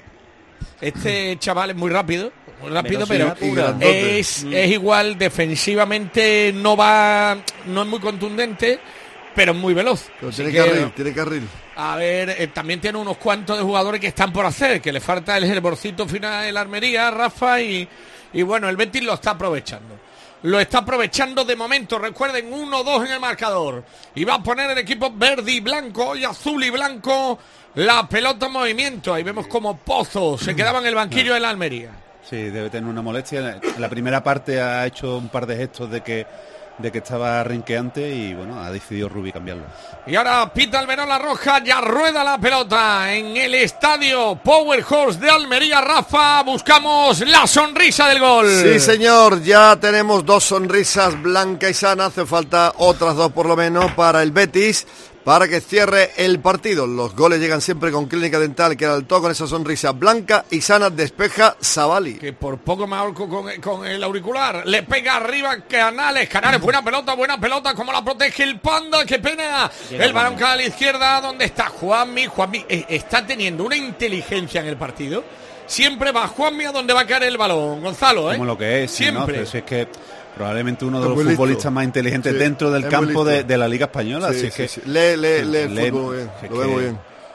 Este chaval es muy rápido, muy rápido, Velocidad pero pura. es, es igual, defensivamente no va, no es muy contundente, pero es muy veloz. Pero Así tiene que, carril, tiene carril. a ver, eh, también tiene unos cuantos de jugadores que están por hacer, que le falta el hervorcito final de la Almería, Rafa, y, y bueno, el Betis lo está aprovechando. Lo está aprovechando de momento, recuerden, uno dos en el marcador. Y va a poner el equipo verde y blanco, y azul y blanco, la pelota en movimiento. Ahí vemos como Pozo se quedaba en el banquillo de la Almería. Sí, debe tener una molestia. En la primera parte ha hecho un par de gestos de que de que estaba renqueante y bueno, ha decidido Rubi cambiarlo. Y ahora pita el Verola Roja, ya rueda la pelota en el estadio Power Horse de Almería. Rafa, buscamos la sonrisa del gol. Sí, señor, ya tenemos dos sonrisas blanca y sana. Hace falta otras dos por lo menos para el Betis, para que cierre el partido. Los goles llegan siempre con Clínica Dental, que al todo con esa sonrisa blanca y sana despeja Zabali. Que por poco me ahorco con, con el auricular. Le pega arriba Canales. Canales, buena pelota, buena pelota. Como la protege el Panda. ¡Qué pena! Llega El balón Juanmi. cae a la izquierda. ¿Dónde está Juanmi? Juanmi eh, está teniendo una inteligencia en el partido. Siempre va Juanmi a donde va a caer el balón. Gonzalo, ¿eh? Como lo que es, sí, ¿no? Siempre. Pero si es que probablemente uno de Es los muy listo. futbolistas más inteligentes Sí, dentro del es muy campo listo. de, de la Liga Española. Sí, así es sí, que sí. Lee, lee, sí, lee el lee- fútbol bien, es lo ve que- muy bien.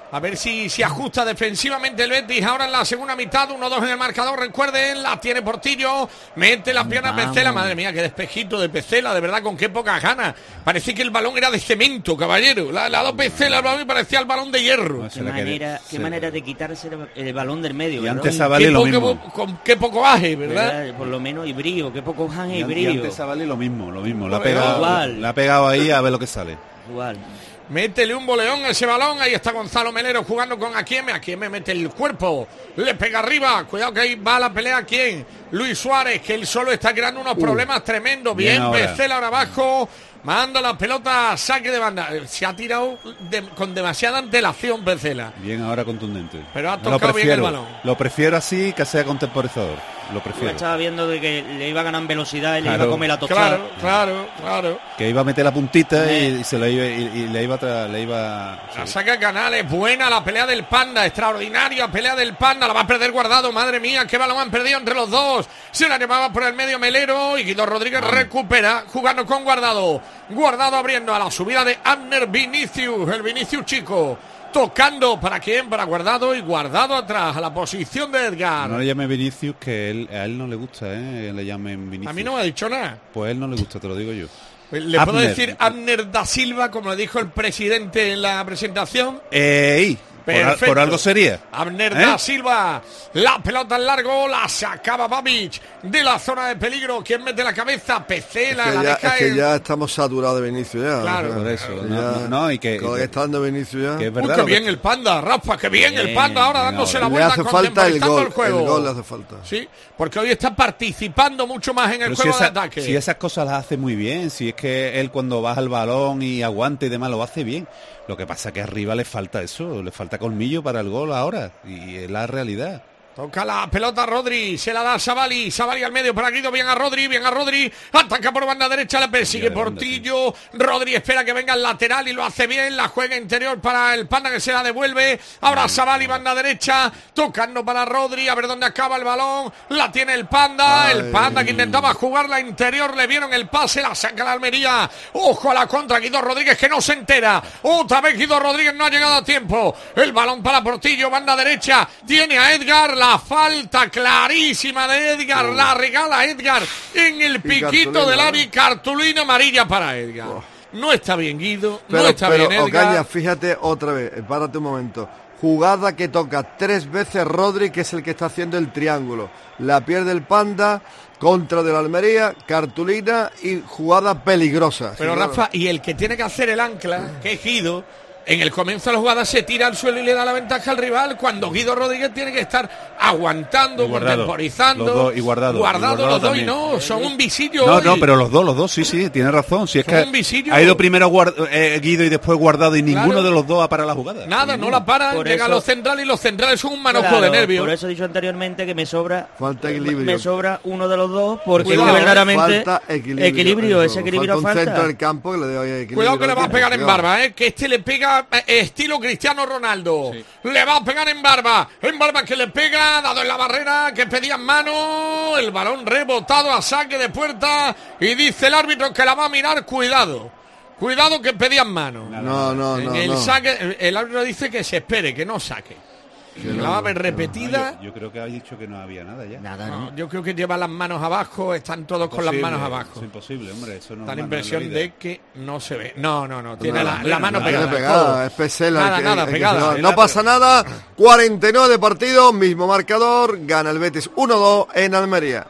A ver si se ajusta defensivamente el Betis. Ahora en la segunda mitad, uno dos en el marcador. Recuerden, la tiene Portillo. Mete las piernas Petzela. Madre mía, qué despejito de Petzela. De verdad, con qué pocas ganas. Parece que el balón era de cemento, caballero. La, la dos Petzela, el balón parecía el balón de hierro. No, qué manera, qué manera de quitarse el balón del medio. Y ¿verdad? antes Savali lo mismo. Con qué poco aje, ¿verdad? ¿verdad? Por lo menos y brío. Qué poco aje y, y brío. Y antes Savali lo mismo, lo mismo. La ha pegado, igual. La ha pegado ahí a ver lo que sale. Igual. Métele un boleón a ese balón. Ahí está Gonzalo Melero jugando con Aquieme. Aquieme mete el cuerpo. Le pega arriba. Cuidado que ahí va la pelea. ¿Quién? Luis Suárez, que él solo está creando unos uh, problemas tremendos. Bien, Petzela ahora abajo. Manda la pelota a saque de banda. Se ha tirado de, con demasiada antelación Petzela. Bien, ahora contundente. Pero ha tocado bien el balón. Lo prefiero así que sea contemporizador. Lo prefiero. Yo estaba viendo de que le iba a ganar en velocidad y claro. le iba a comer la tostada. Claro, claro, claro. Que iba a meter la puntita y, y se le iba, y, y le iba a tra, le iba. La sí. saca Canales, buena la pelea del Panda, extraordinaria pelea del Panda, la va a perder Guardado, madre mía, qué balón han perdido entre los dos. Se la llevaba por el medio Melero y Guido Rodríguez ah. recupera jugando con Guardado. Guardado abriendo a la subida de Abner Vinicius, el Vinicius chico. Tocando, ¿para quién? Para Guardado y Guardado atrás, a la posición de Edgar. No le llame Vinicius, que él, a él no le gusta, ¿eh? Le llamen Vinicius. A mí no me ha dicho nada. Pues a él no le gusta, te lo digo yo. ¿Le Abner. puedo decir Abner da Silva, como le dijo el presidente en la presentación? Eh, por, por algo sería. Abner ¿Eh? da Silva, la pelota en largo, la sacaba Babic de la zona de peligro. ¿Quién mete la cabeza? Petzela, es que la ya, deja es que en... ya estamos saturados de Vinicius ya. Claro, por eso. Ya, no, no, no, y que, con que está dando Vinicius ya. Que es verdad, Uy, qué bien que... el Panda, Rafa, qué bien, bien el Panda ahora dándose la le vuelta, hace falta el gol, el juego. El gol le hace falta. Sí, porque hoy está participando mucho más en el Pero juego si esa, de ataque. Si esas cosas las hace muy bien, si es que él cuando baja el balón y aguanta y demás lo hace bien. Lo que pasa es que arriba le falta eso, le falta colmillo para el gol ahora, y es la realidad. Toca la pelota Rodri, se la da a Savali, Savali al medio para Guido, bien a Rodri, bien a Rodri, ataca por banda derecha, la persigue Portillo, Rodri espera que venga el lateral y lo hace bien, la juega interior para el Panda que se la devuelve, ahora Savali, banda derecha, tocando para Rodri, a ver dónde acaba el balón, la tiene el Panda, Ay. el Panda que intentaba jugar la interior, le vieron el pase, la saca la Almería, ojo a la contra, Guido Rodríguez que no se entera, otra vez Guido Rodríguez no ha llegado a tiempo, el balón para Portillo, banda derecha, tiene a Edgar, la La falta clarísima de Edgar, oh. la regala Edgar en el piquito del área, cartulina amarilla para Edgar. Oh. No está bien Guido, pero, no está pero, bien Edgar. Ocaña, fíjate otra vez, párate un momento. Jugada que toca tres veces Rodri, que es el que está haciendo el triángulo. La pierde el Panda, contra de la Almería, cartulina y jugada peligrosa. Pero sí, Rafa, claro. Y el que tiene que hacer el ancla, que es Guido, en el comienzo de la jugada se tira al suelo y le da la ventaja al rival, cuando Guido Rodríguez tiene que estar aguantando, y guardado, contemporizando. Los dos, y guardado. Guardado, y guardado los dos también. y no, son un visillo. No, hoy. no, pero los dos, los dos, sí, sí, tiene razón. Si es son que un visillo. Ha ido primero guard, eh, Guido y después Guardado y ninguno claro. de los dos ha parado la jugada. Nada, ninguno. no la paran, por llegan eso, los centrales y los centrales son un manojo claro, de nervios. Por eso he dicho anteriormente que me sobra falta equilibrio. Me sobra uno de los dos, porque Cuidado, verdaderamente falta equilibrio, equilibrio ese equilibrio falta. Un falta. centro del campo que le dé equilibrio. Cuidado que le va a pegar en barba, eh, que este le pega eh, estilo Cristiano Ronaldo. Sí. Le va a pegar en barba, en barba que le pega, dado en la barrera, que pedían mano, el balón rebotado a saque de puerta y dice el árbitro que la va a mirar, cuidado, cuidado que pedían mano. No, no, en no. el no. saque, el árbitro dice que se espere, que no saque. Que no, la va a ver repetida. No, yo, yo creo que ha dicho que no había nada ya. Nada, no. ¿no? Yo creo que lleva las manos abajo, están todos imposible, con las manos abajo. Es imposible, hombre. Eso no da la impresión de que no se ve. No, no, no. Tiene no, la, la mano no, pegada. pegada es Petzela. Nada, que, nada, que, pegada. Que no, no pasa nada. cuarenta y nueve de partido, mismo marcador. Gana el Betis uno dos en Almería.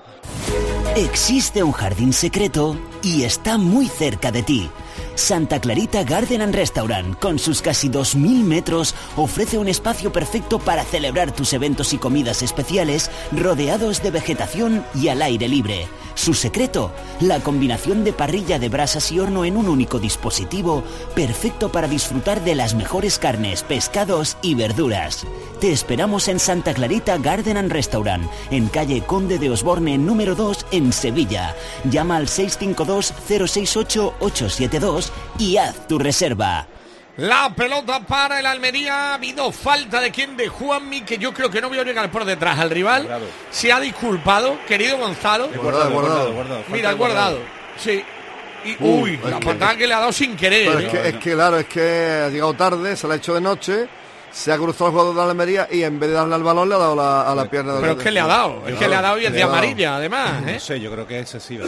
Existe un jardín secreto y está muy cerca de ti. Santa Clarita Garden and Restaurant, con sus casi dos mil metros, ofrece un espacio perfecto para celebrar tus eventos y comidas especiales, rodeados de vegetación y al aire libre. Su secreto, la combinación de parrilla de brasas y horno en un único dispositivo, perfecto para disfrutar de las mejores carnes, pescados y verduras. Te esperamos en Santa Clarita Garden and Restaurant, en calle Conde de Osborne número dos, en Sevilla. Llama al seis cinco dos, cero seis ocho, ocho siete dos y haz tu reserva. La pelota para el Almería. Ha habido falta de quien, de Juanmi, que yo creo que no vio llegar por detrás al rival. Guardado. Se ha disculpado, querido Gonzalo. Guardado, guardado, guardado. Mira, el guardado. Sí. Y, uh, uy, la patada que... que le ha dado sin querer. Pero ¿eh? es, que, es que, claro, es que ha llegado tarde, se la ha hecho de noche se ha cruzado el jugador de la Almería y en vez de darle al balón le ha dado la, a la pierna de Pero es que le ha dado, es que le ha dado y es de amarilla, además. ¿eh? No sé, yo creo que es excesiva.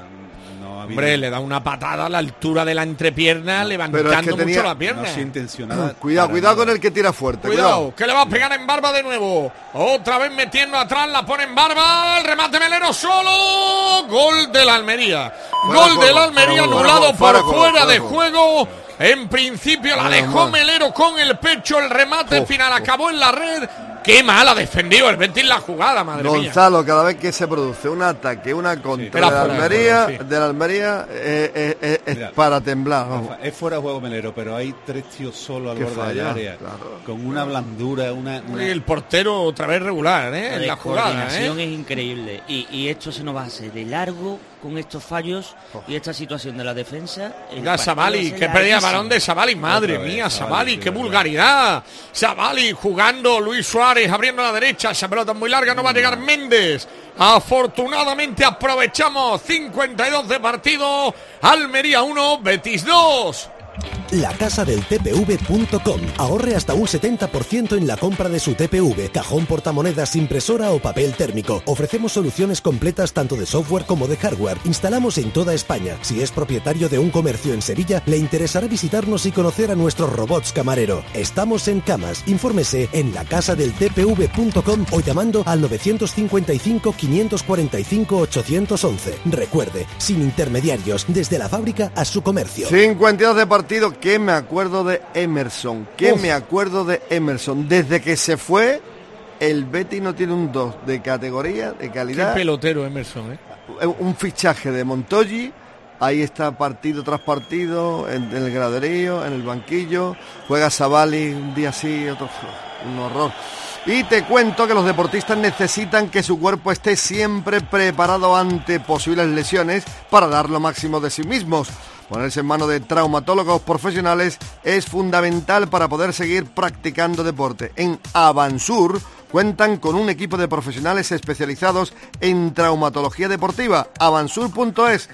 No ha habido... Hombre, le da una patada a la altura de la entrepierna, levantando es que mucho tenía... la pierna. No es intencionada. Cuidado, cuidado nada. Con el que tira fuerte. Cuidado, cuidado, que le va a pegar en Barba de nuevo. Otra vez metiendo atrás, la pone en Barba. El remate Melero solo. Gol de la Almería. Fuera Gol de la Almería anulado por fuera, fuera de juego. En principio la dejó Melero con el pecho, el remate oh, final oh. acabó en la red. Qué mal ha defendido el Betis la jugada, madre Gonzalo, mía. Gonzalo, cada vez que se produce un ataque, una contra sí, de, la Almería, de, sí. de la Almería, eh, eh, eh, es Mira, para temblar. Rafa, es fuera de juego Melero, pero hay tres tíos solo al borde falla, del área, claro. con una blandura, una, una... Y el portero otra vez regular, ¿eh? La, en la jugada, coordinación ¿eh? es increíble. Y, y esto se nos va a hacer de largo con estos fallos oh. y esta situación de la defensa. Mira, Savali, que perdía balón de Savali, madre vez, mía, Savali, qué vulgaridad. Savali jugando, Luis Suárez abriendo a la derecha, esa pelota muy larga, no va a llegar Méndez. Afortunadamente aprovechamos cincuenta y dos de partido. Almería uno, Betis dos. La casa del T P V punto com. Ahorre hasta un setenta por ciento en la compra de su T P V, cajón portamonedas, impresora o papel térmico. Ofrecemos soluciones completas tanto de software como de hardware. Instalamos en toda España. Si es propietario de un comercio en Sevilla, le interesará visitarnos y conocer a nuestros robots camarero. Estamos en Camas. Infórmese en la casa del T P V punto com o llamando al nueve cinco cinco, cinco cuatro cinco, ocho once. Recuerde, sin intermediarios, desde la fábrica a su comercio. cincuenta y dos de partido. Que me acuerdo de Emerson, que Uf. me acuerdo de Emerson. Desde que se fue, el Betis no tiene un dos de categoría, de calidad. Qué pelotero Emerson, ¿eh? Un fichaje de Montoyi, ahí está partido tras partido, en, en el graderío, en el banquillo. Juega Savali un día sí, otro, un horror. Y te cuento que los deportistas necesitan que su cuerpo esté siempre preparado ante posibles lesiones para dar lo máximo de sí mismos. Ponerse en manos de traumatólogos profesionales es fundamental para poder seguir practicando deporte. En Avansur cuentan con un equipo de profesionales especializados en traumatología deportiva. Avansur punto es,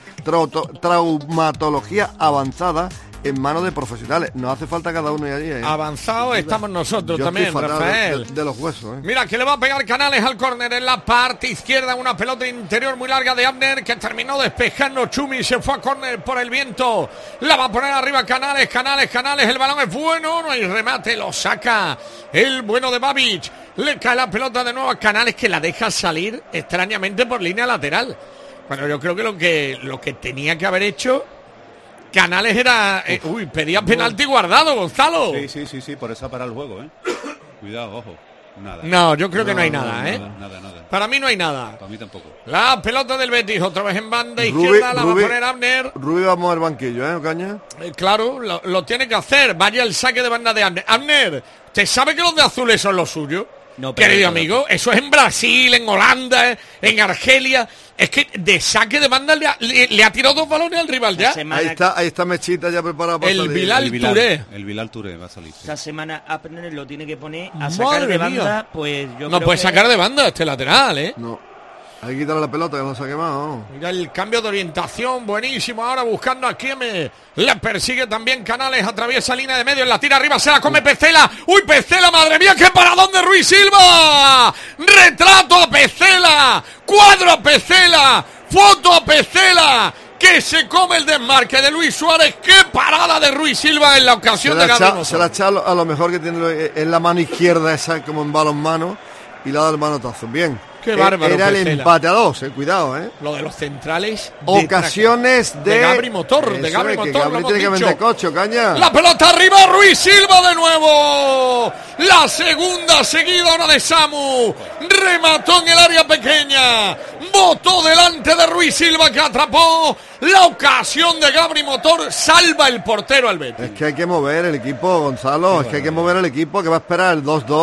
traumatología avanzada en manos de profesionales. No hace falta cada uno de allí, ¿eh? Avanzados estamos nosotros. Yo también, Rafael. De, de los huesos, ¿eh? Mira, que le va a pegar Canales al córner en la parte izquierda. Una pelota interior muy larga de Abner que terminó despejando Chumi. Se fue a córner por el viento. La va a poner arriba Canales, Canales, Canales. El balón es bueno. No hay remate. Lo saca el bueno de Babic. Le cae la pelota de nuevo a Canales, que la deja salir extrañamente por línea lateral. Bueno, yo creo que lo que, lo que tenía que haber hecho Canales era... Eh, uy, pedía penalti guardado, Gonzalo. Sí, sí, sí, sí, por eso para el juego, ¿eh? Cuidado, ojo. Nada. No, yo creo no, que no hay nada, nada, ¿eh? Nada, nada. Para mí no hay nada. Para mí tampoco. La pelota del Betis, otra vez en banda izquierda, la Rubi, va a poner Abner. Rubí va a mover banquillo, ¿eh, Ocaña? Eh, claro, lo, lo tiene que hacer. Vaya el saque de banda de Abner. Abner, ¿usted sabe que los de azules son los suyos? No, querido amigo, eso es en Brasil, en Holanda, en Argelia. Es que de saque de banda le ha, le, le ha tirado dos balones al rival ya. Ahí está, ahí está Mechita ya preparado para el salir. Bilal el Bilal Touré. El Bilal Touré va a salir. Sí. Esta semana Abner lo tiene que poner a sacar de banda, mía. Pues yo no creo puede que... sacar de banda este lateral, ¿eh? No. Hay que quitarle la pelota, que no se ha quemado. Mira el cambio de orientación, buenísimo. Ahora buscando a Kieme. Le persigue también Canales, atraviesa línea de medio, en la tira arriba, se la come Pecela. ¡Uy, Pecela, madre mía, qué paradón de Ruiz Silva! ¡Retrato a Pecela! ¡Cuadro a Pecela! ¡Foto a Pecela! Que se come el desmarque de Luis Suárez. ¡Qué parada de Ruiz Silva en la ocasión de Gabriel! Se la ha echado a lo mejor que tiene en la mano izquierda, esa como en balonmano, y le ha dado el manotazo. Bien. Qué bárbaro. Era Pecela. El empate a dos, eh, cuidado, eh. Lo de los centrales. Ocasiones de, de Gabri Motor, de Gabri es, Motor. Que Gabri tiene que vender coche, caña. La pelota arriba, Ruiz Silva de nuevo. La segunda seguida ahora de Samu. Remató en el área pequeña. Botó delante de Ruiz Silva, que atrapó. La ocasión de Gabri Motor salva el portero al Betis. Es que hay que mover el equipo, Gonzalo. Es que hay que mover el equipo, que va a esperar el dos dos.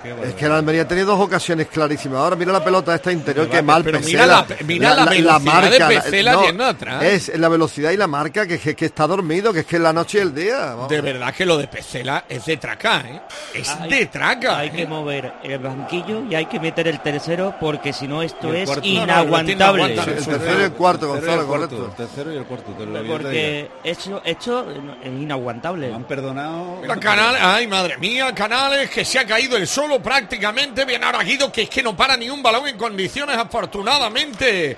Es que la Almería ha tenido dos ocasiones clarísimas. Ahora mira la pelota esta interior, que mal pero Pesela. mira la, mira la, la, la, la marca, de Pesela no, yendo atrás. Es la velocidad y la marca, que, que, que está dormido, que es que es la noche y el día. Vamos. De verdad que lo de Pesela es de traca, ¿eh? Es hay, de traca. Hay ¿eh? que mover el banquillo y hay que meter el tercero, porque si no esto es cuarto, inaguantable. No, no, sí, el tercero y el cuarto, Gonzalo, correcto. El tercero y el cuarto. Te lo porque esto, esto es inaguantable. Me han perdonado. Mira, Canales, ay madre mía, Canales, que se ha caído el solo prácticamente. Bien ahora Guido, que es que no para ni un balón en condiciones, afortunadamente.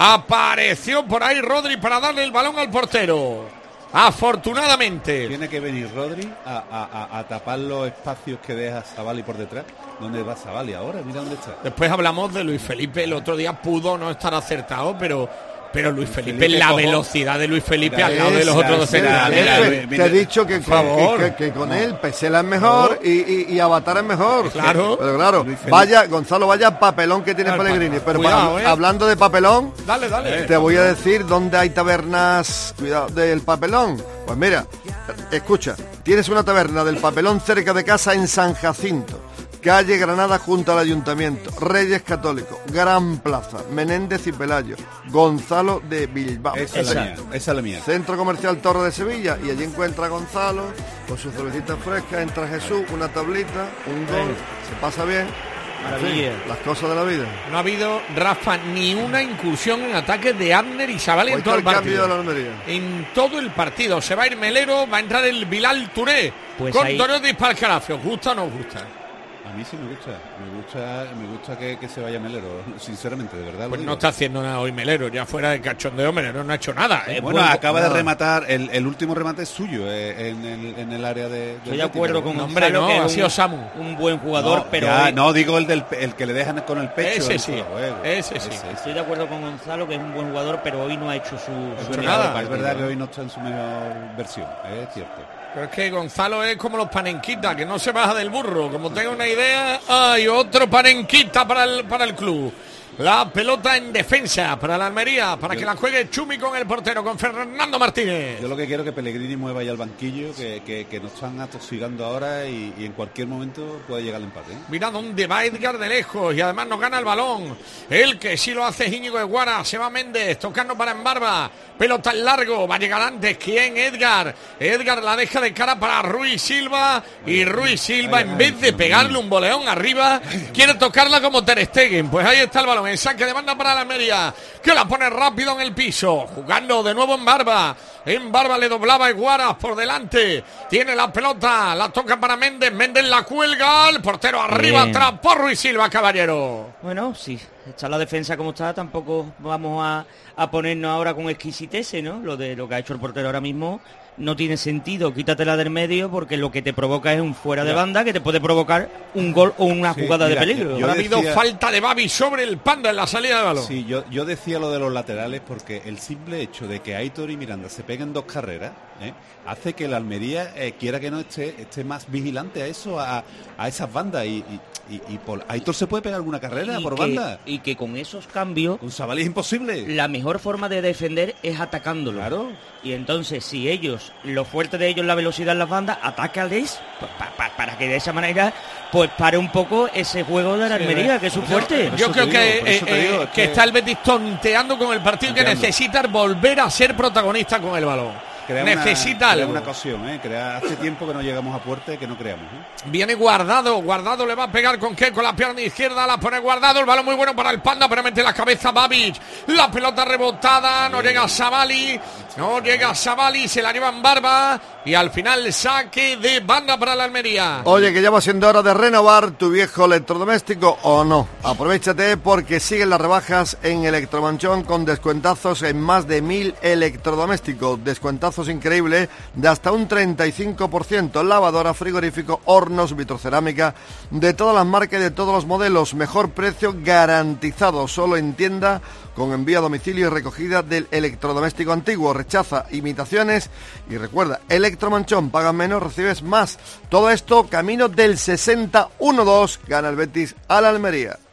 Apareció por ahí Rodri para darle el balón al portero. Afortunadamente. Tiene que venir Rodri a, a, a tapar los espacios que deja Savali por detrás. ¿Dónde va Savali ahora? Mira dónde está. Después hablamos de Luis Felipe. El otro día pudo no estar acertado, pero... Pero Luis Felipe, Felipe la cojo, velocidad de Luis Felipe esa, al lado de los otros dos centrales. Te he dicho que, que, que, que, que con él Pesela es mejor y, y, y Avatar es mejor. Claro. Pero claro, vaya, Gonzalo, vaya papelón que tiene claro, Pellegrini. Pero cuidado, para, eh. hablando de papelón, dale, dale. te voy a decir dónde hay tabernas, cuidado, del papelón. Pues mira, escucha, tienes una taberna del papelón cerca de casa en San Jacinto. Calle Granada junto al Ayuntamiento, Reyes Católicos, Gran Plaza, Menéndez y Pelayo, Gonzalo de Bilbao. Esa es la mía, esa es la mía. Centro Comercial Torre de Sevilla, y allí encuentra a Gonzalo con sus cervecitas frescas, entra Jesús, una tablita, un gol, se pasa bien. Maravilla. Sí, las cosas de la vida. No ha habido, Rafa, ni una incursión en ataques de Abner y Savali en todo el partido. De la Almería. En todo el partido. Se va a ir Melero, va a entrar el Bilal Touré pues con ahí... Torres de Isparcarafe. ¿Os gusta o no os gusta? A mí sí me gusta, me gusta, me gusta que, que se vaya Melero, sinceramente, de verdad. Pues no está haciendo nada hoy Melero, ya fuera de cachondeo, Melero no ha hecho nada. ¿eh? Bueno, bueno, acaba no. de rematar, el, el último remate es suyo eh, en, el, en el área de... Estoy de acuerdo con hombre, no, que ha sido un, Samu. Un buen jugador, no, pero... Ya, hoy... No, digo el del el que le dejan con el pecho. Ese sí, juego, ese sí. Ese, Estoy de acuerdo con Gonzalo, que es un buen jugador, pero hoy no ha hecho su... Es, su verdad, es verdad que hoy no está en su mejor versión, es cierto. Pero es que Gonzalo es como los panenquitas, que no se baja del burro. Como tengo una idea, hay otro panenquita para el, para el club. La pelota en defensa para la Almería, para que la juegue Chumi con el portero, con Fernando Martínez. Yo lo que quiero es que Pellegrini mueva ya el banquillo, que, que, que nos están atosigando ahora y, y en cualquier momento puede llegar el empate. ¿eh? Mira dónde va Edgar de lejos y además nos gana el balón. El que sí lo hace es Íñigo Eguara, se va Méndez, tocando para Embarba. Pelota en largo, va a llegar antes. ¿Quién? Edgar. Edgar la deja de cara para Ruiz Silva y Ruiz Silva, en vez de pegarle un boleón arriba, quiere tocarla como Ter Stegen. Pues ahí está el balón. En saque de banda para la Almería, que la pone rápido en el piso, jugando de nuevo en Barba. En Barba le doblaba Eguaras por delante. Tiene la pelota, la toca para Méndez. Méndez la cuelga, el portero arriba, Bien. atrás por Ruiz Silva, caballero. Bueno, sí, está la defensa como está, tampoco vamos a, a ponernos ahora con exquisitese, ¿no? Lo de lo que ha hecho el portero ahora mismo no tiene sentido, quítatela del medio, porque lo que te provoca es un fuera de banda que te puede provocar un gol o una sí, jugada mira, de peligro. Yo, yo ha decía, habido falta de Babi sobre el Panda en la salida de balón. Sí, yo, yo decía lo de los laterales porque el simple hecho de que Aitor y Miranda se peguen dos carreras ¿eh? hace que la Almería eh, quiera que no esté, esté más vigilante a eso, a, a esas bandas y, y Y, y por Aitor se puede pegar alguna carrera y por que, banda. Y que con esos cambios... Con Savali es imposible. La mejor forma de defender es atacándolo. Claro. Y entonces, si ellos, lo fuerte de ellos la velocidad en las bandas, atácales pues, pa, pa, para que de esa manera pues pare un poco ese juego de la Almería, sí, que es su fuerte. Yo, yo creo digo, que, eh, eh, digo, que, que está el Betis tonteando con el partido y que necesita volver a ser protagonista con el balón. Crea necesita una, algo. Crea una ocasión, ¿eh? Crea, hace tiempo que no llegamos a puerta y que no creamos. ¿eh? Viene Guardado, Guardado le va a pegar con qué, con la pierna izquierda, la pone Guardado, el balón muy bueno para el Panda, pero mete la cabeza Babic, la pelota rebotada, no llega Savali, no llega Savali, se la lleva en Barba y al final saque de banda para la Almería. Oye, que ya va siendo hora de renovar tu viejo electrodoméstico o no. Aprovéchate porque siguen las rebajas en Electromanchón con descuentazos en más de mil electrodomésticos, descuentazos increíble de hasta un treinta y cinco por ciento, lavadora, frigorífico, hornos, vitrocerámica, de todas las marcas y de todos los modelos, mejor precio garantizado, solo en tienda, con envío a domicilio y recogida del electrodoméstico antiguo. Rechaza imitaciones y recuerda, Electromanchón, pagas menos, recibes más. Todo esto camino del sesenta uno dos, gana el Betis a la Almería.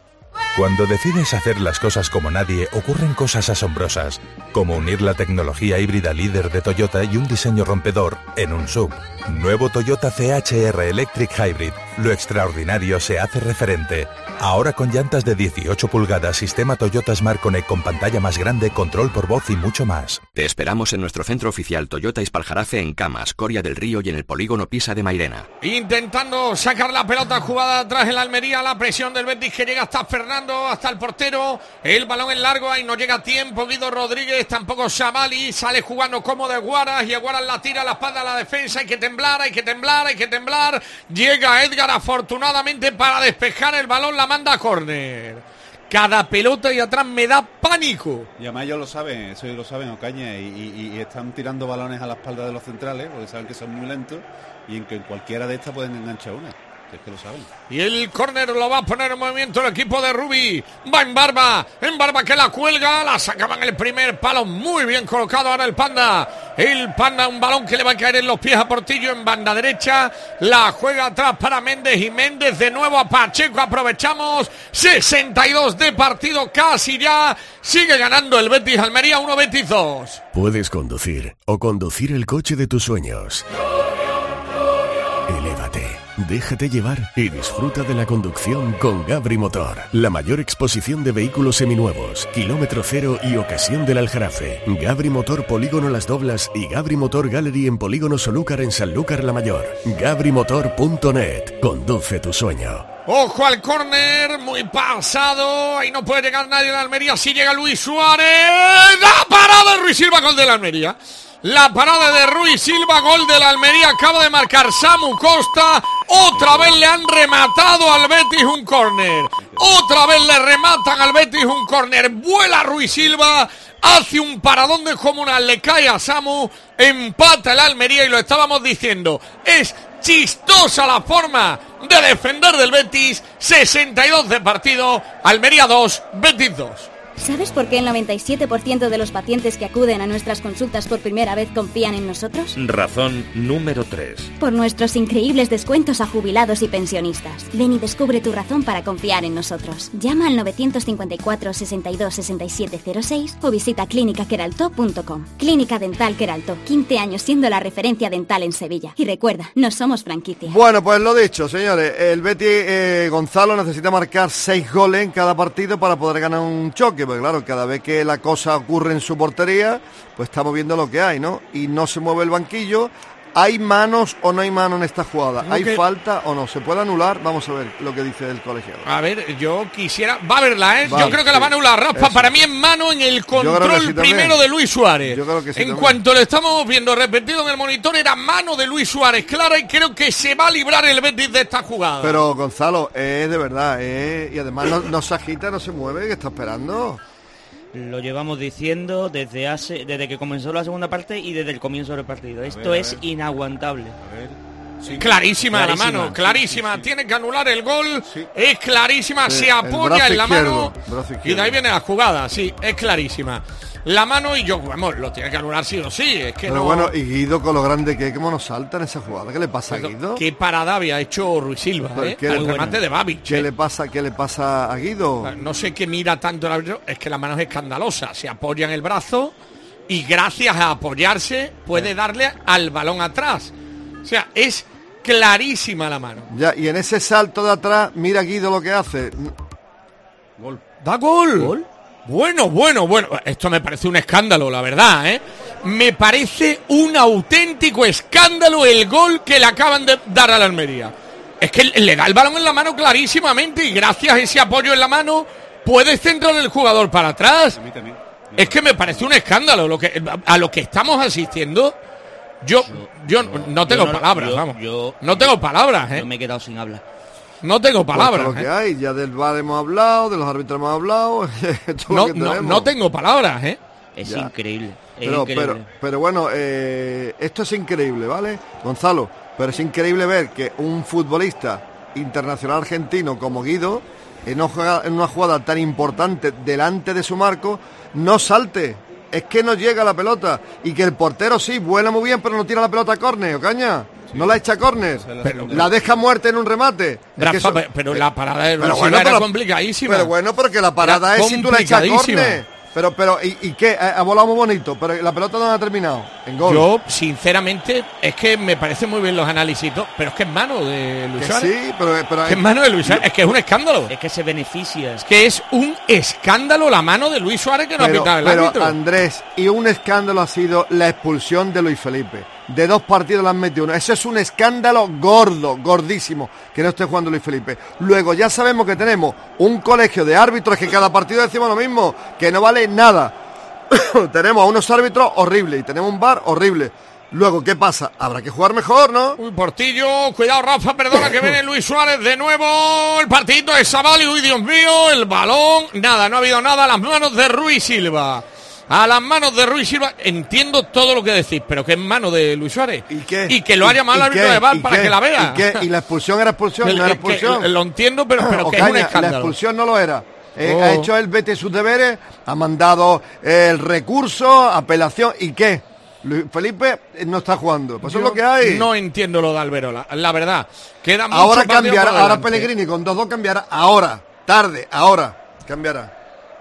Cuando decides hacer las cosas como nadie, ocurren cosas asombrosas, como unir la tecnología híbrida líder de Toyota y un diseño rompedor en un S U V. Nuevo Toyota C H R Electric Hybrid. Lo extraordinario se hace referente. Ahora con llantas de dieciocho pulgadas, sistema Toyota Smart Connect con pantalla más grande, control por voz y mucho más. Te esperamos en nuestro centro oficial Toyota Ispaljarafe en Camas, Coria del Río y en el polígono Pisa de Mairena. Intentando sacar la pelota jugada atrás en la Almería, la presión del Betis que llega hasta Fernando, hasta el portero, el balón en largo, ahí no llega a tiempo Guido Rodríguez, tampoco Savali, sale jugando como de Guaras y Guaras la tira a la espalda a la defensa, hay que temblar, hay que temblar, hay que temblar, llega Edgar afortunadamente para despejar el balón, la manda a córner. Cada pelota y atrás me da pánico. Y además ellos lo saben, eso ellos lo saben, Ocaña, y, y, y están tirando balones a la espalda de los centrales, porque saben que son muy lentos, y en que en cualquiera de estas pueden enganchar una. Es que lo saben. Y el córner lo va a poner en movimiento el equipo de Rubi. Va en Barba, en Barba que la cuelga, la sacaban el primer palo, muy bien colocado ahora el Panda. El Panda, un balón que le va a caer en los pies a Portillo en banda derecha. La juega atrás para Méndez y Méndez de nuevo a Pacheco. Aprovechamos, sesenta y dos de partido casi ya. Sigue ganando el Betis Almería uno Betis dos. Puedes conducir o conducir el coche de tus sueños. Elévate, déjate llevar y disfruta de la conducción con Gabri Motor. La mayor exposición de vehículos seminuevos, kilómetro cero y ocasión del Aljarafe. Gabri Motor Polígono Las Doblas y Gabri Motor Gallery en Polígono Solúcar en Sanlúcar la Mayor. gabri motor punto net. Conduce tu sueño. Ojo al córner, muy pasado. Ahí no puede llegar nadie de la Almería. Si llega Luis Suárez. ¡La parada de Ruiz Silva, gol de la Almería! La parada de Ruiz Silva, gol de la Almería, acaba de marcar Samu Costa. Otra vez le han rematado al Betis un córner. Otra vez le rematan al Betis un córner. Vuela Ruiz Silva, hace un paradón descomunal, le cae a Samu, empata el Almería y lo estábamos diciendo. Es chistosa la forma de defender del Betis. sesenta y dos de partido, Almería dos, Betis dos. ¿Sabes por qué el noventa y siete por ciento de los pacientes que acuden a nuestras consultas por primera vez confían en nosotros? Razón número tres. Por nuestros increíbles descuentos a jubilados y pensionistas. Ven y descubre tu razón para confiar en nosotros. Llama al novecientos cincuenta y cuatro, sesenta y dos, sesenta y siete cero seis o visita clínica queralto punto com. Clínica Dental Queralto, quince años siendo la referencia dental en Sevilla. Y recuerda, no somos franquicia. Bueno, pues lo dicho, señores, el Betis eh, Gonzalo necesita marcar seis goles en cada partido para poder ganar un choque. Porque claro, cada vez que la cosa ocurre en su portería, pues estamos viendo lo que hay, ¿no? Y no se mueve el banquillo. ¿Hay manos o no hay mano en esta jugada? ¿Hay que... falta o no? ¿Se puede anular? Vamos a ver lo que dice el colegiado. A ver, yo quisiera... Va a haberla, ¿eh? Vale, yo creo que sí. la va a anular, Rafa. Eso. Para mí es mano en el control sí primero de Luis Suárez. Yo creo que sí en también. cuanto le estamos viendo repetido en el monitor, era mano de Luis Suárez, clara, y creo que se va a librar el Betis de esta jugada. Pero, Gonzalo, es de verdad, eh, y además no, no se agita, no se mueve, que está esperando. Lo llevamos diciendo desde hace, desde que comenzó la segunda parte y desde el comienzo del partido. Esto ver, es ver. inaguantable. A ver. Sí. Clarísima, Clarísima. la mano, clarísima. Sí, sí, sí. Tiene que anular el gol. Sí. Es clarísima, Sí, se apoya en la izquierdo, mano. izquierdo. Y de ahí viene la jugada, sí, es clarísima. La mano y yo, vamos, lo tiene que anular sí o sí. Es que Pero no... bueno, y Guido con lo grande que es, ¿cómo nos salta en esa jugada? ¿Qué le pasa a Guido? Qué parada había hecho Ruiz Silva, ¿eh? ¿Qué, El le, remate de Babic. ¿qué ¿eh? le pasa, ¿Qué le pasa a Guido? No sé qué mira tanto el árbitro, es que la mano es escandalosa. Se apoya en el brazo y gracias a apoyarse puede darle al balón atrás. O sea, es clarísima la mano. Ya, y en ese salto de atrás, mira Guido lo que hace. Gol. ¿Da gol? ¿Gol? Bueno, bueno, bueno. Esto me parece un escándalo, la verdad, ¿eh? Me parece un auténtico escándalo el gol que le acaban de dar a la Almería. Es que le da el balón en la mano clarísimamente y gracias a ese apoyo en la mano puede centrar el jugador para atrás. A mí también. Es que me parece un escándalo lo que a lo que estamos asistiendo. Yo, yo, yo no tengo yo no, palabras, yo, vamos. Yo, no tengo palabras, ¿eh? Yo me he quedado sin hablar. No tengo palabras. Pues lo ¿eh? que hay, ya del V A R hemos hablado, de los árbitros hemos hablado. No, no, no tengo palabras, ¿eh? Es ya. increíble. Es Pero, increíble. pero, pero bueno, eh, esto es increíble, ¿vale, Gonzalo? Pero es increíble ver que un futbolista internacional argentino como Guido, en una jugada, en una jugada tan importante delante de su marco, no salte. Es que no llega la pelota. Y que el portero sí, vuela muy bien, pero no tira la pelota a córner, Ocaña. no la echa córner, pero, la deja muerta en un remate. Rafa, es que eso, pero la parada de Luis pero Silva bueno, era pero, complicadísima. Pero bueno, porque la parada era es si tú la echas complicadísima. córner. Pero, pero, ¿y, y qué? Ha volado muy bonito, pero la pelota no ha terminado. En gol. Yo, sinceramente, es que me parecen muy bien los análisis, pero es que es mano de Luis que Suárez. Sí, pero, pero es mano de Luis Suárez, es que es un escándalo. Es que se beneficia. Es que es un escándalo la mano de Luis Suárez que no pero, ha pitado el pero, árbitro. Andrés, y un escándalo ha sido la expulsión de Luis Felipe. De dos partidos le han metido uno. Eso es un escándalo gordo, gordísimo, que no esté jugando Luis Felipe. Luego ya sabemos que tenemos un colegio de árbitros que cada partido decimos lo mismo, que no vale nada. Tenemos a unos árbitros horribles y tenemos un V A R horrible. Luego, ¿qué pasa? Habrá que jugar mejor, ¿no? Uy, Portillo, cuidado, Rafa, perdona que viene Luis Suárez de nuevo. El partidito de Savali, uy, Dios mío, el balón. Nada, no ha habido nada a las manos de Ruiz Silva. A las manos de Ruiz Silva, entiendo todo lo que decís, pero que es mano de Luis Suárez. ¿Y qué? Y que lo ha llamado el árbitro de V A R para qué? que la vea. ¿Y qué? ¿Y la expulsión era expulsión? El, ¿No era que, expulsión? que, lo entiendo, pero, pero que Ocaña, es un escándalo. La expulsión no lo era. Eh, Oh. Ha hecho el Betis sus deberes, ha mandado el recurso, apelación, ¿y qué? Luis Felipe no está jugando, pues eso es lo que hay. No entiendo lo de Alberola, la verdad. Queda mucho Ahora partido cambiará, por ahora delante. Pellegrini con dos dos cambiará, ahora, tarde, ahora, cambiará.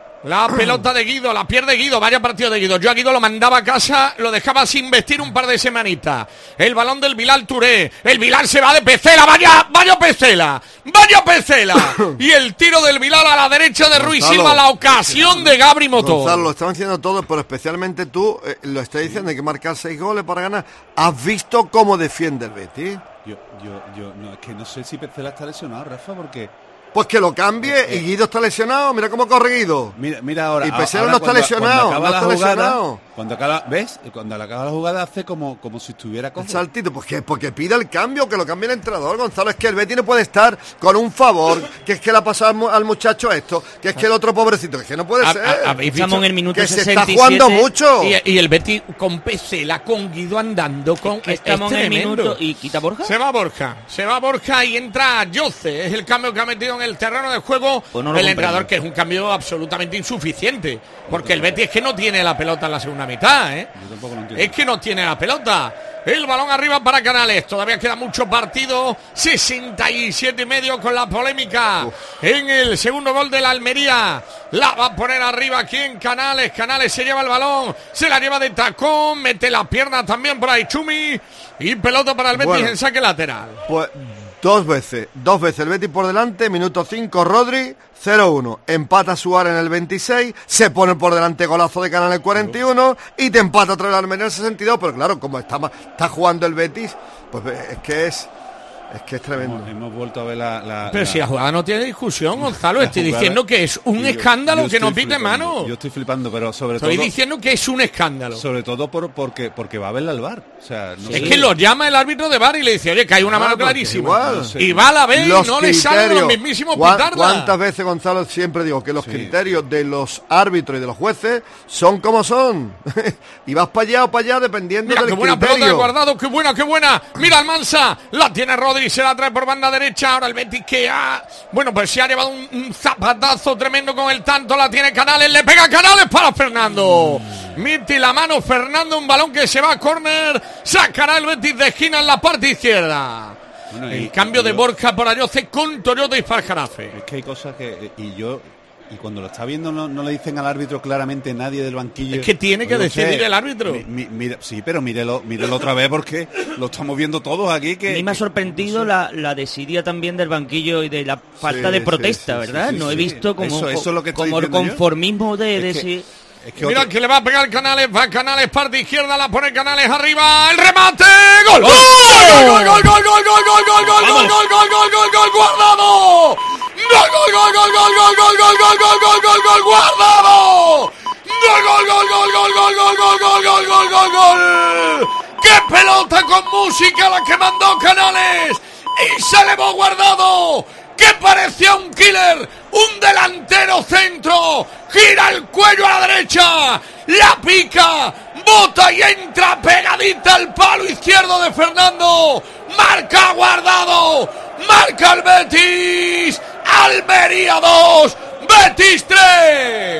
La pelota de Guido, la pierde Guido, vaya partido de Guido. Yo a Guido lo mandaba a casa, lo dejaba sin vestir un par de semanitas. El balón del Bilal Touré, el Bilal se va de Pecela, vaya, vaya Pecela, vaya Pecela. Y el tiro del Bilal a la derecha de Ruiz Gonzalo, Silva, la ocasión de Gabri Motor. Gonzalo, lo están haciendo todos, pero especialmente tú, eh, lo estás diciendo, hay que marcar seis goles para ganar. ¿Has visto cómo defiende el Betis? Yo, yo, yo, no, es que no sé si Pecela está lesionado, Rafa, porque... Pues que lo cambie, Eh, y Guido está lesionado, mira cómo corre Guido. Mira, mira ahora. Y Pesero ahora no está cuando- lesionado, cuando acaba no la está jugada, lesionado. Cuando acaba, ¿ves? Cuando le acaba la jugada hace como, como si estuviera cojo. El saltito, pues que, porque pida el cambio, que lo cambie el entrenador, Gonzalo. Es que el Betis no puede estar con un favor, que es que le ha pasado al, mu- al muchacho esto, que es que el otro pobrecito, que es que no puede Ha- ser. ha- habéis Estamos visto en el minuto que se sesenta está y jugando siete. mucho. Y, y el Betis con Pecela, con Guido andando, con Que estamos es en el tremendo. minuto y quita Borja. Se va Borja, se va Borja y entra Jose. Es el cambio que ha metido en el terreno de juego Pues no lo el comprendo. entrenador, que es un cambio absolutamente insuficiente. Porque el Betis es que no tiene la pelota en la segunda mitad, ¿eh? Yo tampoco lo entiendo. Es que no tiene la pelota. El balón arriba para Canales. Todavía queda mucho partido. sesenta y siete y medio con la polémica. Uf. En el segundo gol de la Almería. La va a poner arriba aquí en Canales. Canales se lleva el balón. Se la lleva de tacón. Mete la pierna también por ahí Chumi. Y pelota para el Betis Bueno. en saque lateral. Pues dos veces, dos veces el Betis por delante, minuto cinco, Rodri, cero uno. Empata Suárez en el veintiséis, se pone por delante golazo de Canales cuarenta y uno y te empata otra vez el Almería en el sesenta y dos, pero claro, como está, ma- está jugando el Betis, pues es que es, es que es tremendo. Hemos, hemos vuelto a ver la... la- Pero la- si la jugada no tiene discusión, Gonzalo, la estoy jugada- diciendo que es un yo- escándalo yo que no estoy pite flipando, mano. Yo estoy flipando, pero sobre Estoy todo... diciendo que es un escándalo. Sobre todo por, porque, porque va a verla al bar. O sea, no Es sé. que lo llama el árbitro de V A R y le dice, oye, que hay una Ah, mano pues clarísima. igual. Y va a la vez y Los no le salen los criterios. mismísimos ¿Cuán- pitarla. ¿Cuántas veces, Gonzalo, siempre digo que los Sí. criterios de los árbitros y de los jueces son como son? Y vas para allá o para allá dependiendo Mira, del qué buena pelota de criterio. Guardado, qué buena, qué buena. Mira Almansa, la tiene Rodri, se la trae por banda derecha. Ahora el Betis que ha... Bueno, pues se ha llevado un, un zapatazo tremendo con el tanto. La tiene Canales, le pega Canales para Fernando. Mete la mano Fernando, un balón que se va a córner. Sacará el Betis de esquina en la parte izquierda. Bueno, y- el cambio y de yo- Borja por Ayoce con Toyota y Farjarafe. Es que hay cosas que... Y yo... Y cuando lo está viendo no, no le dicen al árbitro claramente nadie del banquillo. Es que tiene que Oiga decidir usted, el árbitro. mi- mi- mira, sí, pero mírelo, mírelo otra vez porque lo estamos viendo todos aquí. Que, A mí me ha sorprendido la, la desidia también del banquillo y de la falta Sí, de sí, protesta, sí, ¿verdad? sí, sí, no he sí. visto como, Eso- eso es lo que estoy como el diciendo yo. conformismo de Es que- decir... es que Mira otro- que le va a pegar Canales, va Canales, parte izquierda, la pone Canales arriba, el remate, gol, gol, gol, gol, gol, gol, gol, gol, gol, gol, gol, gol, gol, gol, gol, gol, gol, Guardado, gol, gol, gol, gol, gol, gol, gol, gol, gol, gol, gol, gol, gol, Guardado, gol, gol, gol, gol, gol, gol, gol, gol, gol, gol, gol, gol, gol, qué pelota con música la que mandó Canales y se elevó Guardado, que parecía un killer, un delantero centro, gira el cuello a la derecha, la pica, bota y entra pegadita al palo izquierdo de Fernando, marca Guardado, marca el Betis, Almería dos, Betis tres.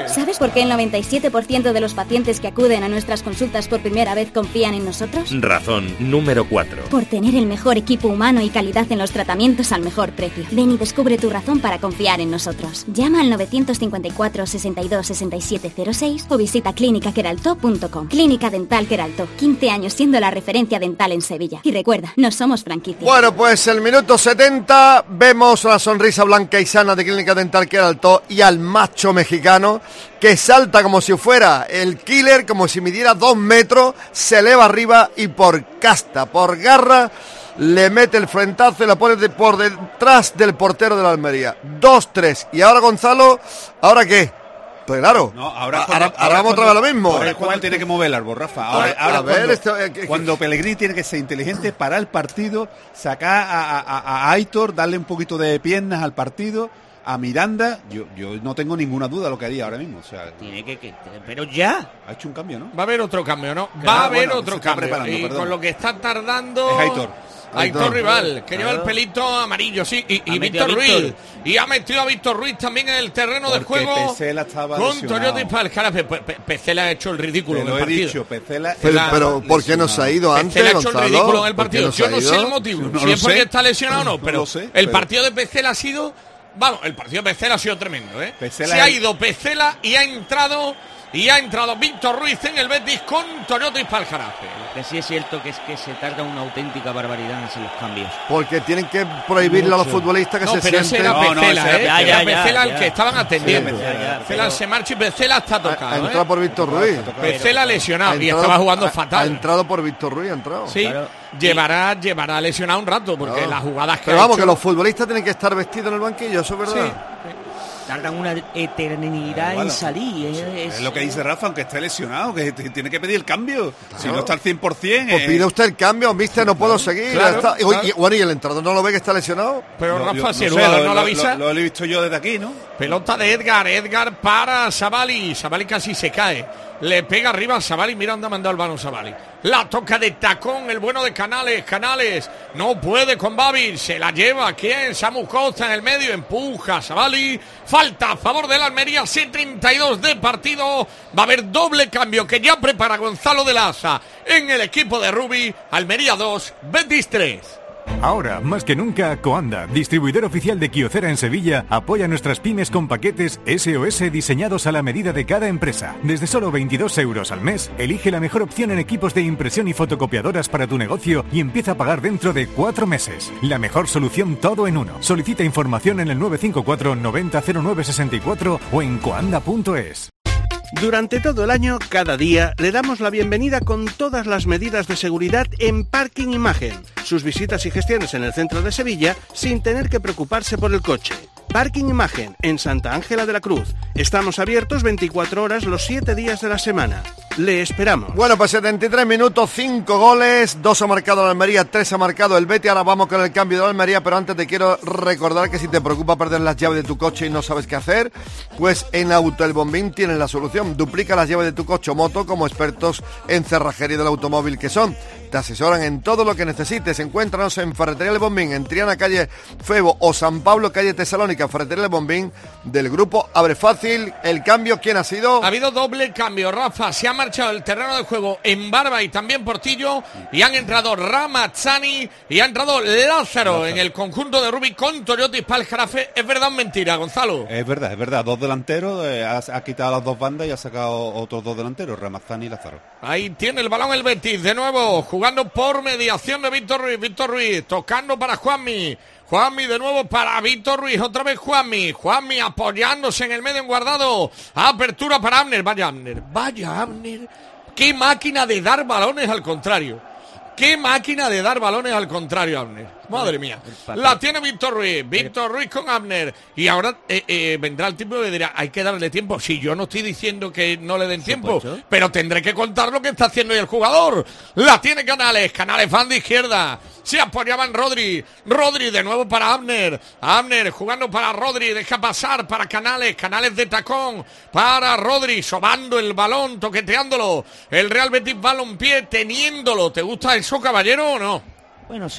¿Sabes por qué el noventa y siete por ciento de los pacientes que acuden a nuestras consultas por primera vez confían en nosotros? Razón número cuatro. Por tener el mejor equipo humano y calidad en los tratamientos al mejor precio. Ven y descubre tu razón para confiar en nosotros. Llama al novecientos cincuenta y cuatro, sesenta y dos, sesenta y siete cero seis o visita clínica queraltó punto com. Clínica Dental Queraltó, quince años siendo la referencia dental en Sevilla. Y recuerda, no somos franquicia. Bueno, pues el minuto setenta, vemos la sonrisa blanca y sana de Clínica Dental Queraltó y al macho mexicano que salta como si fuera el killer, como si midiera dos metros, se eleva arriba y por casta, por garra, le mete el frentazo y la pone de por detrás del portero de la Almería. dos tres. Y ahora Gonzalo, ¿ahora qué? Pues claro, no, ahora, ahora, ahora, ahora vamos otra vez lo mismo. Ahora es cuando tiene que mover el árbol, Rafa. Ahora, ahora a ver, cuando, esto, eh, que, cuando Pellegrini tiene que ser inteligente, parar el partido, sacar a, a, a Aitor, darle un poquito de piernas al partido. A Miranda, yo yo no tengo ninguna duda de lo que haría ahora mismo. O sea, tiene que, que pero ya ha hecho un cambio, ¿no? Va a haber otro cambio, ¿no? Que Va nada, a haber bueno, otro se está cambio. preparando, Y perdón. con lo que está tardando. Es Aitor. Aitor, Aitor. Rival, que Claro. lleva el pelito amarillo, sí, y, y Ha metido Víctor a Víctor. Ruiz. Y ha metido a Víctor Ruiz también en el terreno del Porque juego. Pesela estaba con lesionado. Toyota y Palcara. Pe- Pe- Pesela ha hecho el ridículo Te en lo el he partido. dicho, Pesela Pero, La- pero ¿por qué no se ha ido antes, Pesela ha hecho el Gonzalo? ridículo en el ¿Por qué partido. no se Yo ha no sé ido? el motivo. No si lo es porque sé. está lesionado o no, No pero lo sé, el pero- partido de Pesela ha sido. Vamos, el partido de Pesela ha sido tremendo, ¿eh? Pesela se ha es- ido Pesela y ha entrado. Y ha entrado Víctor Ruiz en el Betis con Toyota y Paljarafe. que sí es cierto que es que se tarda una auténtica barbaridad en hacer los cambios. Porque tienen que prohibirle a los futbolistas que No, se pero ese sienten. era No, no, Pesela, ese ¿eh? era Era Pesela. Ya, ya, Pesela el ya. que estaban atendiendo. Sí, Pesela, ya, Pesela pero- se marcha y Pesela está Ha, tocado, ha ¿eh? entrado por Víctor Ruiz. Pesela lesionado Ha y entrado- estaba jugando ha- fatal. Ha entrado por Víctor Ruiz, ha entrado. Sí, Claro. llevará, llevará lesionado un rato porque Claro. las jugadas que Pero ha vamos, hecho- que los futbolistas tienen que estar vestidos en el banquillo, eso es verdad. Sí. Tardan una eternidad Bueno, en salir. ¿eh? Es lo que dice Rafa, aunque esté lesionado, que t- tiene que pedir el cambio. Si no está al cien por ciento. Pues pide usted el cambio, viste, no puedo seguir. Claro, ya está. Y, claro. y- bueno, ¿y el entrenador no lo ve que está lesionado? Pero Lo- Rafa, yo- si el no sé, jugador lo- no lo lo- avisa. Lo, lo he visto yo desde aquí, ¿no? Pelota de Edgar, Edgar para Savali. Savali casi se cae. Le pega arriba a Savali. Mira dónde ha mandado el balón Savali. La toca de tacón el bueno de Canales. Canales no puede con Babil. Se la lleva. ¿Quién? Samu Costa en el medio. Empuja Savali. Falta a favor del Almería. setenta y dos de partido. Va a haber doble cambio que ya prepara Gonzalo de la Asa en el equipo de Rubi. Almería dos, Betis tres. Ahora, más que nunca, Coanda, distribuidor oficial de Kyocera en Sevilla, apoya a nuestras pymes con paquetes S O S diseñados a la medida de cada empresa. Desde solo veintidós euros al mes, elige la mejor opción en equipos de impresión y fotocopiadoras para tu negocio y empieza a pagar dentro de cuatro meses. La mejor solución todo en uno. Solicita información en el nueve cinco cuatro noventa cero nueve sesenta y cuatro o en coanda punto es. Durante todo el año, cada día, le damos la bienvenida con todas las medidas de seguridad en Parking Imagen. Sus visitas y gestiones en el centro de Sevilla sin tener que preocuparse por el coche. Parking Imagen, en Santa Ángela de la Cruz. Estamos abiertos veinticuatro horas los siete días de la semana. Le esperamos. Bueno, pues setenta y tres minutos, cinco goles, dos ha marcado la Almería, tres ha marcado el Betis. Ahora vamos con el cambio de la Almería, pero antes te quiero recordar que si te preocupa perder las llaves de tu coche y no sabes qué hacer, pues en Auto El Bombín tienes la solución. Duplica las llaves de tu coche o moto como expertos en cerrajería del automóvil que son. Te asesoran en todo lo que necesites. Encuéntranos en Ferretería El Bombín, en Triana, calle Febo, o San Pablo, calle Tesalónica. Ferretería El Bombín, del grupo Abre Fácil. El cambio, ¿quién ha sido? Ha habido doble cambio, Rafa. Se ha marchado el terreno de juego en Barba y también Portillo. Y han entrado Ramazzani y ha entrado Lázaro, Lázaro. en el conjunto de Rubí con Toyota y Paljarafe. ¿Es verdad o mentira, Gonzalo? Es verdad, es verdad. Dos delanteros, eh, ha, ha quitado las dos bandas y ha sacado otros dos delanteros, Ramazzani y Lázaro. Ahí tiene el balón el Betis, de nuevo, jugando por mediación de Víctor Ruiz. Víctor Ruiz tocando para Juanmi. Juanmi de nuevo para Víctor Ruiz, otra vez Juanmi. Juanmi apoyándose en el medio en Guardado. Apertura para Abner. Vaya Abner, vaya Abner. Qué máquina de dar balones al contrario. Qué máquina de dar balones al contrario, Abner. Madre mía. La tiene Víctor Ruiz. Víctor Ruiz con Abner. Y ahora eh, eh, vendrá el tipo que dirá, hay que darle tiempo. Si yo no estoy diciendo que no le den tiempo, pero tendré que contar lo que está haciendo el jugador. La tiene Canales. Canales van de izquierda. Se apoyaba en Rodri. Rodri de nuevo para Abner. Abner jugando para Rodri. Deja pasar para Canales. Canales de tacón para Rodri. Sobando el balón, toqueteándolo. El Real Betis Balompié teniéndolo. ¿Te gusta eso, caballero, o no? Bueno, sí.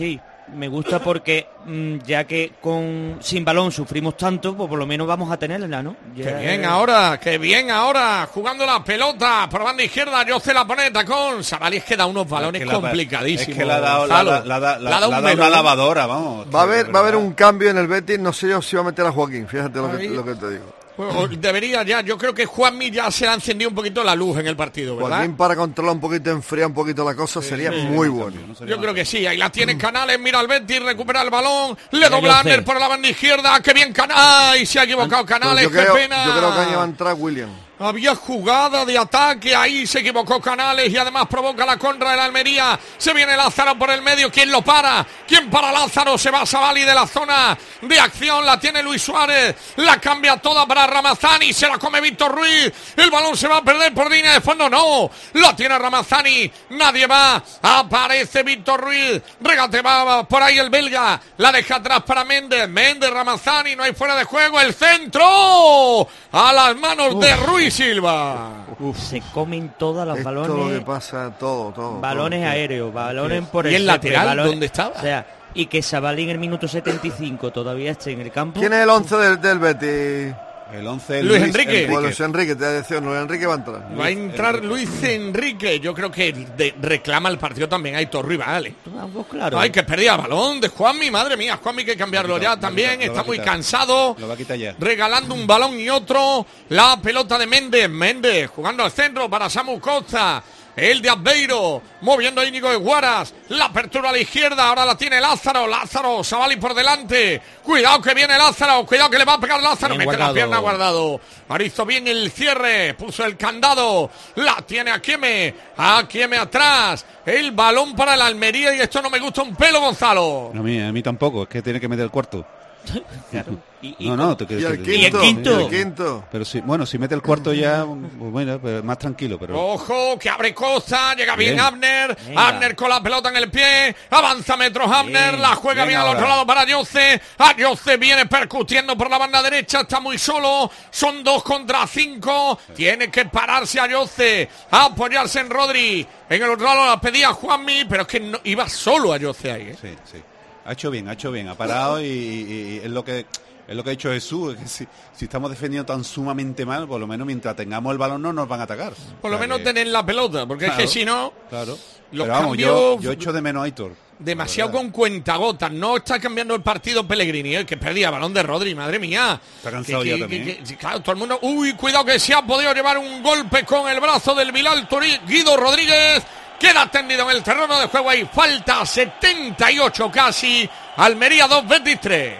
me gusta porque mmm, ya que con sin balón sufrimos tanto, pues por lo menos vamos a tenerla, ¿no? Ya, qué bien ahora, qué bien ahora, jugando la pelota por banda izquierda, Jose la pone de tacón, Savali es que da unos balones es que complicadísimos. Es que le ha dado, la, la, la, la, la, la, la da una lavadora, vamos. Va a haber, va a haber un cambio en el Betis, no sé yo si va a meter a Joaquín, fíjate lo que, lo que te digo. Pues debería ya, yo creo que Juanmi ya se ha encendido un poquito la luz en el partido, ¿verdad? Joaquín para controlar un poquito, enfriar un poquito la cosa, sería sí, muy bueno. No sería yo creo que sí, ahí la tiene Canales, mira al Betis, recupera el balón, le dobla Abner por la banda izquierda, qué bien Canales, se ha equivocado Canales, pues qué creo, pena. Yo creo que ahí va a entrar William. Había jugada de ataque, ahí se equivocó Canales y además provoca la contra de la Almería. Se viene Lázaro por el medio, ¿quién lo para? ¿Quién para Lázaro? Se va Savali de la zona de acción, la tiene Luis Suárez, la cambia toda para Ramazani, se la come Víctor Ruiz, el balón se va a perder por línea de fondo, no, la tiene Ramazani, nadie va, aparece Víctor Ruiz, regate va por ahí el belga, la deja atrás para Méndez, Méndez, Ramazani, no hay fuera de juego, el centro a las manos Uf. de Ruiz Silva. Uf. Se comen todas los Esto balones. Lo que pasa, todo, todo. Balones todo, aéreos, balones por el. ¿Y el lateral balones, dónde estaba? O sea, y que Savali en el minuto setenta y cinco todavía esté en el campo. ¿Quién es el once del, del Betis? El once Luis, Luis Enrique. Enrique. Pues Luis Enrique, te decía, Luis Enrique va a entrar. Va a entrar Enrique. Luis Enrique. Yo creo que de, reclama el partido también a Aitor Rival. Pues claro. Ay, que perdía el balón de Juanmi, madre mía. Juanmi hay que cambiarlo ya también. Está muy cansado. Lo va a quitar ya. Regalando un balón y otro. La pelota de Méndez. Méndez jugando al centro para Samu Costa. El de Aveiro, moviendo a Íñigo de Guaras, la apertura a la izquierda, ahora la tiene Lázaro, Lázaro, Savali por delante, cuidado que viene Lázaro, cuidado que le va a pegar Lázaro, bien mete guardado. La pierna Guardado, ahora hizo bien el cierre, puso el candado, la tiene Akieme, Akieme atrás, el balón para la Almería y esto no me gusta un pelo, Gonzalo. No, a mí, a mí tampoco, es que tiene que meter el cuarto. Claro. Y, y, no, no, te, y, el te, quinto, y el quinto. Y el quinto. Pero si, bueno, si mete el cuarto ya, pues bueno, pues más tranquilo. Pero ojo, que abre Costa, llega bien, bien Abner, venga. Abner con la pelota en el pie, avanza metros Abner, bien, la juega bien, bien al otro lado para Jose, a Jose viene percutiendo por la banda derecha, está muy solo, son dos contra cinco, sí. Tiene que pararse a Jose, a apoyarse en Rodri, en el otro lado la pedía Juanmi, pero es que no, iba solo a Jose ahí, ¿eh? Sí, sí. Ha hecho bien, ha hecho bien, ha parado y, y, y es lo que es lo que ha hecho Jesús, es que si, si estamos defendiendo tan sumamente mal, por lo menos mientras tengamos el balón no nos van a atacar. Por lo o sea menos que... tener la pelota, porque claro, es que si no, claro. Los Pero vamos, cambios... yo, yo echo de menos a Aitor. Demasiado con cuentagotas, no está cambiando el partido Pellegrini, el que perdía balón de Rodri, madre mía. Está cansado que, ya que, también. Que, que, claro, todo el mundo, uy, cuidado que se ha podido llevar un golpe con el brazo del Bilal Torí, Guido Rodríguez. Queda tendido en el terreno de juego ahí. Falta setenta y ocho casi. Almería dos, Betis tres.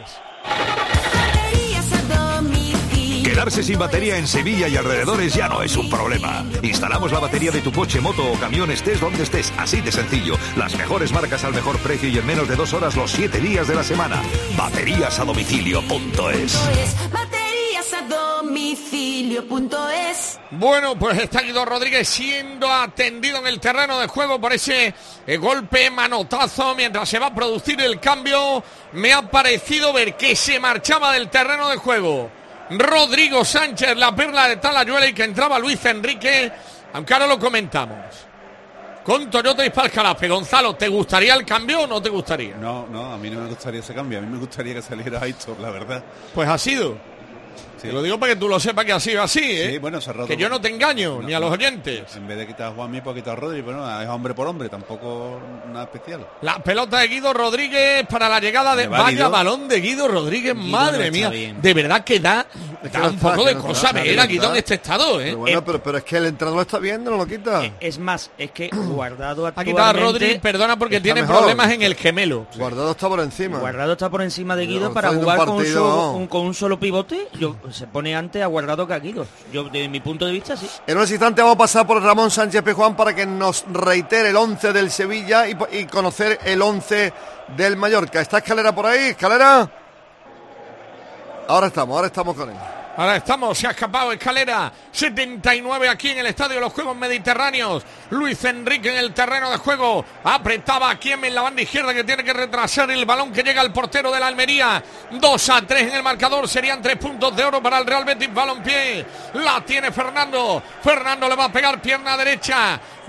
Quedarse sin batería en Sevilla y alrededores ya no es un problema. Instalamos la batería de tu coche, moto o camión estés donde estés. Así de sencillo. Las mejores marcas al mejor precio y en menos de dos horas los siete días de la semana. Baterías a domicilio punto es. Domicilio.es. Bueno, pues está Guido Rodríguez siendo atendido en el terreno de juego por ese eh, golpe manotazo mientras se va a producir el cambio. Me ha parecido ver que se marchaba del terreno de juego Rodrigo Sánchez, la perla de Talayuela, y que entraba Luis Enrique, aunque ahora lo comentamos con Toyota y Palcalafe. Gonzalo, ¿te gustaría el cambio o no te gustaría? No, no, a mí no me gustaría ese cambio, a mí me gustaría que saliera Aitor, la verdad. Pues ha sido. Sí. Te lo digo para que tú lo sepas que ha sido así, ¿eh? Sí, bueno, se ha roto. Que yo no te engaño, no, ni a los oyentes. En vez de quitar a Juanmi, pues quitar a Rodri, pero no, es hombre por hombre, tampoco nada especial. La pelota de Guido Rodríguez para la llegada de... Vaya balón de Guido Rodríguez, Guido madre no mía. Bien. De verdad que da, da un está, poco de no cosa ver a Guido en este estado, ¿eh? Pero bueno, eh, pero, pero es que el entrenador lo está viendo, no lo quita. Eh, es más, es que Guardado actualmente... Ha quitado a Rodri, perdona, porque tiene mejor. problemas en el gemelo. Sí. Guardado está por encima. Guardado está por encima de Guido, para jugar partido, con, un solo, un, con un solo pivote. Yo, se pone antes a Guardado que a Guido. Yo, desde mi punto de vista, sí. En un instante vamos a pasar por Ramón Sánchez Pizjuán para que nos reitere el once del Sevilla y, y conocer el once del Mallorca. ¿Está Escalera por ahí? ¿Escalera? Ahora estamos, ahora estamos con él. Ahora estamos, se ha escapado Escalera, setenta y nueve aquí en el Estadio de los Juegos Mediterráneos. Luis Enrique en el terreno de juego, apretaba a Kiem en la banda izquierda, que tiene que retrasar el balón que llega al portero de la Almería. dos a tres en el marcador, serían tres puntos de oro para el Real Betis Balompié. La tiene Fernando, Fernando le va a pegar pierna derecha,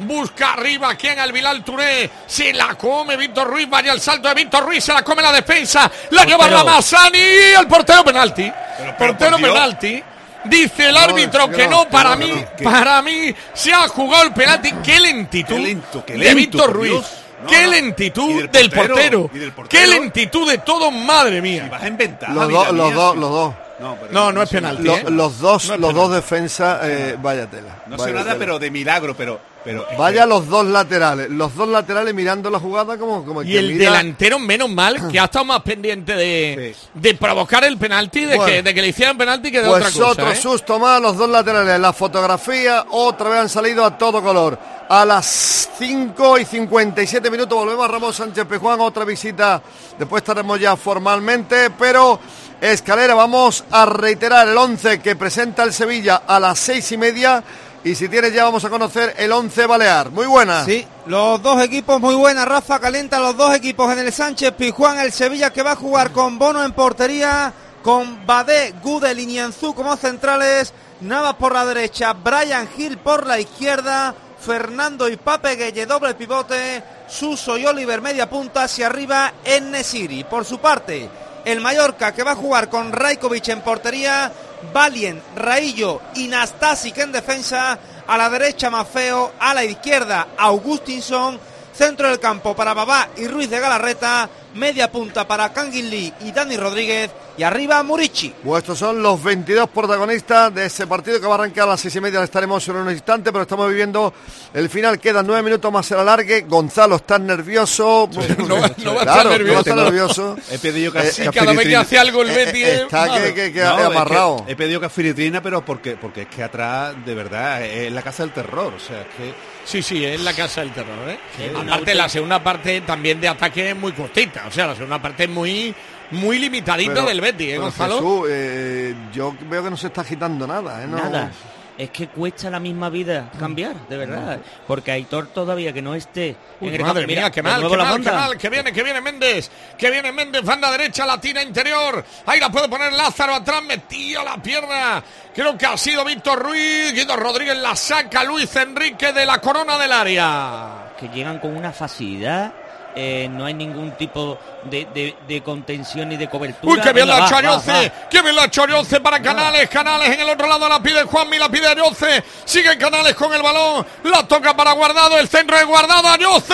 busca arriba, ¿quién? Al Bilal Touré, se la come Víctor Ruiz, vaya el salto de Víctor Ruiz, se la come la defensa, la lleva Ramazani, el portero penalti, pero, pero, portero por penalti. Dice el árbitro no, que, que no, que para no, mí, que... para mí se ha jugado el penalti. Qué lentitud qué lento, qué lento, de Víctor Ruiz. No, qué no. lentitud del, del, portero. del portero. Qué lentitud de todo, madre mía. Si vas a inventar. Los dos, los dos, los dos. No, no, no, no es penalti. Lo, ¿eh? Los dos, no los dos defensas, eh, vaya tela. No vaya sé nada, tela. pero de milagro, pero, pero vaya que... los dos laterales, los dos laterales mirando la jugada como, como y el mira... delantero menos mal que ha estado más pendiente de, sí. de provocar el penalti, de, bueno, que, de que le hicieran penalti que de pues otra cosa. Otro ¿eh? susto más, los dos laterales. La fotografía otra vez han salido a todo color. A las cinco y cincuenta y siete minutos volvemos a Ramón Sánchez Pizjuán, otra visita. Después estaremos ya formalmente, pero Escalera, vamos a reiterar el once que presenta el Sevilla a las seis y media. Y si tienes ya vamos a conocer el once balear. Muy buena. Sí, los dos equipos muy buenas. Rafa, calienta los dos equipos en el Sánchez Pizjuán. El Sevilla que va a jugar con Bono en portería, con Badé, Gudel y Nianzú como centrales, Navas por la derecha, Brian Hill por la izquierda, Fernando y Pape Gueye doble pivote, Suso y Oliver media punta, hacia arriba En-Nesyri. Por su parte, el Mallorca que va a jugar con Rajkovic en portería, Valien, Raillo y Nastasic en defensa, a la derecha Maffeo, a la izquierda Augustinson, centro del campo para Babá y Ruiz de Galarreta, media punta para Kangin Lee y Dani Rodríguez, y arriba Murici. Vuestros son los veintidós protagonistas de ese partido que va a arrancar a las seis y media. Estaremos en un instante, pero estamos viviendo el final. Quedan nueve minutos más el alargue. Gonzalo está nervioso. Sí, no, no va a claro, estar nervioso. No va a estar nervioso. He pedido que, eh, sí, cada vez que hace algo el Betis eh, está eh, que, que, que no, amarrado. Es que he pedido cafiritrina, pero porque porque es que atrás, de verdad, es la casa del terror. O sea, es que sí, sí, es la casa del terror, ¿eh? Sí, aparte, auto... la segunda parte también de ataque es muy cortita. O sea, la segunda parte es muy muy limitadita pero, del Betis, ¿eh, Gonzalo? Jesús, eh, yo veo que no se está agitando nada, ¿eh? No... Nada. Es que cuesta la misma vida cambiar, de verdad. Porque Aitor todavía que no esté Uy, en el madre campo. mía, Mira, qué mal, qué la mal, banda. qué mal, que viene, que viene Méndez, que viene Méndez, banda derecha, latina interior, ahí la puede poner Lázaro atrás, metía la pierna, creo que ha sido Víctor Ruiz, Guido Rodríguez la saca, Luis Enrique de la corona del área. Que llegan con una facilidad. Eh, no hay ningún tipo de, de, de contención ni de cobertura. Uy, qué bien Venga, la va, Chorioce, va, va. qué bien la Chorioce para Canales, Canales en el otro lado la pide Juanmi, la pide Arioce, sigue Canales con el balón, la toca para Guardado, el centro de Guardado, Arioce,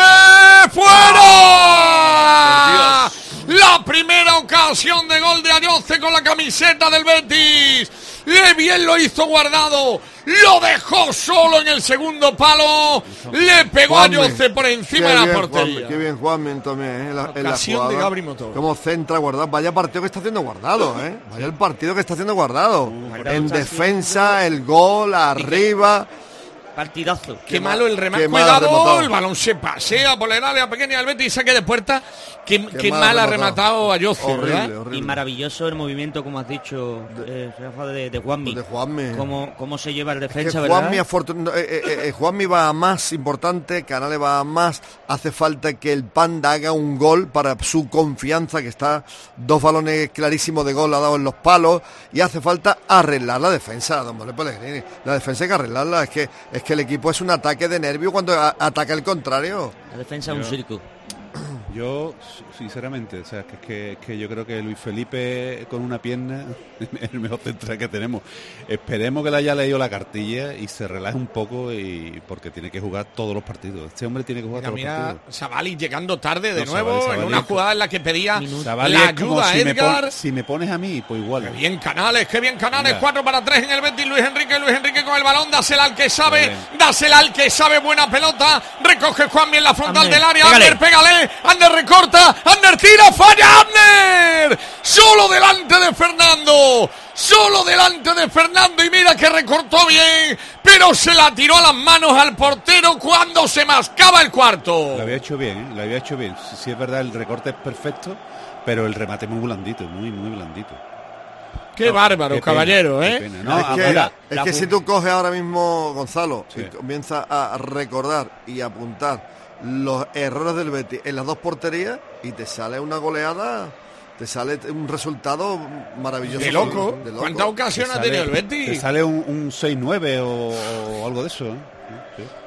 ¡fuera! La primera ocasión de gol de Arioce con la camiseta del Betis. Le bien lo hizo Guardado, lo dejó solo en el segundo palo, le pegó Juanmi, a Arioce por encima de la bien, portería. Juanmi, qué bien Juanmi también, ¿eh? La, en la ocasión jugada, de Gabri Motor. Cómo centra Guardado, vaya partido que está haciendo Guardado, ¿eh? Vaya el partido que está haciendo Guardado. Uh, en defensa, el gol, arriba. Partidazo. Qué, qué malo el remate. Cuidado, el balón se pasea por el área pequeña del Betis y saque de puerta. Qué, qué, qué mal ha rematado a Yoce, horrible, horrible. Y maravilloso el movimiento, como has dicho, eh, Rafa, de, de Juanmi. De Juanmi. Cómo, cómo se lleva el defensa, es que ¿verdad? Juanmi, afortun... eh, eh, eh, Juanmi va a más importante, Canales va a más. Hace falta que el Panda haga un gol para su confianza, que está dos balones clarísimos de gol, ha dado en los palos. Y hace falta arreglar la defensa, don Manuel Pellegrini. La defensa hay que arreglarla. Es que, es que el equipo es un ataque de nervio cuando a, ataca el contrario. La defensa es un circo. Yo, sinceramente, o sea, que, que, que yo creo que Luis Felipe con una pierna es el mejor central que tenemos. Esperemos que le haya leído la cartilla y se relaje un poco, y porque tiene que jugar todos los partidos. Este hombre tiene que jugar mira, todos mira, los partidos. Savali llegando tarde de no, nuevo, Savali, Savali, en una jugada en la que pedía Savali la es como ayuda a si Edgar. Me pon, si me pones a mí, pues igual. Qué bien Canales, qué bien Canales, Mira. cuatro para tres en el Betis, Luis Enrique, Luis Enrique con el balón, dásela al que sabe, dásela al que sabe, buena pelota, recoge Juanmi en la frontal Ander, del área, pégale. Ander, pégale, Ander recorta, Ander tira, falla Ander, solo delante de Fernando, solo delante de Fernando, y mira que recortó bien, pero se la tiró a las manos al portero cuando se mascaba el cuarto. Lo había hecho bien, ¿eh? Lo había hecho bien. Si sí, es verdad, el recorte es perfecto, pero el remate es muy blandito, muy, muy blandito. Qué no, bárbaro, qué caballero, pena, ¿eh? No, es que, mira, es que si tú coges ahora mismo, Gonzalo, sí. y comienzas a recordar y apuntar los errores del Betis en las dos porterías, y te sale una goleada, te sale un resultado maravilloso. De loco. De loco. ¿Cuántas ocasiones ha tenido el Betis? Te sale un, un seis nueve o, o algo de eso, ¿eh? Sí.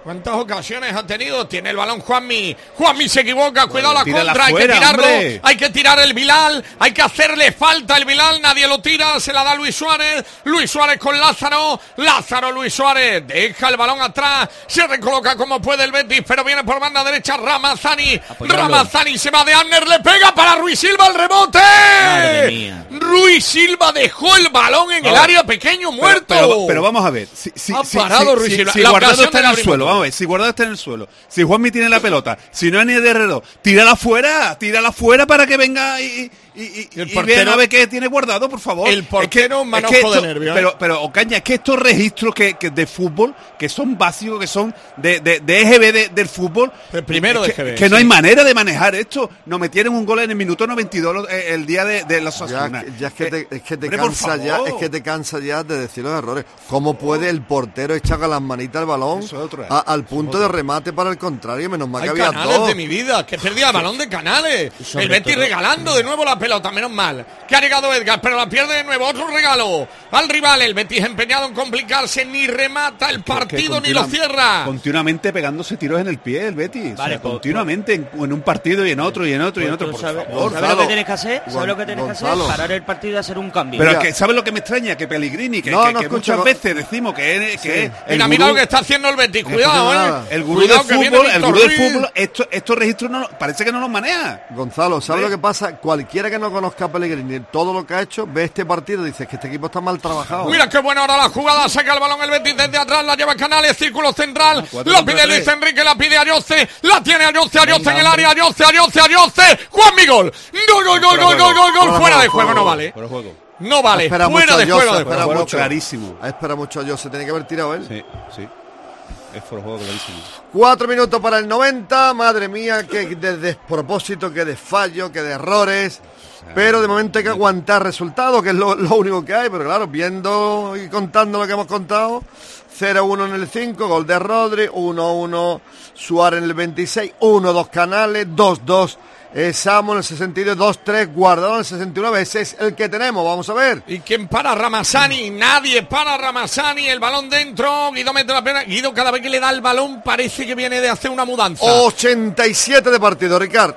¿Cuántas ocasiones ha tenido? Tiene el balón Juanmi. Juanmi se equivoca, cuidado la tírala contra, fuera, hay que tirarlo. hombre. Hay que tirar el Bilal, hay que hacerle falta el Bilal, nadie lo tira, se la da Luis Suárez. Luis Suárez con Lázaro. Lázaro, Luis Suárez, deja el balón atrás, se recoloca como puede el Betis, pero viene por banda derecha Ramazani. Ramazani se va de Arner, le pega para Ruiz Silva el rebote. Madre mía. Ruiz Silva dejó el balón en el área pequeño muerto. Pero, pero, pero vamos a ver, si, si, Ha si, parado si, Ruiz si, Silva. si La Guardado ocasión está de en el la suelo, primera. vamos a ver, si Guardado está en el suelo, si Juanmi tiene la pelota, si no es ni de Herrero, tírala fuera, tírala fuera para que venga y, y, y, El y portero- vean a ver qué tiene Guardado, por favor. El portero, es que, manojo es que esto- de nervio, ¿eh? Pero, pero Ocaña, es que estos registros que, que de fútbol, que son básicos, que son de, de, de E G B de- del fútbol, El primero es de que, E G B, que no sí. hay manera de manejar esto. Nos metieron un gol en el minuto noventa y dos lo- eh, el día de, de los Ya, Osasuna. que- ya es que te, es que te hombre, por cansa ya, favor. es que te cansa ya de decir los errores. ¿Cómo puede el portero echar con las manitas el balón Eso es otro, a- al punto de remate para el contrario? Menos mal Hay que había Canales dos. de mi vida, que perdía el balón de Canales. Sobre El Betis todo- regalando de nuevo la pelota, menos mal. Que ha llegado Edgar, pero la pierde de nuevo. Otro regalo al rival. El Betis empeñado en complicarse, ni remata el Que- que partido ni lo continua- cierra. Continuamente pegándose tiros en el pie el Betis. O sea, Vale, pues- continuamente en, en un partido y en otro y en otro y en Pues otro. tú Por sabes, favor. ¿sabes lo que tienes que hacer? ¿Sabes Gon- lo que tienes que hacer? Gonzalo. Parar el partido y hacer un cambio. Pero Mira. es que, ¿sabes lo que me extraña? Que Pellegrini, que, No, que- no, que escucha, muchas no. veces decimos que es, que es el Mira, mira gurú- lo que está haciendo el Betis. No Cuidado, escucha eh. nada. el gurú Cuidado del que viene fútbol, el Víctor gurú del Ruiz. fútbol, estos, estos registros no, parece que no los maneja. Gonzalo, ¿sabes ¿Ves? lo que pasa? Cualquiera que no conozca a Pellegrini, todo lo que ha hecho, ve este partido y dice que este equipo está mal trabajado. Mira qué buena ahora la jugada, saca el balón el Betis desde atrás, la lleva Canales, círculo central, cuatro la contra pide tres. Luis Enrique, la pide Ayoce, la tiene Ayoce, Ayoce Venga, en el hombre. área, Ayoce, Ayoce, Ayoce, Juan Miguel, no, no, no, no, no, no, no, fuera de juego, no vale, Por el juego. no vale, Espera fuera mucho de a juego, Jose, de espera juego. Fuera mucho. clarísimo. Espera mucho a Jose, se tiene que haber tirado él. Sí, sí. Es por el juego clarísimo. Cuatro minutos para el noventa, madre mía, que de despropósito, que de fallo, que de errores. Pero de momento hay que aguantar resultados, que es lo, lo único que hay. Pero claro, viendo y contando lo que hemos contado, cero uno en el cinco, gol de Rodri, uno uno Suárez en el veintiséis, uno dos Canales, dos dos eh, Samu en el sesenta y dos, dos tres Guardado en el sesenta y nueve. Ese es el que tenemos, vamos a ver. ¿Y quién para Ramazani? Nadie para Ramazani, el balón dentro, Guido mete la pierna, Guido cada vez que le da el balón parece que viene de hacer una mudanza. ochenta y siete de partido, Ricard.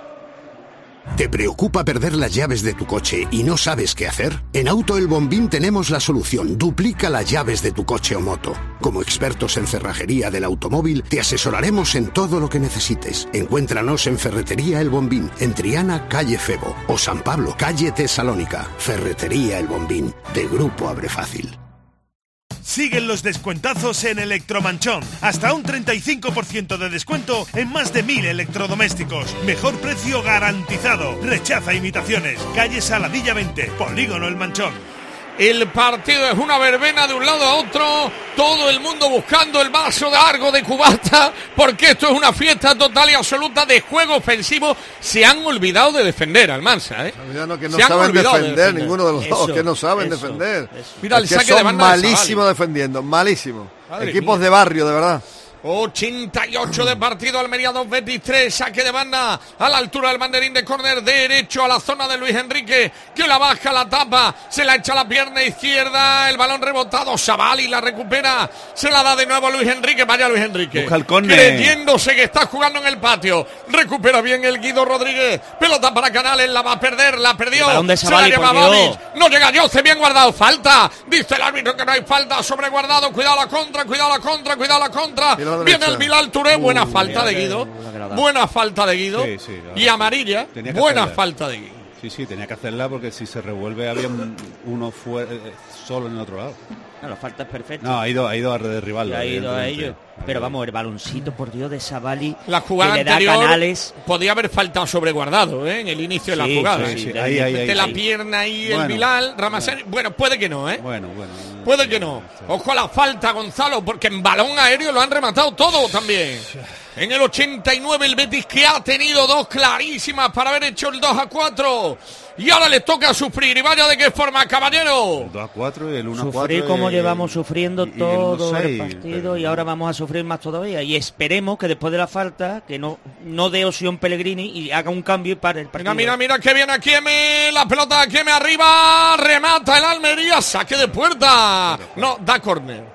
¿Te preocupa perder las llaves de tu coche y no sabes qué hacer? En Auto El Bombín tenemos la solución. Duplica las llaves de tu coche o moto. Como expertos en cerrajería del automóvil, te asesoraremos en todo lo que necesites. Encuéntranos en Ferretería El Bombín, en Triana, calle Febo, o San Pablo, calle Tesalónica. Ferretería El Bombín, de Grupo Abre Fácil. Siguen los descuentazos en Electromanchón. Hasta un treinta y cinco por ciento de descuento en más de mil electrodomésticos. Mejor precio garantizado. Rechaza imitaciones. Calle Saladilla veinte, Polígono El Manchón. El partido es una verbena de un lado a otro, todo el mundo buscando el vaso de algo de cubata, porque esto es una fiesta total y absoluta de juego ofensivo. Se han olvidado de defender, Almansa, ¿eh? No, que no Se han saben olvidado de defender, defender. ninguno de los dos, Eso, que no saben eso, defender. eso. Mira el Es que saque son de banda de malísimos Savali. defendiendo, malísimos. Madre Equipos mía. de barrio, de verdad. ochenta y ocho de partido, Almería dos, Betis tres, saque de banda a la altura del banderín de córner derecho a la zona de Luis Enrique, que la baja, la tapa, se la echa a la pierna izquierda, el balón rebotado, Savali la recupera, se la da de nuevo a Luis Enrique, vaya Luis Enrique, Busca el córner. creyéndose que está jugando en el patio, recupera bien el Guido Rodríguez, pelota para Canales, la va a perder, la perdió, El balón de se la Savali, lleva por Dios. Babic, no llega Jose, bien guardado, falta, dice el árbitro que no hay falta, sobre Guardado, cuidado la contra, cuidado la contra, cuidado la contra, Y la viene derecha. el Bilal Touré, buena Uh, falta de mira, Guido, la que la da. buena falta de Guido, Sí, sí, la- y amarilla, Tenía que buena hacerla. falta de Guido. Sí, sí, tenía que hacerla porque si se revuelve había un- uno fuera, eh, solo en el otro lado. No, la falta es perfecta. No, ha ido, ha ido a derribarlo. ha ido a evidentemente. ellos. Pero vamos, el baloncito, por Dios, de Savali, La jugada que le da anterior Canales. podía haber faltado sobre Guardado, ¿eh? En el inicio de la Sí, jugada. sí, ¿eh? sí, De ahí, ahí, repente ahí, la ahí. pierna ahí el Bueno. Bilal, Ramazani, bueno, puede que no, ¿eh? Bueno, bueno. Puede que no. Ojo a la falta, Gonzalo, porque en balón aéreo lo han rematado todo también. En el ochenta y nueve el Betis, que ha tenido dos clarísimas para haber hecho el dos a cuatro. Y ahora le toca sufrir. Y vaya de qué forma, caballero. El dos a cuatro y el uno a cuatro. Sufrir como y- llevamos sufriendo y el todo uno el seis, partido pero- y ahora vamos a sufrir más todavía. Y esperemos que después de la falta, que no, no dé opción Pellegrini y haga un cambio y pare el partido. Mira, mira, mira que viene aquí Eme, la pelota aquí Eme arriba, remata el Almería, saque de puerta. No, da córner.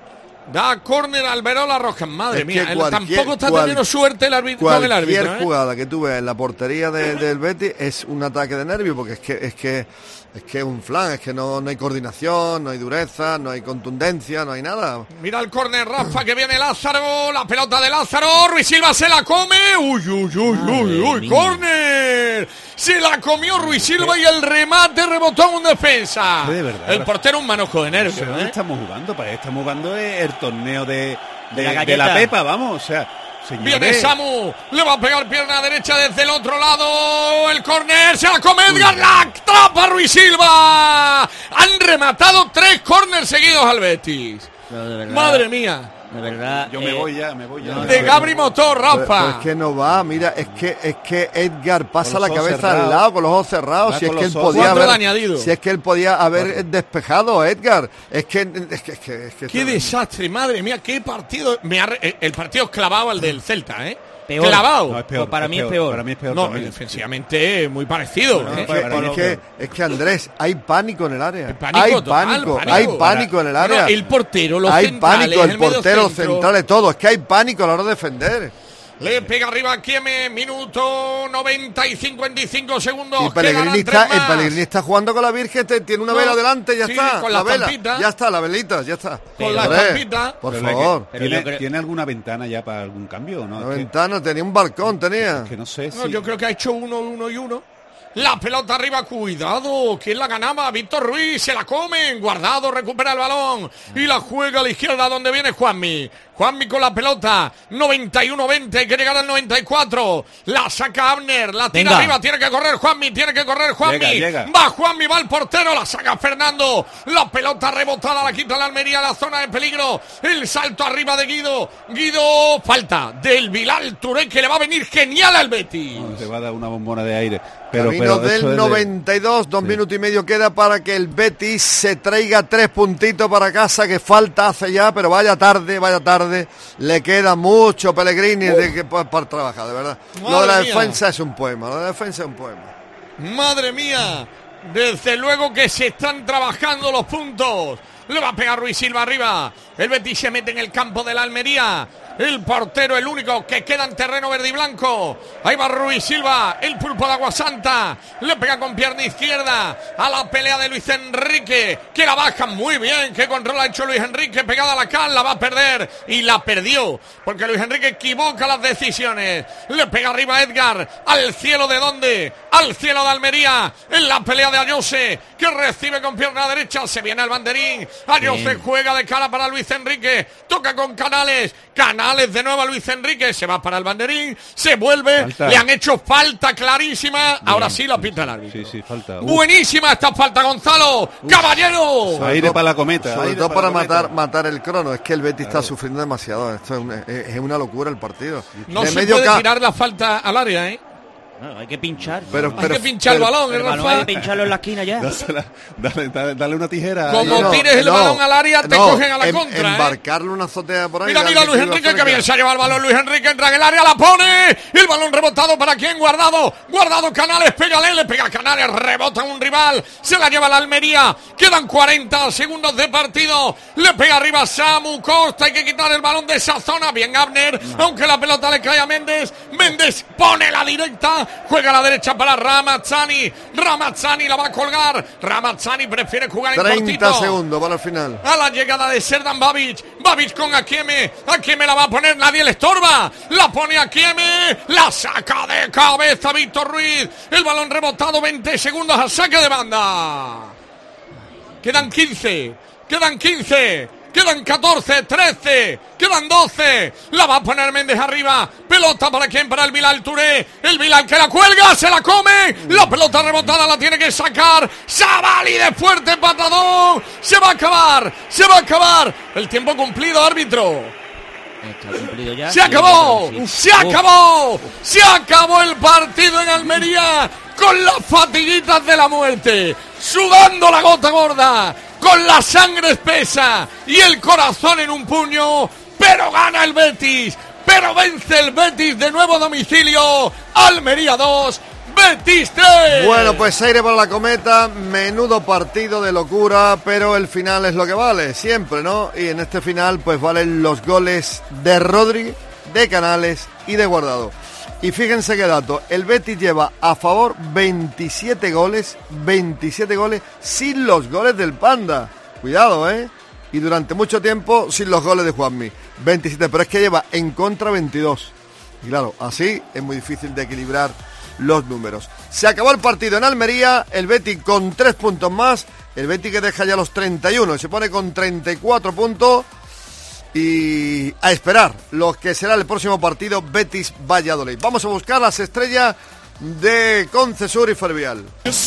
Da córner Alberola Rojas. Madre Es mía, que el- cualquier- tampoco está cual- teniendo suerte el árbitro con el Cualquier árbitro. ¿eh? jugada que tú veas en la portería de- del Betis es un ataque de nervios, porque es que es que es que es un flan, es que no, no hay coordinación, no hay dureza, no hay contundencia, no hay nada. Mira el córner, Rafa, que viene Lázaro. La pelota de Lázaro. Ruiz Silva se la come. Uy, uy, uy, uy, uy. Córner. Se la comió Ruiz Silva y el remate rebotó en un defensa. De verdad. El portero un manojo de nervios. ¿Pero ¿Dónde ¿eh? estamos jugando? Para estamos jugando el torneo de, de, De la de galleta. la Pepa, vamos, o sea, señores. Viene Samu, le va a pegar pierna derecha desde el otro lado. El córner, se la come Edgar, la atrapa Ruiz Silva. Han rematado tres córners seguidos al Betis. Pero de verdad, Madre mía. De verdad. Yo me eh, voy ya, me voy ya. De Gabri Motor, Pero, pero Rafa. es que no va, mira, es que es que Edgar pasa Con la los ojos cabeza cerrados. al lado con los ojos cerrados, Va si es con que él los ojos. podía Cuatro de haber añadido. si es que él podía haber despejado, Edgar. Es que es que, es que, es que Qué desastre, madre mía, qué partido. Me ha re- el partido es clavado al del Celta, ¿eh? Peor. Clavado. No, es peor, Pues para mí es peor. Para mí es peor. No, todavía. defensivamente muy parecido. Es ¿eh? que, para mí es, que, es que, Andrés, hay pánico en el área. Hay pánico hay total, pánico, pánico. hay pánico en el área. No, el portero, los hay centrales, pánico, el el portero, los mediocentro. centrales, todo. Es que hay pánico a la hora de defender. Le pega arriba a Kieme, minuto noventa y cincuenta y cinco segundos. Y Pellegrini Quedan está, tres el más. Pellegrini está jugando con la Virgen, te- tiene una No, vela delante, ya sí, está. con la la vela, estampita. ya está, la velita, ya está. Con la Hombre, estampita. por Pero es que favor. Pero ¿Tiene, yo creo- ¿Tiene alguna ventana ya para algún cambio o no? La Es que- ventana, tenía un balcón, tenía. es que no sé si... No, yo creo que ha hecho uno, uno y uno. La pelota arriba, cuidado. ¿Quién la ganaba? Víctor Ruiz, se la comen. Guardado, recupera el balón. Y la juega a la izquierda donde viene Juanmi. Juanmi con la pelota. noventa y uno veinte, hay que llegar al noventa y cuatro. La saca Abner, la tira Venga. arriba. Tiene que correr Juanmi, tiene que correr Juanmi. Llega, llega. Va Juanmi, va el portero, la saca Fernando. La pelota rebotada, la quita la Almería, la zona de peligro. El salto arriba de Guido. Guido, falta del Bilal Touré, que le va a venir genial al Betis. No, te va a dar una bombona de aire. Pero, Camino pero eso del es de- noventa y dos, dos Sí. minutos y medio queda para que el Betis se traiga tres puntitos para casa, que falta hace ya, pero vaya tarde, vaya tarde. Le queda mucho Pellegrini de que, para, para trabajar, de verdad. Lo de la Madre mía. defensa es un poema, lo de la defensa es un poema. Madre mía, desde luego que se están trabajando los puntos. Le va a pegar Ruiz Silva arriba. El Betis se mete en el campo de la Almería. El portero, el único que queda en terreno verde y blanco. Ahí va Ruiz Silva, el pulpo de Agua Santa. Le pega con pierna izquierda a la pelea de Luis Enrique, que la baja muy bien. Qué control ha hecho Luis Enrique, pegada a la cal, la va a perder. Y la perdió, porque Luis Enrique equivoca las decisiones. Le pega arriba a Edgar, al cielo de dónde, al cielo de Almería. En la pelea de Ayose, que recibe con pierna derecha. Se viene al banderín. Ayose Bien. juega de cara para Luis Enrique. Toca con Canales. Canales de nuevo a Luis Enrique. Se va para el banderín. Se vuelve. Falta. Le han hecho falta clarísima. Ahora sí la pinta el árbitro. Sí, sí, falta. Uf, Buenísima esta falta, Gonzalo. Caballero. aire para la cometa. Sobre aire todo para la cometa. matar matar el crono, es que el Betis está sufriendo demasiado. Esto es una, es- es una locura el partido. No De se medio puede ca- tirar la falta al área, ¿eh? Bueno, hay que pinchar. Pero- Hay pero- que pinchar pero- el balón, ¿eh, El balón Rafa? hay que pincharlo en la esquina ya. Dásela, dale, dale, dale una tijera. Como No, tires el no, balón al área, te no, cogen a la em- contra, ¿eh? Embarcarle una azotea por ahí. Mira, darle mira Luis tiro Enrique, cerca. que bien se ha llevado el balón. Luis Enrique entra en el área, la pone. Y el balón rebotado para quién, Guardado. Guardado, Canales, pégale, le pega a Canales, rebota a un rival. Se la lleva la Almería. Quedan cuarenta segundos de partido. Le pega arriba Samu Costa. Hay que quitar el balón de esa zona. Bien Abner, aunque la pelota le cae a Méndez. Méndez pone la directa. Juega a la derecha para Ramazzani. Ramazzani la va a colgar. Ramazzani prefiere jugar en treinta cortito. segundos para el final. A la llegada de Serdan Babic. Babic con Akieme. Akieme la va a poner, nadie le estorba. La pone Akieme. La saca de cabeza Víctor Ruiz. El balón rebotado, veinte segundos a saque de banda. Quedan quince. Quedan quince. Quedan catorce, trece, quedan doce. La va a poner Méndez arriba. Pelota para quién, para el Bilal Touré. El Bilal que la cuelga, se la come. La pelota rebotada la tiene que sacar. Savali de fuerte patadón. Se va a acabar, se va a acabar. El tiempo cumplido, árbitro. Está cumplido ya. Se Sí, acabó, sí. se Uf. acabó, se acabó el partido en Almería con las fatiguitas de la muerte, sudando la gota gorda, con la sangre espesa y el corazón en un puño, pero gana el Betis, pero vence el Betis de nuevo a domicilio. Almería dos, Betis tres. Bueno, pues aire para la cometa, menudo partido de locura, pero el final es lo que vale, siempre, ¿no? Y en este final pues valen los goles de Rodri, de Canales y de Guardado. Y fíjense qué dato, el Betis lleva a favor veintisiete goles, veintisiete goles sin los goles del Panda. Cuidado, ¿eh? Y durante mucho tiempo sin los goles de Juanmi. veintisiete, pero es que lleva en contra veintidós. Y claro, así es muy difícil de equilibrar los números. Se acabó el partido en Almería, el Betis con tres puntos más, el Betis que deja ya los treinta y uno y se pone con treinta y cuatro puntos. Y a esperar lo que será el próximo partido Betis-Valladolid. Vamos a buscar las estrellas de Concesur y Fervial.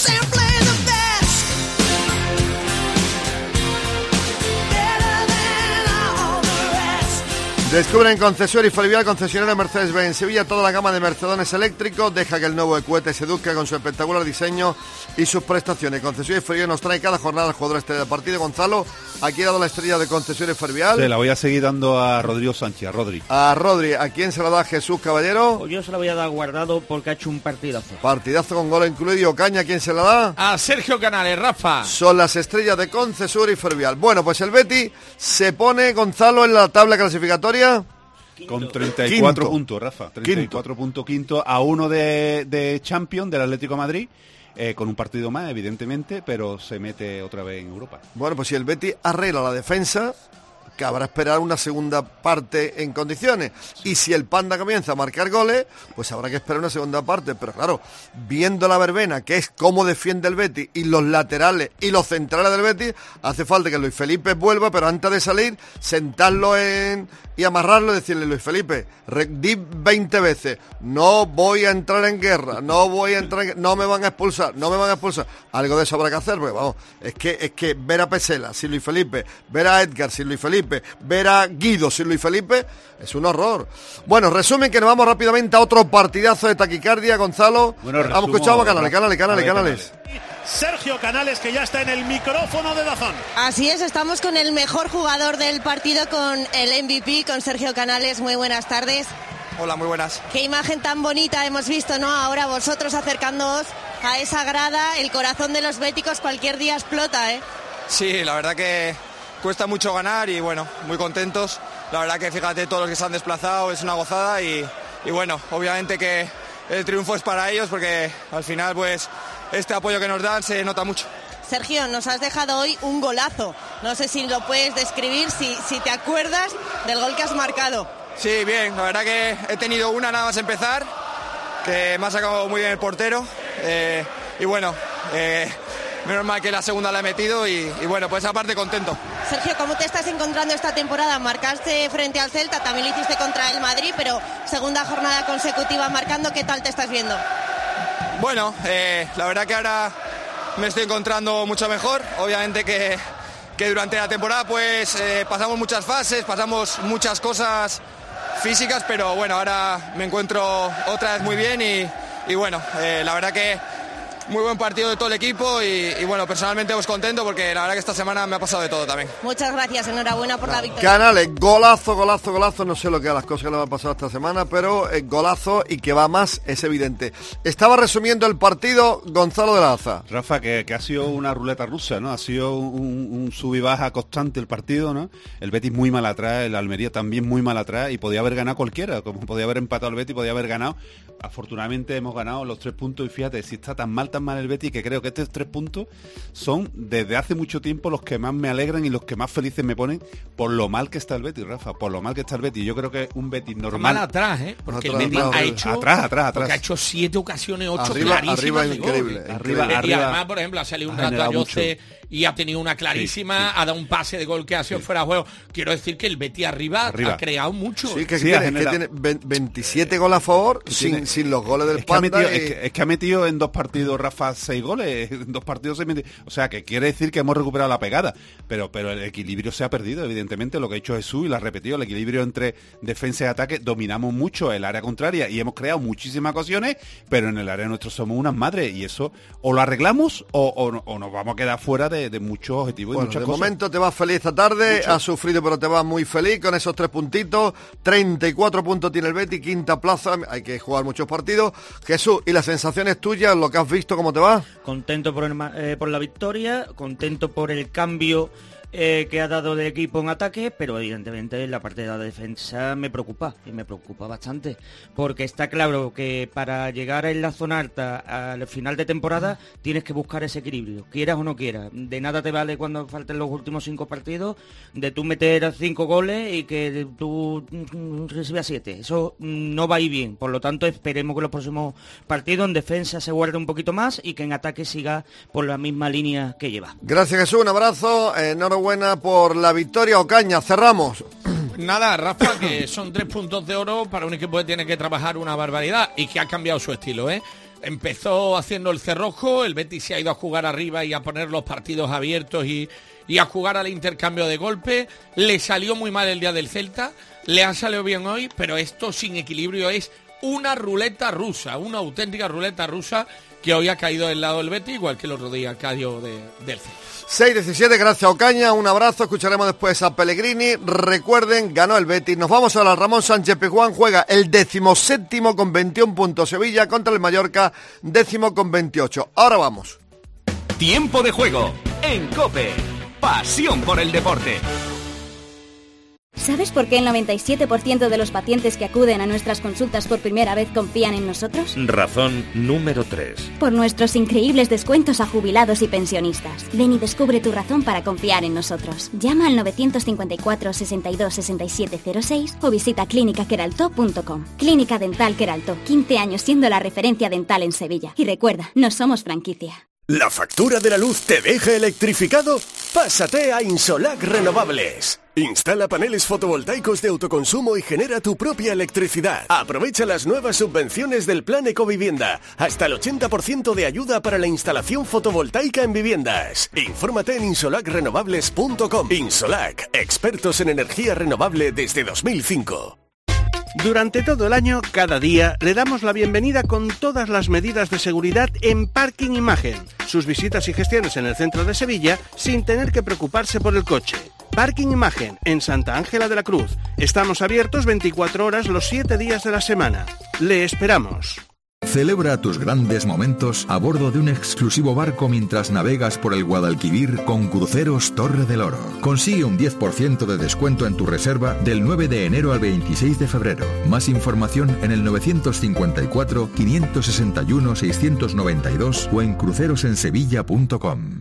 Descubren Concesur y Fervial, concesionario Mercedes-Benz en Sevilla, toda la gama de Mercedones eléctricos. Deja que el nuevo Equete seduzca con su espectacular diseño y sus prestaciones. Concesur y Fervial nos trae cada jornada el jugador estrella del partido. Gonzalo, aquí ha dado la estrella de Concesur y Fervial. Se la voy a seguir dando a Rodrigo Sánchez, a Rodri. A Rodri, ¿a quién se la da Jesús Caballero? Pues yo se la voy a dar Guardado porque ha hecho un partidazo. Partidazo con gol incluido. Y Ocaña, ¿a quién se la da? A Sergio Canales, Rafa. Son las estrellas de Concesur y Fervial. Bueno, pues el Betis se pone, Gonzalo, en la tabla clasificatoria. Quinto. Con treinta y cuatro Quinto. puntos, Rafa. treinta y cuatro puntos quinto a uno de, de Champions del Atlético de Madrid. Eh, con un partido más, evidentemente, pero se mete otra vez en Europa. Bueno, pues si el Betis arregla la defensa, cabrá esperar una segunda parte en condiciones. Y si el Panda comienza a marcar goles, pues habrá que esperar una segunda parte. Pero claro, viendo la verbena, que es cómo defiende el Betis, y los laterales y los centrales del Betis, hace falta que Luis Felipe vuelva, pero antes de salir, sentarlo en y amarrarlo y decirle: Luis Felipe, re, di veinte veces, no voy a entrar en guerra, no voy a entrar en, no me van a expulsar, no me van a expulsar. Algo de eso habrá que hacer, porque vamos, es que, es que ver a Pesela sin Luis Felipe, ver a Edgar sin Luis Felipe, ver a Guido sin Luis Felipe, es un horror. Bueno, resumen que nos vamos rápidamente a otro partidazo de taquicardia, Gonzalo. Bueno, Hemos resumo, escuchado a Canales, Canales, Canales, Canales. Sergio Canales, que ya está en el micrófono de Dazón. Así es, estamos con el mejor jugador del partido, con el M V P, con Sergio Canales. Muy buenas tardes. Hola, muy buenas. Qué imagen tan bonita hemos visto, ¿no? Ahora vosotros acercándoos a esa grada, el corazón de los béticos cualquier día explota, ¿eh? Sí, la verdad que cuesta mucho ganar y bueno, muy contentos. La verdad que fíjate, todos los que se han desplazado, es una gozada y, y bueno, obviamente que el triunfo es para ellos porque al final pues este apoyo que nos dan se nota mucho. Sergio, nos has dejado hoy un golazo. No sé si lo puedes describir, si, si te acuerdas del gol que has marcado. Sí, bien, la verdad que he tenido una nada más empezar, que me ha sacado muy bien el portero. Eh, y bueno, eh, menos mal que la segunda la he metido y, y bueno, pues aparte contento. Sergio, ¿cómo te estás encontrando esta temporada? Marcaste frente al Celta, también lo hiciste contra el Madrid, pero segunda jornada consecutiva marcando, ¿qué tal te estás viendo? Bueno, eh, la verdad que ahora me estoy encontrando mucho mejor. Obviamente que, que durante la temporada pues eh, pasamos muchas fases, pasamos muchas cosas físicas, pero bueno, ahora me encuentro otra vez muy bien y, y bueno, eh, la verdad que muy buen partido de todo el equipo y, y bueno, personalmente pues contento porque la verdad que esta semana me ha pasado de todo también. Muchas gracias, enhorabuena por la victoria. Canales, golazo, golazo, golazo, no sé lo que a las cosas que le han pasado esta semana, pero eh, golazo y que va más, es evidente. Estaba resumiendo el partido Gonzalo de la Haza. Rafa, que, que ha sido una ruleta rusa, ¿no? Ha sido un, un sub y baja constante el partido, ¿no? El Betis muy mal atrás, el Almería también muy mal atrás y podía haber ganado cualquiera, como podía haber empatado el Betis, podía haber ganado. Afortunadamente hemos ganado los tres puntos y fíjate, si está tan mal, tan mal el Betis, que creo que estos tres puntos son desde hace mucho tiempo los que más me alegran y los que más felices me ponen por lo mal que está el Betis, Rafa, por lo mal que está el Betis. Yo creo que un Betis normal... Mal atrás, ¿eh? Porque atrás, el Betis atrás, ha hecho... Atrás, atrás, atrás. Porque ha hecho siete ocasiones, ocho arriba, clarísimas arriba de gol. increíble, arriba, Y arriba, además, por ejemplo, ha salido un ha rato a generado Jose mucho. y ha tenido una clarísima, Sí, sí. ha dado un pase de gol que ha sido fuera de juego. Quiero decir que el Betis arriba, Arriba. ha creado mucho. Sí, que, Sí, tiene, ha que generado. tiene ve- veintisiete goles a favor sin, tiene- sin los goles del Es que, ha Panda. metido, y- es, que, es que ha metido en dos partidos, Rafa, seis goles. En dos partidos seis meti- O sea, que quiere decir que hemos recuperado la pegada. Pero pero el equilibrio se ha perdido, evidentemente. Lo que ha hecho Jesús y lo ha repetido. El equilibrio entre defensa y ataque. Dominamos mucho el área contraria y hemos creado muchísimas ocasiones, pero en el área nuestro somos unas madres. Y eso o lo arreglamos o, o, o nos vamos a quedar fuera de de, de muchos objetivos y bueno, muchas de cosas. momento te vas feliz esta tarde, Mucho. has sufrido pero te vas muy feliz con esos tres puntitos, treinta y cuatro puntos tiene el Betis, quinta plaza, hay que jugar muchos partidos. Jesús, ¿y las sensaciones tuyas, lo que has visto, cómo te va? Contento por, el, eh, por la victoria, contento por el cambio eh, que ha dado el equipo en ataque, pero evidentemente la parte de la defensa me preocupa, y me preocupa bastante, porque está claro que para llegar en la zona alta al final de temporada tienes que buscar ese equilibrio, quieras o no quieras. De nada te vale cuando falten los últimos cinco partidos, de tú meter cinco goles y que tú recibas siete, eso no va a ir bien, por lo tanto esperemos que los próximos partidos en defensa se guarde un poquito más y que en ataque siga por la misma línea que lleva. Gracias, Jesús, un abrazo, enhorabuena por la victoria. Ocaña, cerramos. Nada, Rafa, que son tres puntos de oro para un equipo que tiene que trabajar una barbaridad y que ha cambiado su estilo, ¿eh? Empezó haciendo el cerrojo, el Betis se ha ido a jugar arriba y a poner los partidos abiertos y, y a jugar al intercambio de golpe. Le salió muy mal el día del Celta, le ha salido bien hoy, pero esto sin equilibrio es una ruleta rusa, una auténtica ruleta rusa que hoy ha caído del lado del Betis, igual que el otro día cayó de, del Celta. seis diecisiete, gracias Ocaña, un abrazo, escucharemos después a Pellegrini. Recuerden, ganó el Betis, nos vamos a la Ramón Sánchez Pizjuán, juega el decimoséptimo con veintiún puntos Sevilla contra el Mallorca, décimo con veintiocho. Ahora vamos. Tiempo de juego en COPE. Pasión por el deporte. ¿Sabes por qué el noventa y siete por ciento de los pacientes que acuden a nuestras consultas por primera vez confían en nosotros? Razón número tres. Por nuestros increíbles descuentos a jubilados y pensionistas. Ven y descubre tu razón para confiar en nosotros. Llama al novecientos cincuenta y cuatro, sesenta y dos, sesenta y siete cero seis o visita clínica queraltó punto com. Clínica Dental Queraltó, quince años siendo la referencia dental en Sevilla. Y recuerda, no somos franquicia. ¿La factura de la luz te deja electrificado? Pásate a Insolac Renovables. Instala paneles fotovoltaicos de autoconsumo y genera tu propia electricidad. Aprovecha las nuevas subvenciones del Plan Ecovivienda. Hasta el ochenta por ciento de ayuda para la instalación fotovoltaica en viviendas. Infórmate en insolac renovables punto com. Insolac, expertos en energía renovable desde dos mil cinco. Durante todo el año, cada día, le damos la bienvenida con todas las medidas de seguridad en Parking Imagen. Sus visitas y gestiones en el centro de Sevilla sin tener que preocuparse por el coche. Parking Imagen, en Santa Ángela de la Cruz. Estamos abiertos veinticuatro horas los siete días de la semana. Le esperamos. Celebra tus grandes momentos a bordo de un exclusivo barco mientras navegas por el Guadalquivir con Cruceros Torre del Oro. Consigue un diez por ciento de descuento en tu reserva del nueve de enero al veintiséis de febrero. Más información en el novecientos cincuenta y cuatro, quinientos sesenta y uno, seiscientos noventa y dos o en cruceros en sevilla punto com.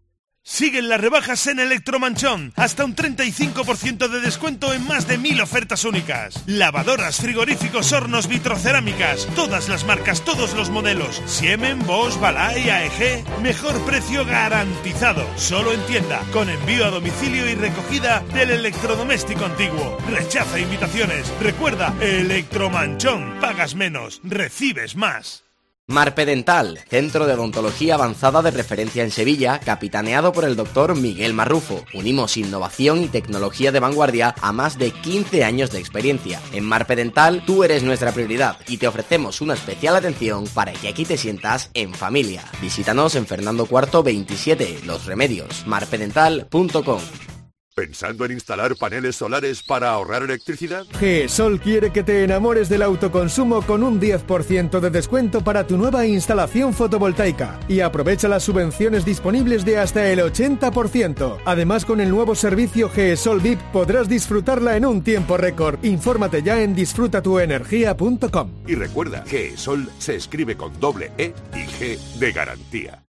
Siguen las rebajas en Electromanchón. Hasta un treinta y cinco por ciento de descuento en más de mil ofertas únicas. Lavadoras, frigoríficos, hornos, vitrocerámicas. Todas las marcas, todos los modelos. Siemens, Bosch, Balay, A E G. Mejor precio garantizado. Solo en tienda. Con envío a domicilio y recogida del electrodoméstico antiguo. Rechaza invitaciones. Recuerda, Electromanchón. Pagas menos, recibes más. Marpe Dental, centro de odontología avanzada de referencia en Sevilla, capitaneado por el doctor Miguel Marrufo. Unimos innovación y tecnología de vanguardia a más de quince años de experiencia. En Marpe Dental, tú eres nuestra prioridad y te ofrecemos una especial atención para que aquí te sientas en familia. Visítanos en Fernando cuarto veintisiete, Los Remedios, marpe dental punto com. ¿Pensando en instalar paneles solares para ahorrar electricidad? GESOL quiere que te enamores del autoconsumo con un diez por ciento de descuento para tu nueva instalación fotovoltaica y aprovecha las subvenciones disponibles de hasta el ochenta por ciento. Además, con el nuevo servicio GESOL V I P podrás disfrutarla en un tiempo récord. Infórmate ya en disfruta tu energía punto com. Y recuerda, GESOL se escribe con doble E y G de garantía.